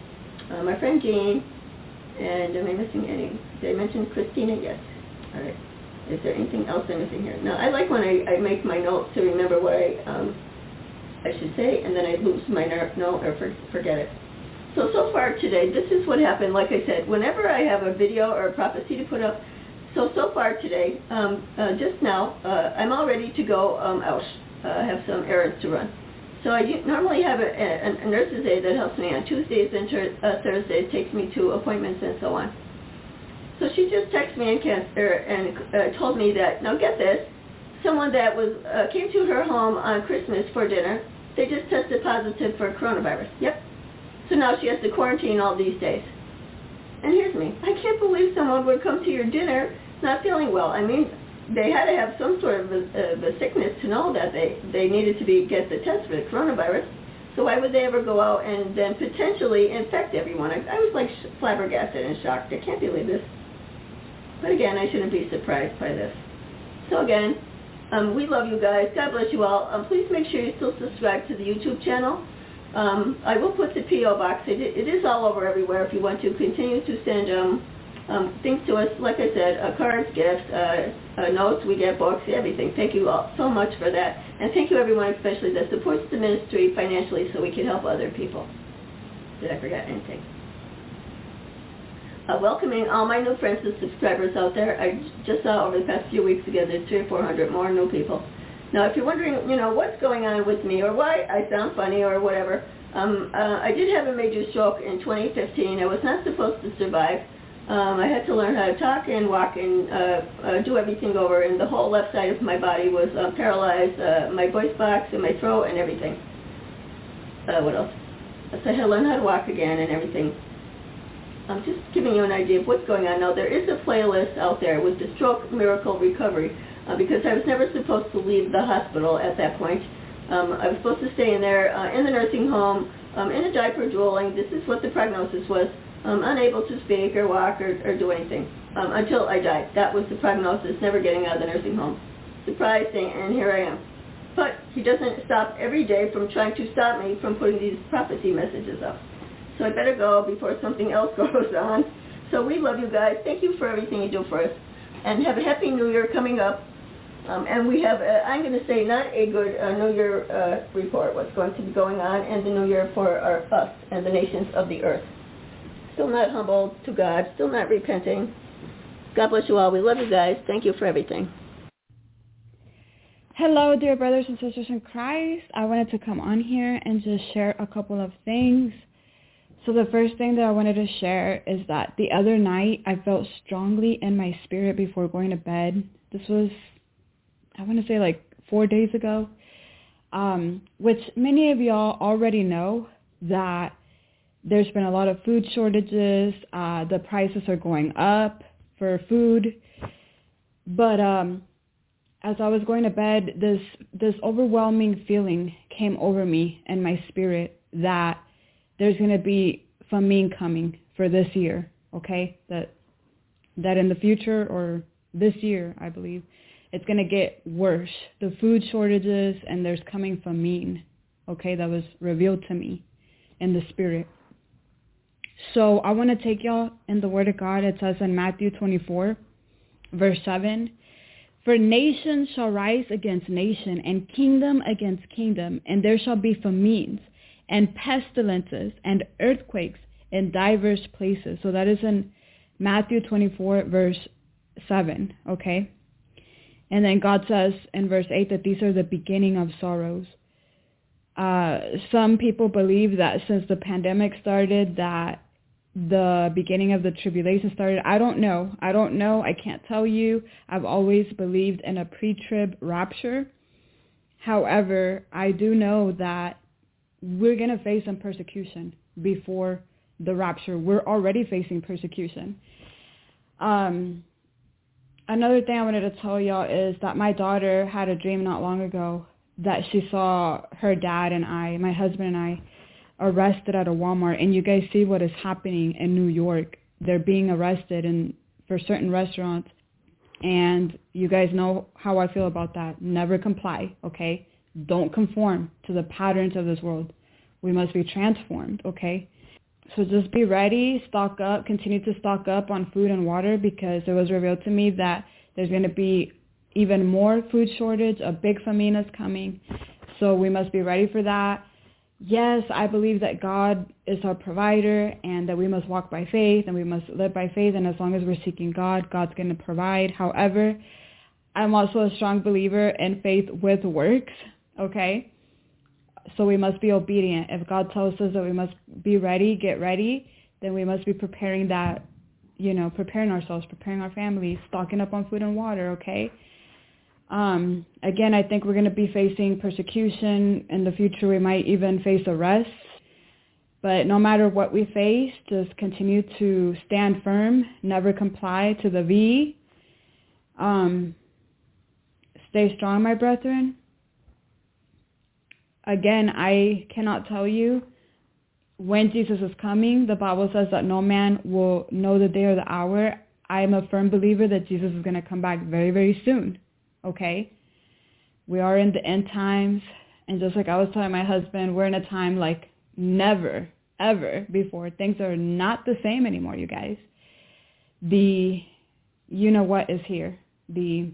my friend Jean, and am I missing any? Did I mention Christina? Yes. All right. Is there anything else I'm missing here? No, I like when I make my notes to remember what I should say, and then I lose my note or forget it. So far today, this is what happened. Like I said, whenever I have a video or a prophecy to put up, so far today, just now, I'm all ready to go out. I have some errands to run. So I normally have a nurse's aide that helps me on Tuesdays and Thursdays, takes me to appointments and so on. So she just texted me and told me that, now get this, someone that came to her home on Christmas for dinner, they just tested positive for coronavirus. Yep. So now she has to quarantine all these days. And here's me. I can't believe someone would come to your dinner not feeling well. I mean, they had to have some sort of a sickness to know that they needed to get the test for the coronavirus. So why would they ever go out and then potentially infect everyone? I was like flabbergasted and shocked. I can't believe this. But again, I shouldn't be surprised by this. So again, we love you guys. God bless you all. Please make sure you still subscribe to the YouTube channel. I will put the P.O. box. It is all over everywhere if you want to continue to send things to us. Like I said, cards, gifts, notes, we get books, everything. Thank you all so much for that. And thank you everyone especially that supports the ministry financially so we can help other people. Did I forget anything? Welcoming all my new friends and subscribers out there. I just saw over the past few weeks again, there's 300 or 400 more new people. Now, if you're wondering, what's going on with me or why I sound funny or whatever, I did have a major stroke in 2015. I was not supposed to survive. I had to learn how to talk and walk and do everything over, and the whole left side of my body was paralyzed, my voice box and my throat and everything. What else? So I had to learn how to walk again and everything. I'm just giving you an idea of what's going on. Now, there is a playlist out there with the Stroke Miracle Recovery because I was never supposed to leave the hospital at that point. I was supposed to stay in there in the nursing home, in a diaper drooling. This is what the prognosis was. Unable to speak or walk or do anything until I died. That was the prognosis, never getting out of the nursing home. Surprising, and here I am. But he doesn't stop every day from trying to stop me from putting these prophecy messages up. So I better go before something else goes on. So we love you guys. Thank you for everything you do for us. And have a Happy New Year coming up. And we have, I'm going to say, not a good New Year report, what's going to be going on in the New Year for us and the nations of the earth. Still not humble to God, still not repenting. God bless you all. We love you guys. Thank you for everything.
Hello, dear brothers and sisters in Christ. I wanted to come on here and just share a couple of things. So the first thing that I wanted to share is that the other night I felt strongly in my spirit before going to bed. This was, I want to say like 4 days ago, which many of y'all already know that there's been a lot of food shortages. The prices are going up for food. But as I was going to bed, this overwhelming feeling came over me in my spirit that there's going to be famine coming for this year, okay? That in the future or this year, I believe, it's going to get worse. The food shortages and there's coming famine, okay? That was revealed to me in the spirit. So I want to take y'all in the Word of God. It says in Matthew 24, verse 7, "For nation shall rise against nation, and kingdom against kingdom, and there shall be famines, and pestilences, and earthquakes in diverse places." So that is in Matthew 24, verse 7, okay? And then God says in verse 8 that these are the beginning of sorrows. Some people believe that since the pandemic started, that the beginning of the tribulation started. I don't know. I can't tell you. I've always believed in a pre-trib rapture. However, I do know that we're going to face some persecution before the rapture. We're already facing persecution. Another thing I wanted to tell y'all is that my daughter had a dream not long ago that she saw her dad and I, my husband and I, arrested at a Walmart. And you guys see what is happening in New York. They're being arrested for certain restaurants. And you guys know how I feel about that. Never comply, okay? Don't conform to the patterns of this world. We must be transformed, okay? So just be ready, stock up, continue to stock up on food and water, because it was revealed to me that there's going to be even more food shortage. A big famine is coming. So we must be ready for that. Yes, I believe that God is our provider and that we must walk by faith and we must live by faith. And as long as we're seeking God, God's going to provide. However, I'm also a strong believer in faith with works, okay? So we must be obedient. If God tells us that we must be ready, get ready, then we must be preparing that, preparing ourselves, preparing our families, stocking up on food and water, okay? Again, I think we're going to be facing persecution. In the future, we might even face arrest. But no matter what we face, just continue to stand firm, never comply to the V. Stay strong, my brethren. Again, I cannot tell you when Jesus is coming. The Bible says that no man will know the day or the hour. I am a firm believer that Jesus is going to come back very, very soon. Okay? We are in the end times. And just like I was telling my husband, we're in a time like never, ever before. Things are not the same anymore, you guys. The you-know-what is here. The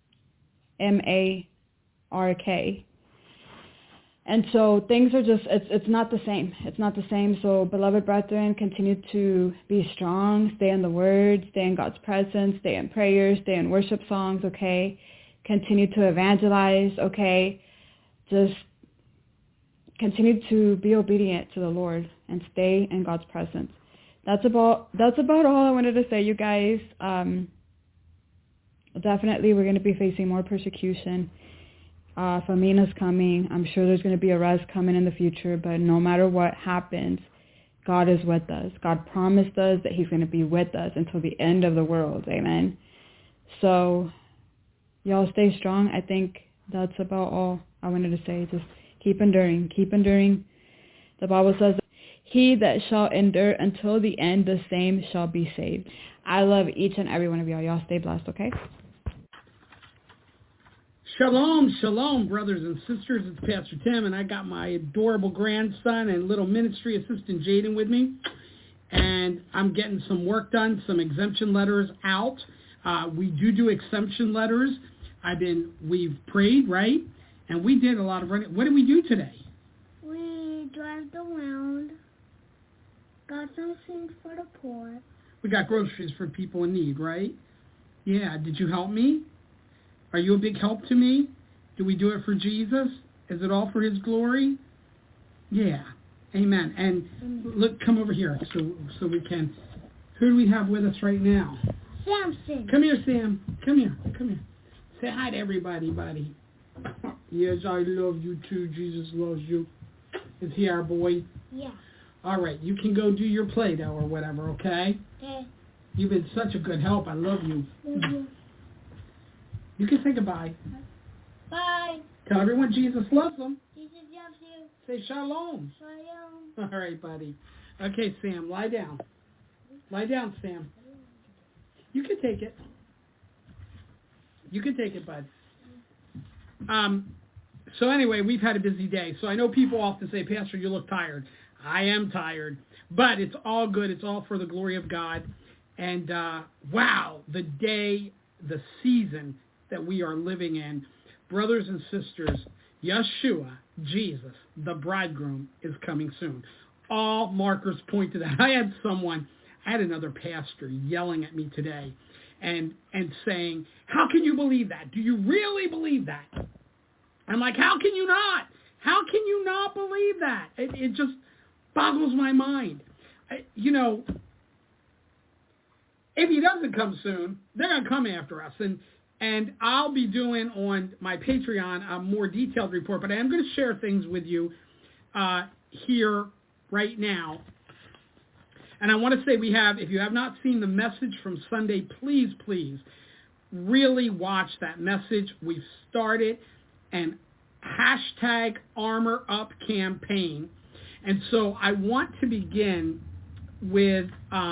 M-A-R-K. And so things are just, it's not the same. It's not the same. So beloved brethren, continue to be strong. Stay in the Word. Stay in God's presence. Stay in prayers. Stay in worship songs, okay? Continue to evangelize, okay? Just continue to be obedient to the Lord and stay in God's presence. That's about all I wanted to say, you guys. Definitely we're going to be facing more persecution. Famine is coming. I'm sure there's going to be arrests coming in the future, but no matter what happens, God is with us. God promised us that he's going to be with us until the end of the world. Amen. So y'all stay strong. I think that's about all I wanted to say. Just keep enduring. Keep enduring. The Bible says, he that shall endure until the end, the same shall be saved. I love each and every one of y'all. Y'all stay blessed, okay?
Shalom, shalom, brothers and sisters. It's Pastor Tim, and I got my adorable grandson and little ministry assistant, Jaden, with me. And I'm getting some work done, some exemption letters out. We do exemption letters. We've prayed, right? And we did a lot of running. What did we do today?
We drove around, got some things for the poor.
We got groceries for people in need, right? Yeah. Did you help me? Are you a big help to me? Do we do it for Jesus? Is it all for his glory? Yeah. Amen. And look, come over here so we can. Who do we have with us right now?
Samson.
Come here, Sam. Come here. Say hi to everybody, buddy. Yes, I love you too. Jesus loves you. Is he our boy?
Yeah.
All right. You can go do your Play-Doh or whatever, okay?
Okay.
You've been such a good help. I love you.
Mm-hmm.
You can say goodbye.
Bye.
Tell everyone Jesus loves them.
Jesus loves you.
Say shalom.
Shalom.
All right, buddy. Okay, Sam, lie down. Lie down, Sam. You can take it. You can take it, bud. So anyway, we've had a busy day. So I know people often say, Pastor, you look tired. I am tired. But it's all good. It's all for the glory of God. And wow, the day, the season that we are living in. Brothers and sisters, Yeshua, Jesus, the bridegroom, is coming soon. All markers point to that. I had another pastor yelling at me today and saying, how can you believe that? Do you really believe that? I'm like, how can you not? How can you not believe that? It just boggles my mind. If he doesn't come soon, they're going to come after us. And I'll be doing on my Patreon a more detailed report, but I am going to share things with you here right now. And I want to say if you have not seen the message from Sunday, please, really watch that message. We've started an #ArmorUp campaign. And so I want to begin with,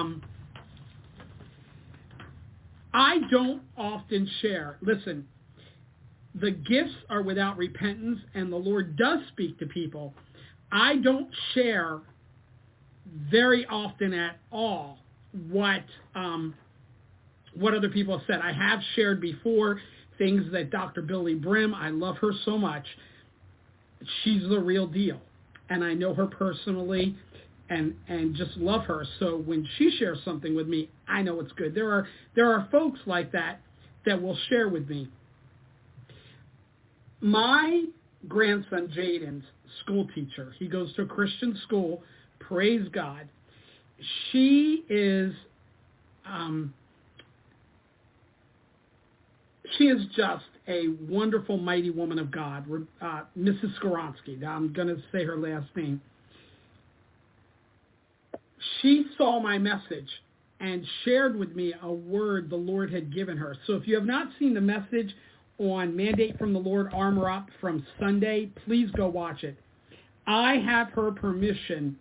I don't often share. Listen, the gifts are without repentance, and the Lord does speak to people. I don't share very often at all what other people have said. I have shared before things that Dr. Billy Brim, I love her so much. She's the real deal. And I know her personally and just love her. So when she shares something with me, I know it's good. There are folks like that will share with me. My grandson, Jaden's school teacher, he goes to a Christian school, praise God. She is just a wonderful, mighty woman of God, Mrs. Skoronsky. I'm going to say her last name. She saw my message and shared with me a word the Lord had given her. So if you have not seen the message on Mandate from the Lord, Armor Up from Sunday, please go watch it. I have her permission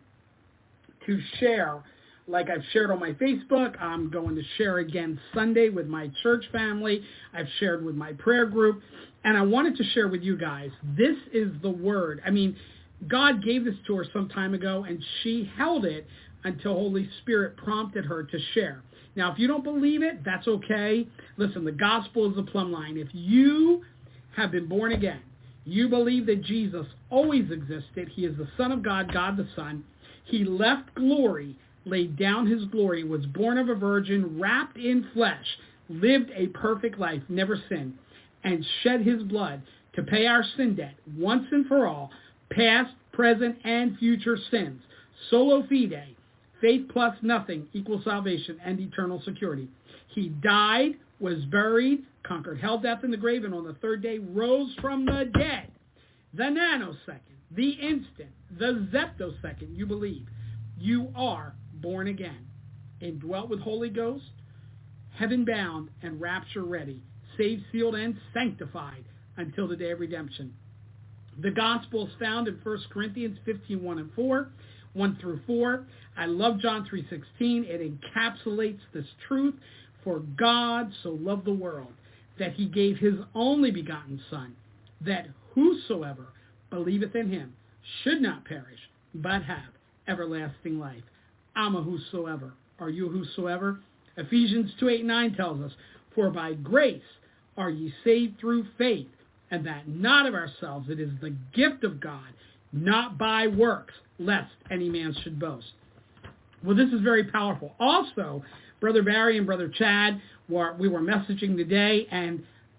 to share, like I've shared on my Facebook. I'm going to share again Sunday with my church family. I've shared with my prayer group. And I wanted to share with you guys, this is the word. I mean, God gave this to her some time ago, and she held it until Holy Spirit prompted her to share. Now, if you don't believe it, that's okay. Listen, the gospel is the plumb line. If you have been born again, you believe that Jesus always existed. He is the Son of God, God the Son. He left glory, laid down his glory, was born of a virgin, wrapped in flesh, lived a perfect life, never sinned, and shed his blood to pay our sin debt once and for all, past, present, and future sins. Solo fide, faith plus nothing equals salvation and eternal security. He died, was buried, conquered hell, death, and the grave, and on the third day rose from the dead. The nanosecond, the instant, the zeptosecond you believe, you are born again, indwelt with Holy Ghost, heaven bound and rapture ready, saved, sealed, and sanctified until the day of redemption. The gospel is found in 1 Corinthians 15, 1 and 4, 1 through 4. I love John 3:16. It encapsulates this truth. For God so loved the world that he gave his only begotten Son, that whosoever believeth in him should not perish, but have everlasting life. I'm a whosoever. Are you a whosoever? Ephesians 2:8-9 tells us, for by grace are ye saved through faith, and that not of ourselves, it is the gift of God, not by works, lest any man should boast. Well, this is very powerful. Also, Brother Barry and Brother Chad, we were messaging today, and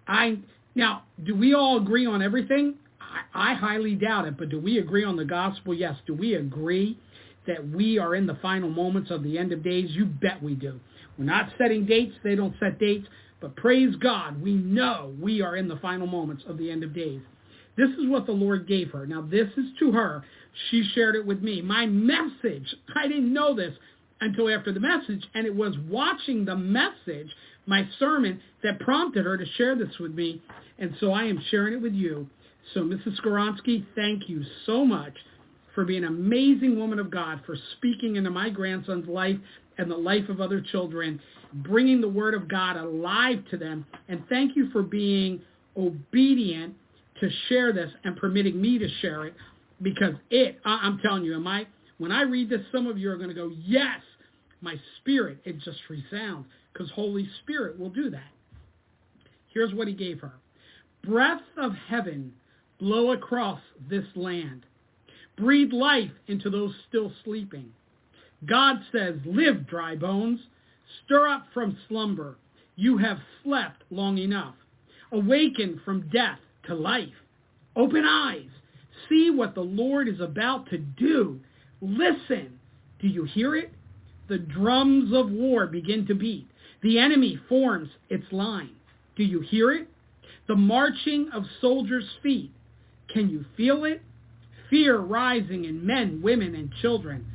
now, do we all agree on everything? I highly doubt it, but do we agree on the gospel? Yes. Do we agree that we are in the final moments of the end of days? You bet we do. We're not setting dates. They don't set dates. But praise God, we know we are in the final moments of the end of days. This is what the Lord gave her. Now, this is to her. She shared it with me. My message, I didn't know this until after the message, and it was watching the message, my sermon, that prompted her to share this with me, and so I am sharing it with you. So, Mrs. Skoronsky, thank you so much for being an amazing woman of God, for speaking into my grandson's life and the life of other children, bringing the word of God alive to them, and thank you for being obedient to share this and permitting me to share it, because I'm telling you, when I read this, some of you are going to go, yes, my spirit, it just resounds, because Holy Spirit will do that. Here's what he gave her. Breath of heaven, blow across this land. Breathe life into those still sleeping. God says, live, dry bones. Stir up from slumber. You have slept long enough. Awaken from death to life. Open eyes. See what the Lord is about to do. Listen. Do you hear it? The drums of war begin to beat. The enemy forms its line. Do you hear it? The marching of soldiers' feet. Can you feel it? Fear rising in men, women, and children.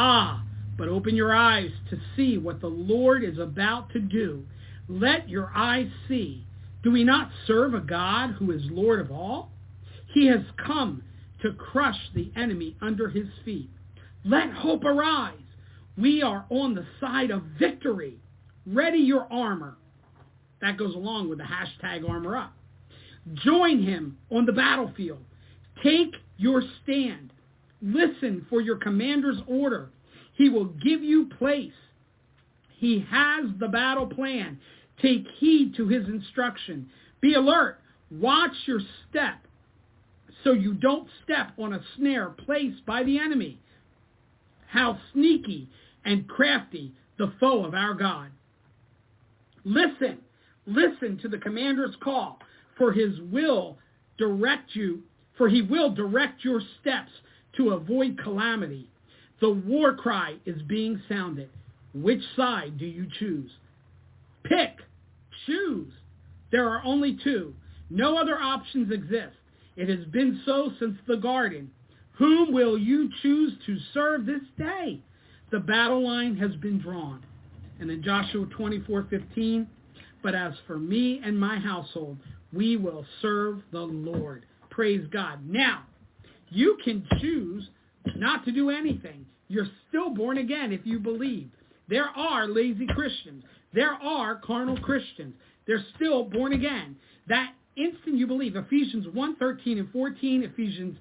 But open your eyes to see what the Lord is about to do. Let your eyes see. Do we not serve a God who is Lord of all? He has come to crush the enemy under his feet. Let hope arise. We are on the side of victory. Ready your armor. That goes along with the hashtag Armor Up. Join him on the battlefield. Take your stand. Listen for your commander's order. He will give you place. He has the battle plan. Take heed to his instruction. Be alert. Watch your step so you don't step on a snare placed by the enemy. How sneaky and crafty the foe of our God. Listen to the commander's call, for he will direct your steps to avoid calamity. The war cry is being sounded. Which side do you choose? Pick, choose. There are only two. No other options exist. It has been so since the garden. Whom will you choose to serve this day? The battle line has been drawn. And in Joshua 24:15, but as for me and my household, we will serve the Lord. Praise God. Now, you can choose not to do anything. You're still born again if you believe. There are lazy Christians. There are carnal Christians. They're still born again. That instant you believe, Ephesians 1:13 and 14, Ephesians,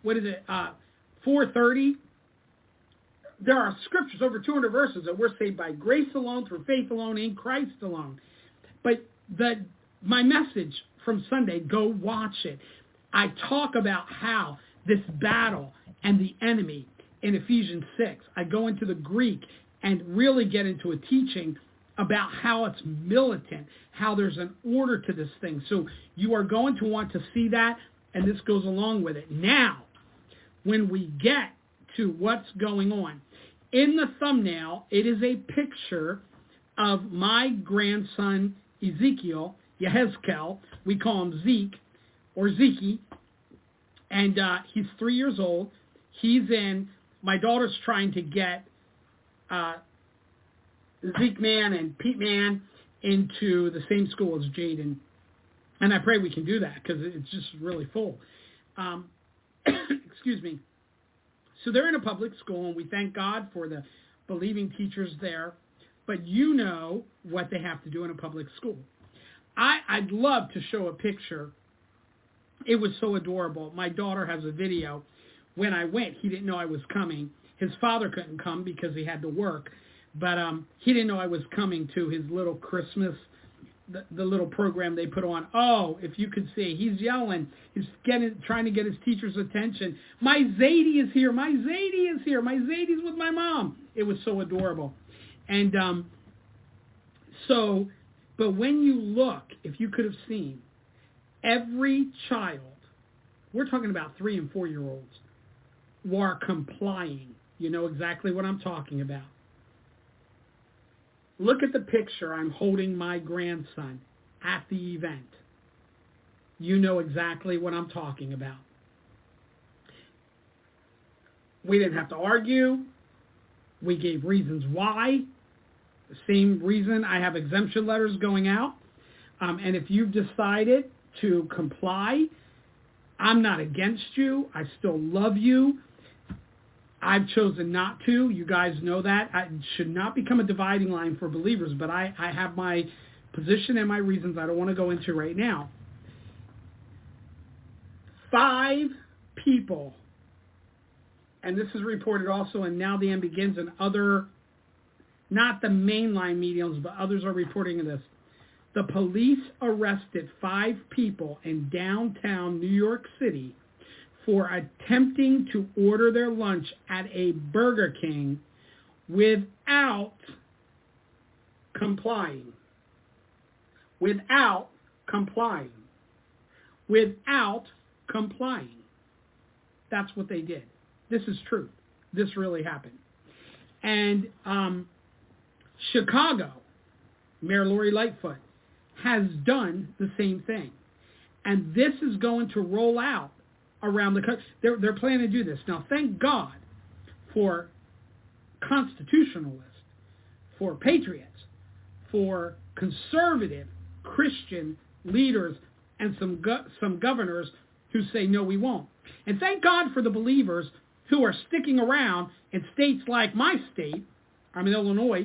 4:30. There are scriptures, over 200 verses, that we're saved by grace alone, through faith alone, in Christ alone. But my message from Sunday, go watch it. I talk about how this battle and the enemy in Ephesians 6, I go into the Greek and really get into a teaching about how it's militant, how there's an order to this thing. So you are going to want to see that, and this goes along with it. Now, when we get to what's going on, in the thumbnail, it is a picture of my grandson, Yehezkel. We call him Zeke, or Zeke, and he's 3 years old. My daughter's trying to get Zeke Man and Pete Man into the same school as Jaden, and I pray we can do that because it's just really full. Excuse me. So they're in a public school, and we thank God for the believing teachers there, but you know what they have to do in a public school. I'd love to show a picture. It was so adorable. My daughter has a video. When I went, he didn't know I was coming. His father couldn't come because he had to work, but he didn't know I was coming to his little Christmas, the little program they put on. Oh, if you could see, he's yelling. He's trying to get his teacher's attention. My Zadie is here. My Zadie is here. My Zadie's with my mom. It was so adorable. And but when you look, if you could have seen, every child, we're talking about 3 and 4 year olds, were complying. You know exactly what I'm talking about. Look at the picture. I'm holding my grandson at the event. You know exactly what I'm talking about. We didn't have to argue. We gave reasons why. The same reason I have exemption letters going out. And if you've decided to comply, I'm not against you. I still love you. I've chosen not to. You guys know that. It should not become a dividing line for believers, but I have my position and my reasons I don't want to go into right now. 5 people, and this is reported also in Now the End Begins and other, not the mainline mediums, but others are reporting this. The police arrested 5 people in downtown New York City for attempting to order their lunch at a Burger King without complying. Without complying. That's what they did. This is true. This really happened. And Chicago, Mayor Lori Lightfoot, has done the same thing. And this is going to roll out around the country. They're planning to do this. Now, thank God for constitutionalists, for patriots, for conservative Christian leaders, and some governors who say, no, we won't. And thank God for the believers who are sticking around in states like my state, I'm in Illinois,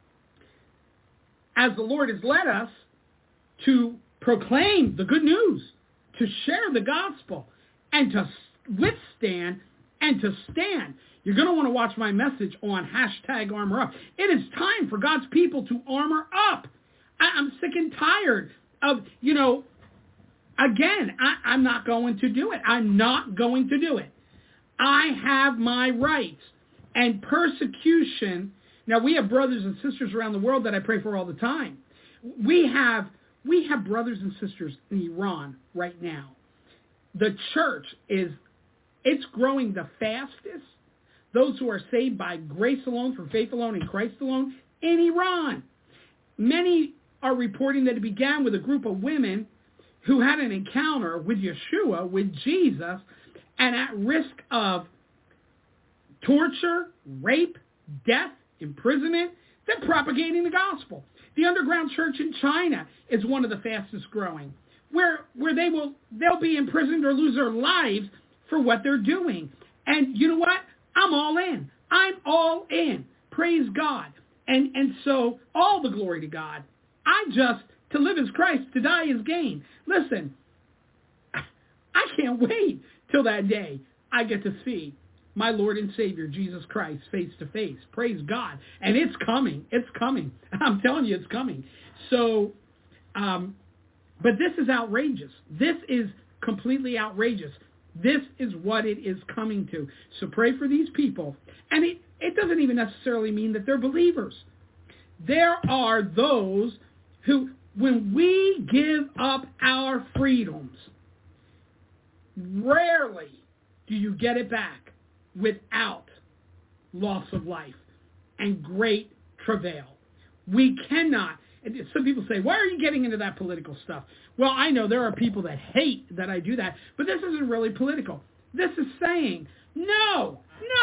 as the Lord has led us to proclaim the good news, to share the gospel, and to withstand and to stand. You're going to want to watch my message on #ArmorUp. It is time for God's people to armor up. I'm sick and tired of, again, I'm not going to do it. I'm not going to do it. I have my rights. And persecution, now we have brothers and sisters around the world that I pray for all the time. We have brothers and sisters in Iran right now. The church it's growing the fastest. Those who are saved by grace alone, through faith alone, in Christ alone, in Iran. Many are reporting that it began with a group of women who had an encounter with Yeshua, with Jesus, and at risk of torture, rape, death, imprisonment, they're propagating the gospel. The underground church in China is one of the fastest growing, where they'll be imprisoned or lose their lives for what they're doing. And you know what? I'm all in. I'm all in. Praise God. And so all the glory to God. To live is Christ, to die is gain. Listen, I can't wait till that day I get to see my Lord and Savior, Jesus Christ, face to face. Praise God. And it's coming. It's coming. I'm telling you, it's coming. So, but this is outrageous. This is completely outrageous. This is what it is coming to. So pray for these people. And it doesn't even necessarily mean that they're believers. There are those who, when we give up our freedoms, rarely do you get it back without loss of life and great travail. We cannot. Some people say, why are you getting into that political stuff? Well, I know there are people that hate that I do that, but this isn't really political. This is saying, no,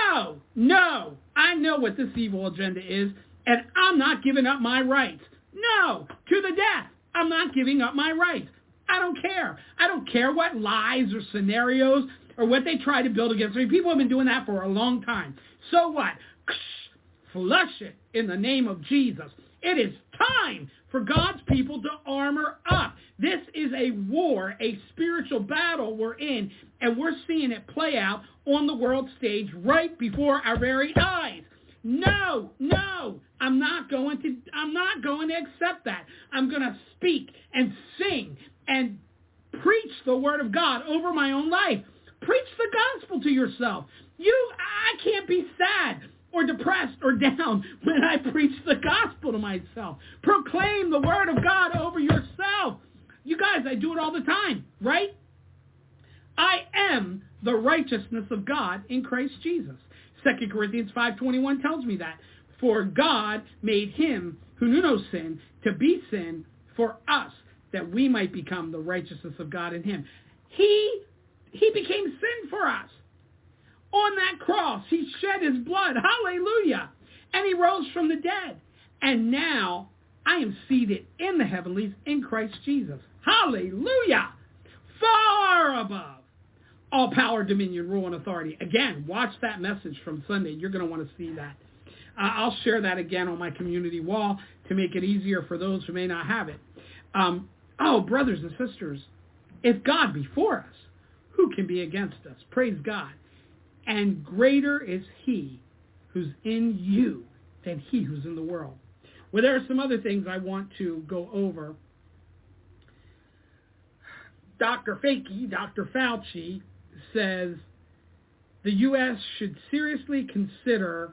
I know what this evil agenda is, and I'm not giving up my rights. No, to the death. I'm not giving up my rights. I don't care. I don't care what lies or scenarios or what they try to build against me. People have been doing that for a long time. So what? Flush it in the name of Jesus. It is time for God's people to armor up. This is a war, a spiritual battle we're in, and we're seeing it play out on the world stage right before our very eyes. No, I'm not going to accept that. I'm going to speak and sing and preach the word of God over my own life. Preach the gospel to yourself. I can't be sad or depressed or down when I preach the gospel to myself. Proclaim the word of God over yourself. You guys, I do it all the time, right? I am the righteousness of God in Christ Jesus. 2 Corinthians 5:21 tells me that. For God made him who knew no sin to be sin for us, that we might become the righteousness of God in him. He became sin for us. On that cross, he shed his blood. Hallelujah. And he rose from the dead. And now I am seated in the heavenlies in Christ Jesus. Hallelujah. Far above all power, dominion, rule, and authority. Again, watch that message from Sunday. You're going to want to see that. I'll share that again on my community wall to make it easier for those who may not have it. Brothers and sisters, if God be for us, who can be against us? Praise God. And greater is he who's in you than he who's in the world. Well, there are some other things I want to go over. Dr. Fauci, says the U.S. should seriously consider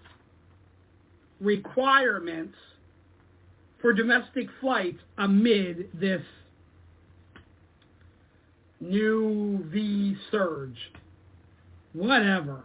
requirements for domestic flights amid this new V surge. Whatever.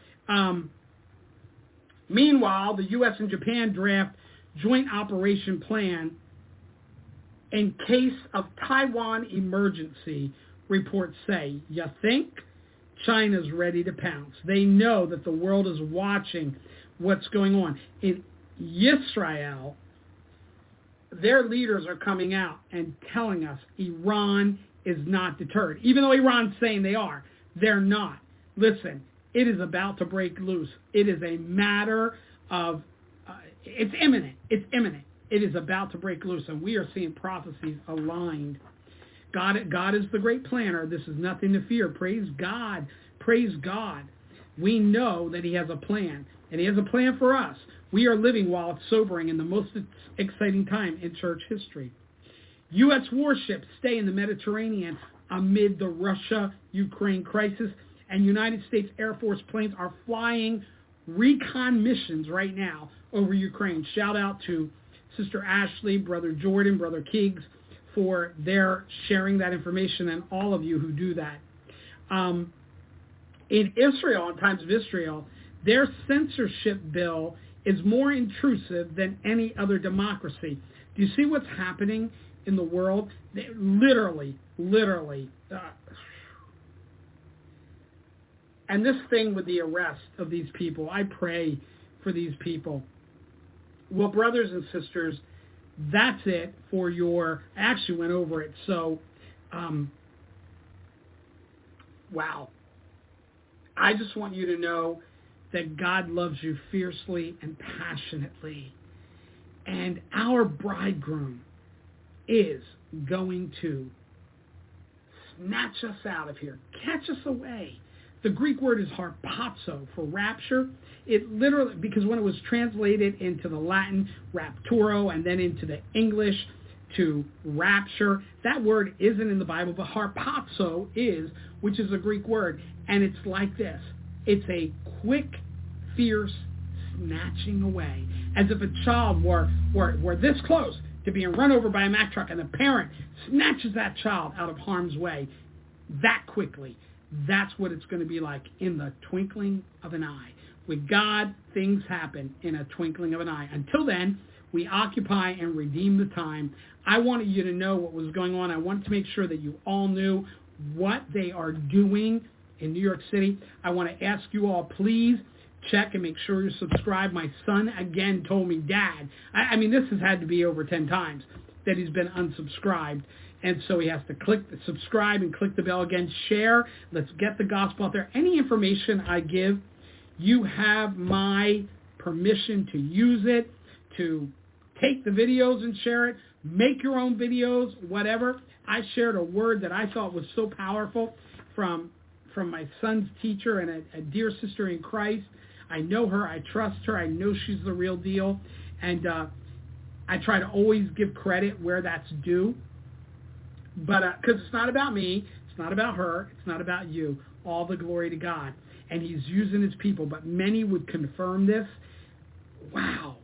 Meanwhile, the U.S. and Japan draft joint operation plan in case of Taiwan emergency, reports say. You think? China's ready to pounce. They know that the world is watching what's going on. In Israel, their leaders are coming out and telling us Iran is not deterred. Even though Iran's saying they are, they're not. Listen, it is about to break loose. It is a matter of, it's imminent. It's imminent. It is about to break loose, and we are seeing prophecies aligned. God is the great planner. This is nothing to fear. Praise God. Praise God. we know that he has a plan, and he has a plan for us. We are living while it's sobering in the most exciting time in church history. U.S. warships stay in the Mediterranean amid the Russia-Ukraine crisis, and United States Air Force planes are flying recon missions right now over Ukraine. Shout out to Sister Ashley, Brother Jordan, Brother Kiggs for their sharing that information, and all of you who do that. In Israel, in times of Israel, their censorship bill is more intrusive than any other democracy. Do you see what's happening in the world? Literally, and this thing with the arrest of these people, I pray for these people. Well, brothers and sisters, that's it for your, I actually went over it, so, wow. I just want you to know that God loves you fiercely and passionately. And our bridegroom is going to snatch us out of here, catch us away. The Greek word is harpazo for rapture. It literally, because when it was translated into the Latin rapturo and then into the English to rapture, that word isn't in the Bible, but harpazo is, which is a Greek word. And it's like this. It's a quick, fierce snatching away, as if a child were this close to being run over by a Mack truck, and the parent snatches that child out of harm's way that quickly. That's what it's going to be like in the twinkling of an eye. With God, things happen in a twinkling of an eye. Until then, we occupy and redeem the time. I wanted you to know what was going on. I wanted to make sure that you all knew what they are doing in New York City. I want to ask you all, please check and make sure you're subscribed. My son, again, told me, Dad, I mean, this has had to be over 10 times that he's been unsubscribed. And so he has to click the subscribe and click the bell again. Share. Let's get the gospel out there. Any information I give, you have my permission to use it, to take the videos and share it, make your own videos, whatever. I shared a word that I thought was so powerful from my son's teacher and a dear sister in Christ. I know her. I trust her. I know she's the real deal. And I try to always give credit where that's due. But because it's not about me, it's not about her, it's not about you. All the glory to God. And he's using his people. But many would confirm this. Wow.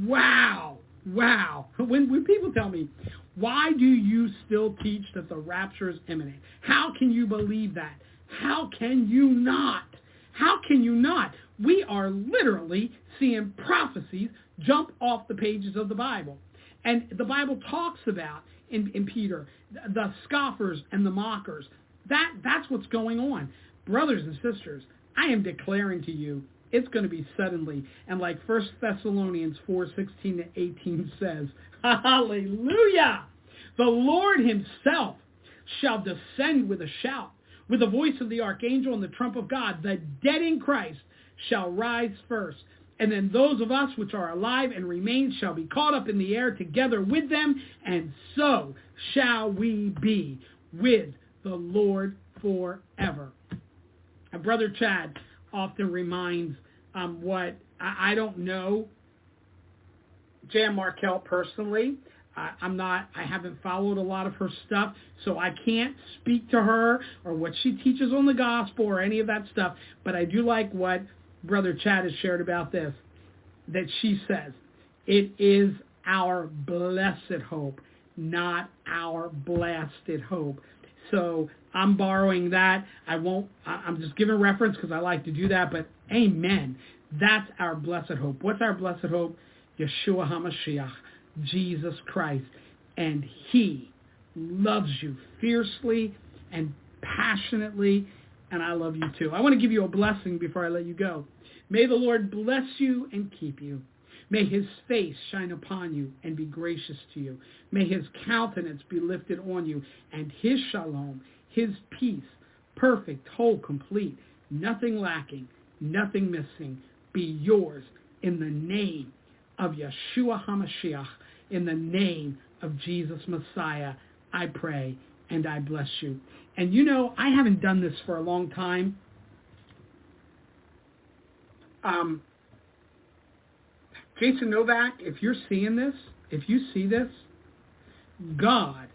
When people tell me, why do you still teach that the rapture is imminent? How can you believe that? How can you not? How can you not? We are literally seeing prophecies jump off the pages of the Bible. And the Bible talks about, in Peter, the scoffers and the mockers. That's what's going on. Brothers and sisters, I am declaring to you, it's going to be suddenly. And like 1 Thessalonians 4:16-18 says, hallelujah! The Lord himself shall descend with a shout, with the voice of the archangel and the trump of God. The dead in Christ shall rise first. And then those of us which are alive and remain shall be caught up in the air together with them, and so shall we be with the Lord forever. And Brother Chad often reminds what I don't know Jan Markell personally. I haven't followed a lot of her stuff, so I can't speak to her or what she teaches on the gospel or any of that stuff. But I do like what Brother Chad has shared about this, that she says, it is our blessed hope, not our blasted hope. So I'm borrowing that. I'm just giving reference because I like to do that, but amen. That's our blessed hope. What's our blessed hope? Yeshua HaMashiach, Jesus Christ. And he loves you fiercely and passionately, and I love you too. I want to give you a blessing before I let you go. May the Lord bless you and keep you. May his face shine upon you and be gracious to you. May his countenance be lifted on you, and his shalom, his peace, perfect, whole, complete, nothing lacking, nothing missing, be yours in the name of Yeshua HaMashiach, in the name of Jesus Messiah. I pray and I bless you. And you know, I haven't done this for a long time, Jason Novak, if you're seeing this, if you see this, God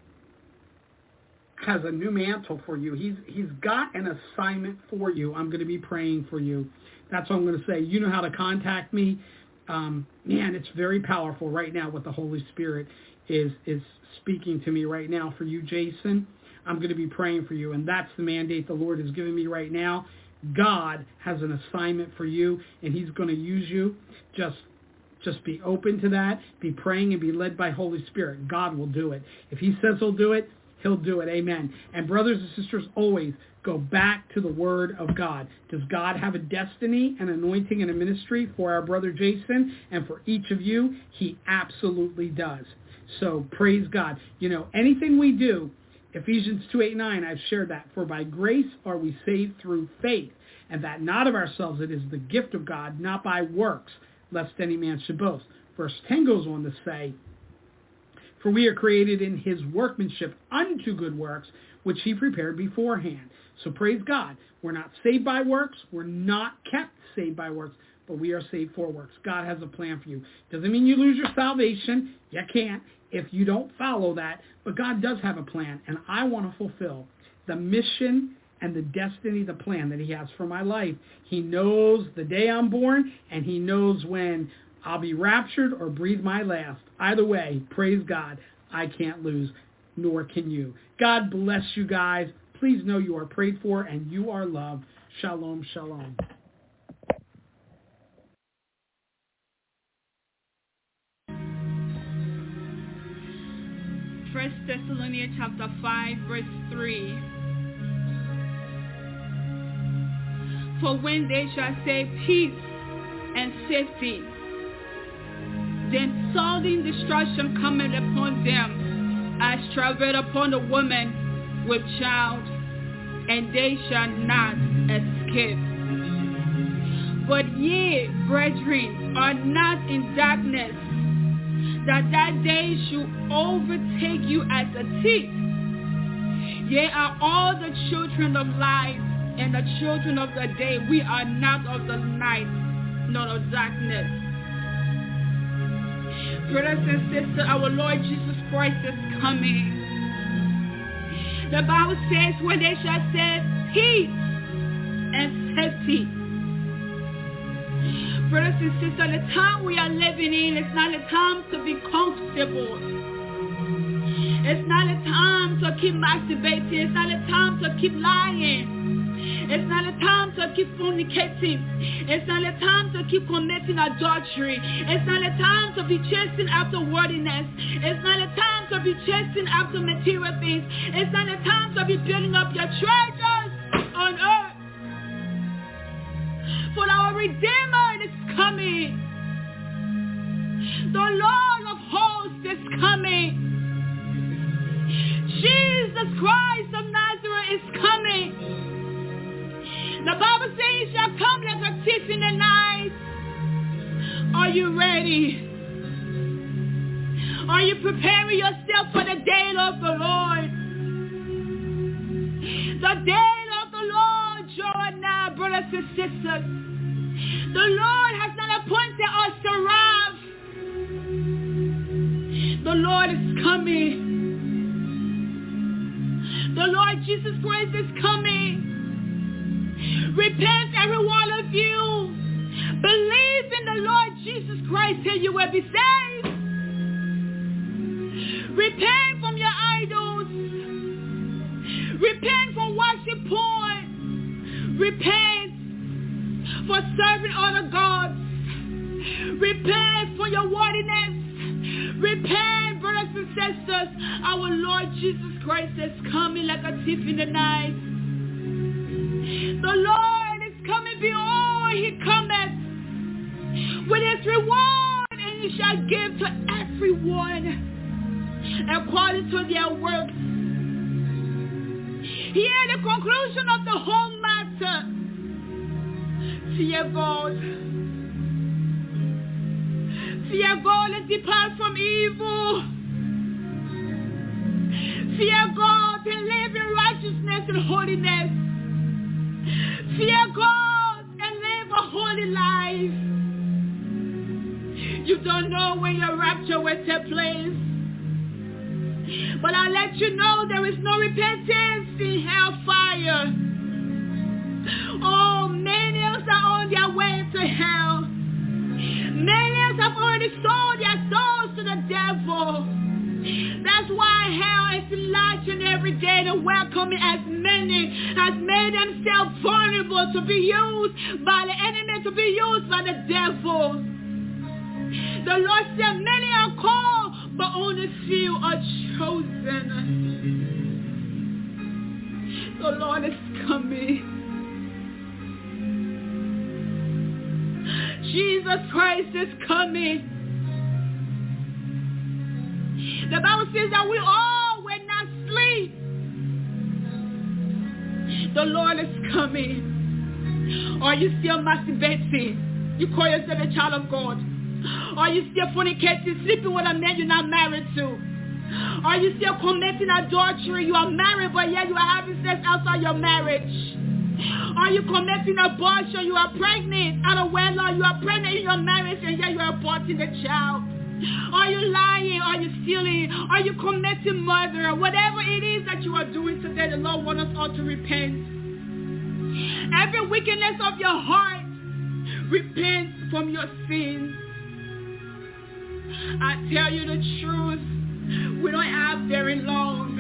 has a new mantle for you. He's got an assignment for you. I'm going to be praying for you. That's what I'm going to say. You know how to contact me. Man, it's very powerful right now what the Holy Spirit is speaking to me right now for you, Jason. I'm going to be praying for you, and that's the mandate the Lord is giving me right now. God has an assignment for you, and he's going to use you. Just be open to that. Be praying and be led by Holy Spirit. God will do it. If he says he'll do it, he'll do it. Amen. And brothers and sisters, always go back to the Word of God. Does God have a destiny, an anointing, and a ministry for our brother Jason and for each of you? He absolutely does. So praise God. You know, anything we do, Ephesians 2:8-9, I've shared that. For by grace are we saved through faith, and that not of ourselves, it is the gift of God, not by works, lest any man should boast. Verse 10 goes on to say, for we are created in his workmanship unto good works, which he prepared beforehand. So praise God. We're not saved by works. We're not kept saved by works, but we are saved for works. God has a plan for you. Doesn't mean you lose your salvation. You can't if you don't follow that. But God does have a plan, and I want to fulfill the mission and the destiny, the plan that he has for my life. He knows the day I'm born, and he knows when I'll be raptured or breathe my last. Either way, praise God, I can't lose, nor can you. God bless you guys. Please know you are prayed for and you are loved. Shalom, shalom.
1 Thessalonians chapter 5, verse 3. For when they shall say peace and safety, then sudden destruction cometh upon them, as travail upon a woman with child, and they shall not escape. But ye, brethren, are not in darkness, that day should overtake you as a thief. Ye are all the children of light and the children of the day. We are not of the night, nor of darkness. Brothers and sisters, our Lord Jesus Christ is coming. The Bible says, when they shall say peace and safety. Brothers and sisters, the time we are living in is not a time to be comfortable. It's not a time to keep masturbating. It's not a time to keep lying. It's not a time to keep fornicating. It's not a time to keep committing adultery. It's not a time to be chasing after worldliness. It's not a time to be chasing after material things. It's not a time to be building up your treasures on earth. For our Redeemer is coming. The Lord of hosts is coming. Jesus Christ of Nazareth is coming. The Bible says he shall come like a thief in the night. Are you ready? Are you preparing yourself for the day of the Lord? The day of the Lord, join now, brothers and sisters. The Lord has not appointed us to wrath. The Lord is coming. The Lord Jesus Christ is coming. Repent, every one of you. Believe in the Lord Jesus Christ and you will be saved. Repent from your idols. Repent from worship porn. Repent for serving other gods. Repent for your worldliness. Repent, brothers and sisters. Our Lord Jesus Christ is coming like a thief in the night. The Lord is coming, behold, he cometh with his reward, and he shall give to everyone according to their works. Hear the conclusion of the whole matter. Fear God. Fear God and depart from evil. Fear God and live in righteousness and holiness. Fear God and live a holy life. you know when your rapture will take place. But I let you know there is no repentance in hellfire. Oh, millions are on their way to hell. Millions have already sold their souls to the devil. That's why hell is enlarging every day to welcome as many has made themselves vulnerable to be used by the enemy, to be used by the devil. The Lord said many are called, but only few are chosen. The Lord is coming. Jesus Christ is coming. The Bible says that we all will not sleep. The Lord is coming. Are you still masturbating? You call yourself a child of God. Are you still fornicating, sleeping with a man you're not married to? Are you still committing adultery? You are married, but yet you are having sex outside your marriage. Are you committing abortion? You are pregnant out of wedlock. You are pregnant in your marriage, and yet you are aborting the child. Are you lying? Are you stealing? Are you committing murder? Whatever it is that you are doing today, the Lord wants us all to repent. Every wickedness of your heart, repent from your sins. I tell you the truth, we don't have very long.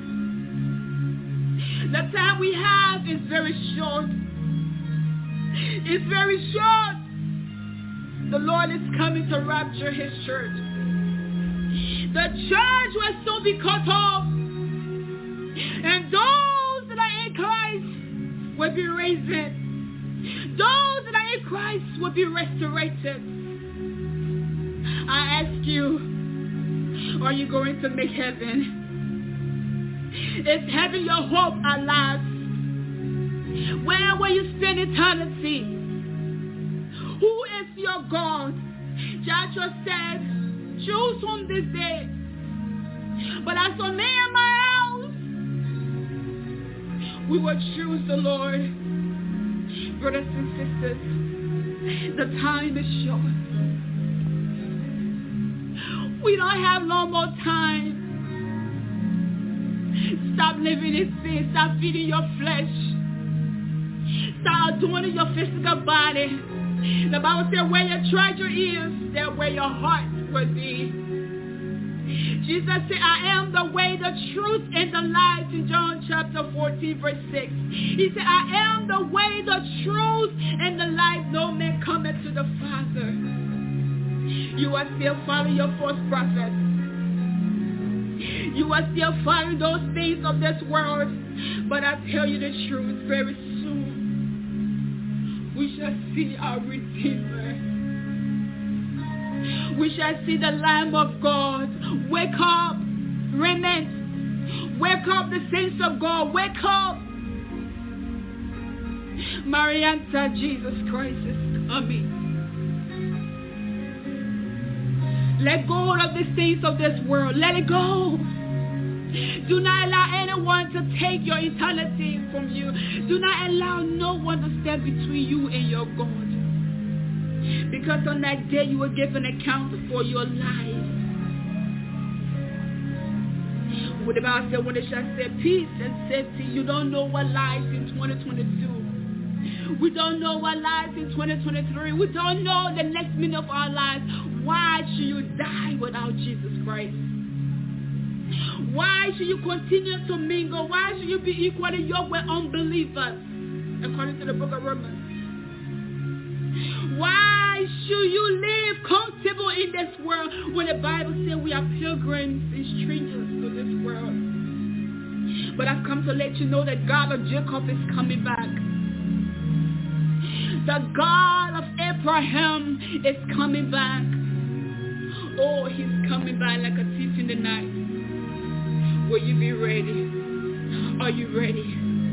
The time we have is very short. It's very short. The Lord is coming to rapture his church. The church will soon be cut off. And those that are in Christ will be raised. Those that are in Christ will be restorated. I ask you, are you going to make heaven? Is heaven your hope at last? Where will you spend eternity? Who is your God? Joshua said, choose whom this day. But as for me and my house, we will choose the Lord. Brothers and sisters, the time is short. We don't have no more time. Stop living in sin. Stop feeding your flesh. Stop adorning your physical body. The Bible says where your treasure is, there where your heart will be. Jesus said, I am the way, the truth, and the life in John chapter 14, verse 6. He said, I am the way, the truth, and the life. No man cometh to the Father. You are still following your false prophets. You are still following those things of this world. But I tell you the truth, very soon we shall see our Redeemer. We shall see the Lamb of God. Wake up, remnant. Wake up, the saints of God. Wake up. Marianta, Jesus Christ is coming. Let go of the things of this world. Let it go. Do not allow anyone to take your eternity from you. Do not allow no one to stand between you and your God. Because on that day you will give an account for your life. What the Bible said, when it shall say peace and safety, you don't know what lies in 2022. We don't know what lies in 2023. We don't know the next minute of our lives. Why should you die without Jesus Christ? Why should you continue to mingle? Why should you be equally yoked with unbelievers? According to the book of Romans. Why should you live comfortable in this world when the Bible says we are pilgrims and strangers to this world? But I've come to let you know that God of Jacob is coming back. The God of Abraham is coming back. Oh, he's coming back like a thief in the night. Will you be ready? Are you ready?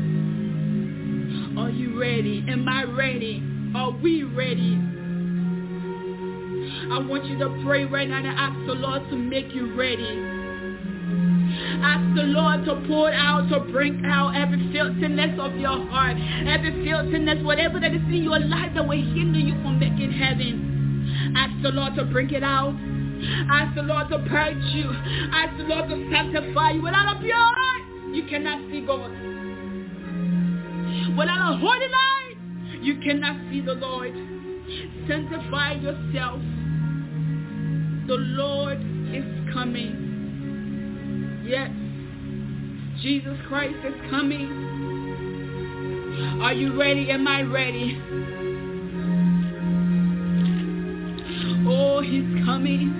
Are you ready? Am I ready? Are we ready? I want you to pray right now and ask the Lord to make you ready. Ask the Lord to pour out, to bring out every filthiness of your heart, every filthiness, whatever that is in your life that will hinder you from making heaven. Ask the Lord to bring it out. Ask the Lord to purge you. Ask the Lord to sanctify you. Without a pure heart, you cannot see God. Without a holy life, you cannot see the Lord. Sanctify yourself. The Lord is coming. Yes, Jesus Christ is coming. Are you ready? Am I ready? Oh, he's coming.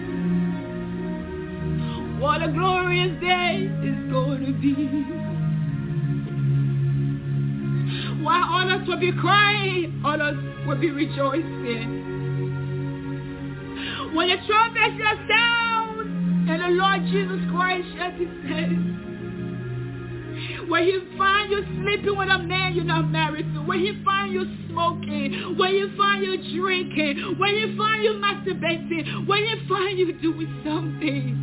What a glorious day it's going to be. While others will be crying, others will be rejoicing. When the trumpet shall sound and the Lord Jesus Christ shall descend, when he find you sleeping with a man you're not married to, when he find you smoking, when he find you drinking, when he find you masturbating, when he find you doing something.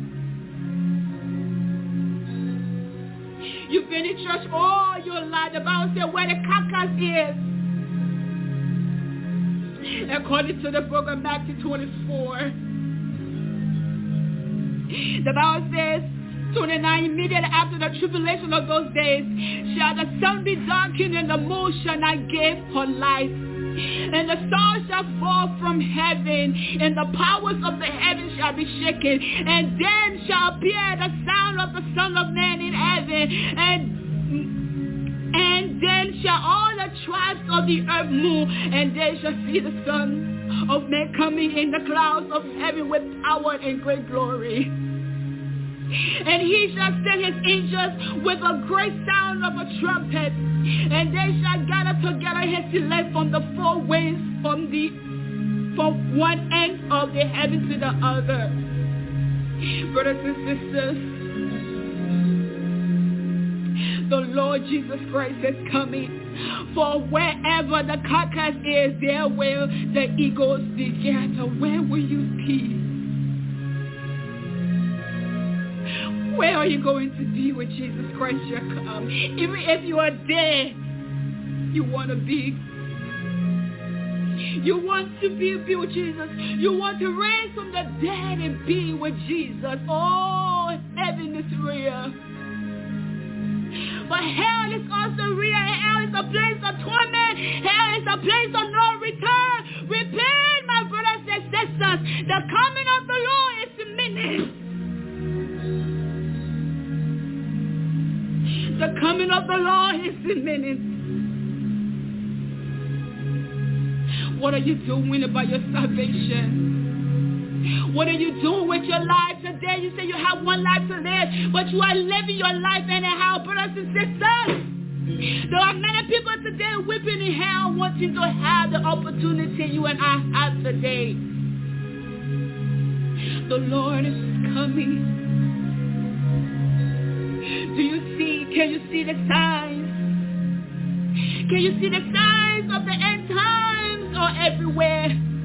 You've been in church all your life. The Bible says where the carcass is. According to the book of Matthew 24. The Bible says, 29, immediately after the tribulation of those days, shall the sun be darkened and the moon shall not give her light. And the stars shall fall from heaven, and the powers of the heavens shall be shaken. And then shall appear the sound of the Son of Man in heaven. And then shall all the tribes of the earth move, and they shall see the Son of Man coming in the clouds of heaven with power and great glory. And he shall send his angels with a great sound of a trumpet, and they shall gather together his elect from the four winds, from one end of the heaven to the other. Brothers and sisters, the Lord Jesus Christ is coming. For wherever the carcass is, there will the eagles be gathered. Where will you be? Where are you going to be when Jesus Christ shall come? Even if you are dead, you want to be. You want to be with Jesus. You want to rise from the dead and be with Jesus. Oh, heaven is real. But hell is also real. Hell is a place of torment. Hell is a place of no return. Repent, my brothers and sisters. The coming of the Lord is imminent. The coming of the Lord is imminent. What are you doing about your salvation? What are you doing with your life today? You say you have one life to live, but you are living your life anyhow, brothers and sisters. There are many people today weeping in hell, wanting to have the opportunity you and I have today. The Lord is coming. Do you see? Can you see the signs? Can you see the signs of the end times are everywhere?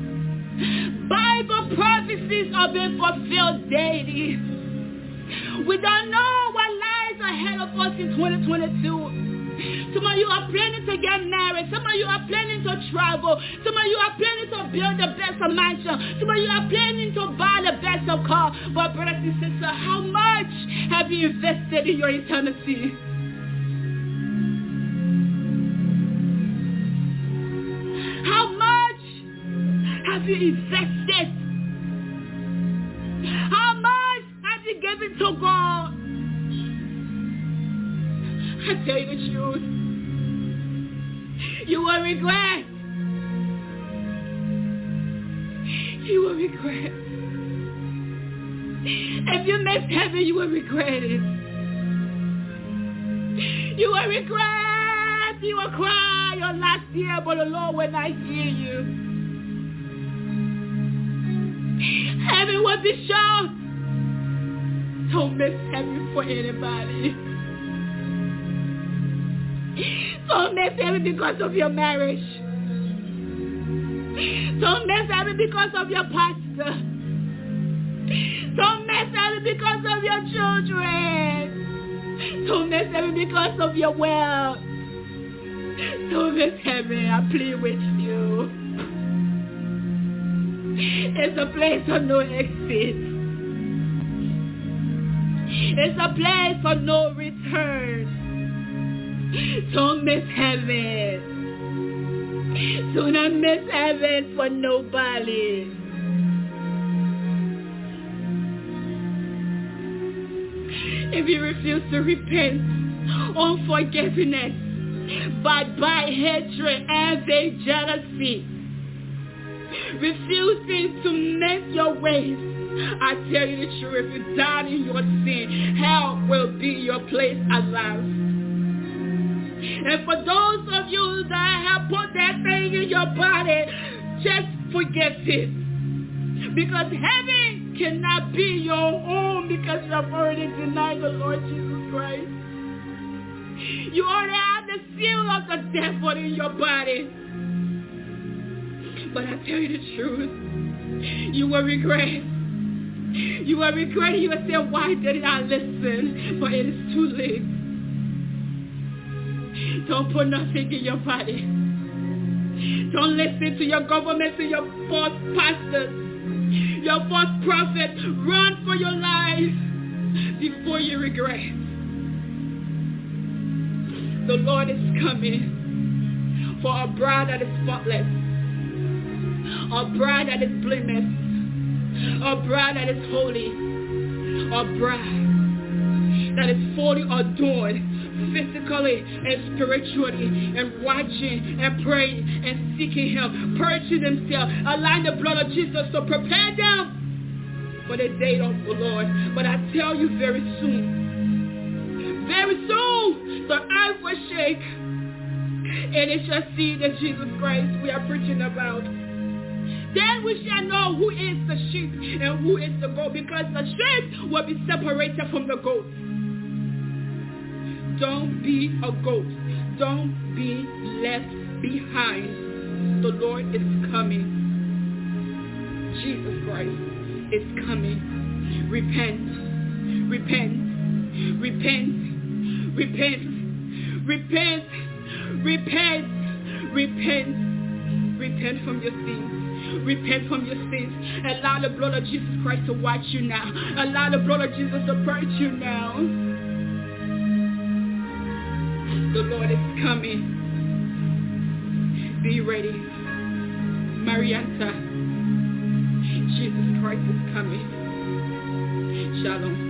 Bible prophecies are being fulfilled daily. We don't know what lies ahead of us in 2022. Some of you are planning to get married. Some of you are planning to travel. Some of you are planning to build the best of mansion. Some of you are planning to buy the best of car. But brothers and sisters, how much have you invested in your eternity? How much have you invested? How much have you given to God? I tell you the truth. You will regret. You will regret. If you miss heaven, you will regret it. You will regret. You will cry your last year, but the Lord will not hear you. Heaven will be shocked. Don't miss heaven for anybody. Don't miss heaven because of your marriage. Don't miss heaven because of your pastor. Don't miss heaven because of your children. Don't miss heaven because of your wealth. Don't miss heaven. I plead with you. It's a place of no exit. It's a place of no return. Don't miss heaven. Do not miss heaven for nobody. If you refuse to repent, unforgiveness, bite, hatred, envy, jealousy, refusing to mend your ways, I tell you the truth, if you die in your sin, hell will be your place at last. And for those of you that have put that thing in your body, just forget it. Because heaven cannot be your home because you have already denied the Lord Jesus Christ. You already have the seal of the devil in your body. But I tell you the truth, you will regret. You will regret. You will say, why didn't I listen? But it is too late. Don't put nothing in your body. Don't listen to your government, to your false pastors, your false prophets. Run for your life before you regret. The Lord is coming for a bride that is spotless, a bride that is blameless, a bride that is holy, a bride that is fully adorned physically and spiritually, and watching and praying and seeking Him, purging themselves, allowing the blood of Jesus to prepare them for the day of the Lord. But I tell you, very soon, the earth will shake, and it shall see that Jesus Christ we are preaching about. Then we shall know who is the sheep and who is the goat, because the sheep will be separated from the goat. Don't be a goat. Don't be left behind. The Lord is coming. Jesus Christ is coming. Repent. Repent. Repent. Repent. Repent. Repent. Repent. Repent from your sins. Repent from your sins. Allow the blood of Jesus Christ to wash you now. Allow the blood of Jesus to purge you now. The Lord is coming. Be ready. Marianta. Jesus Christ is coming. Shalom.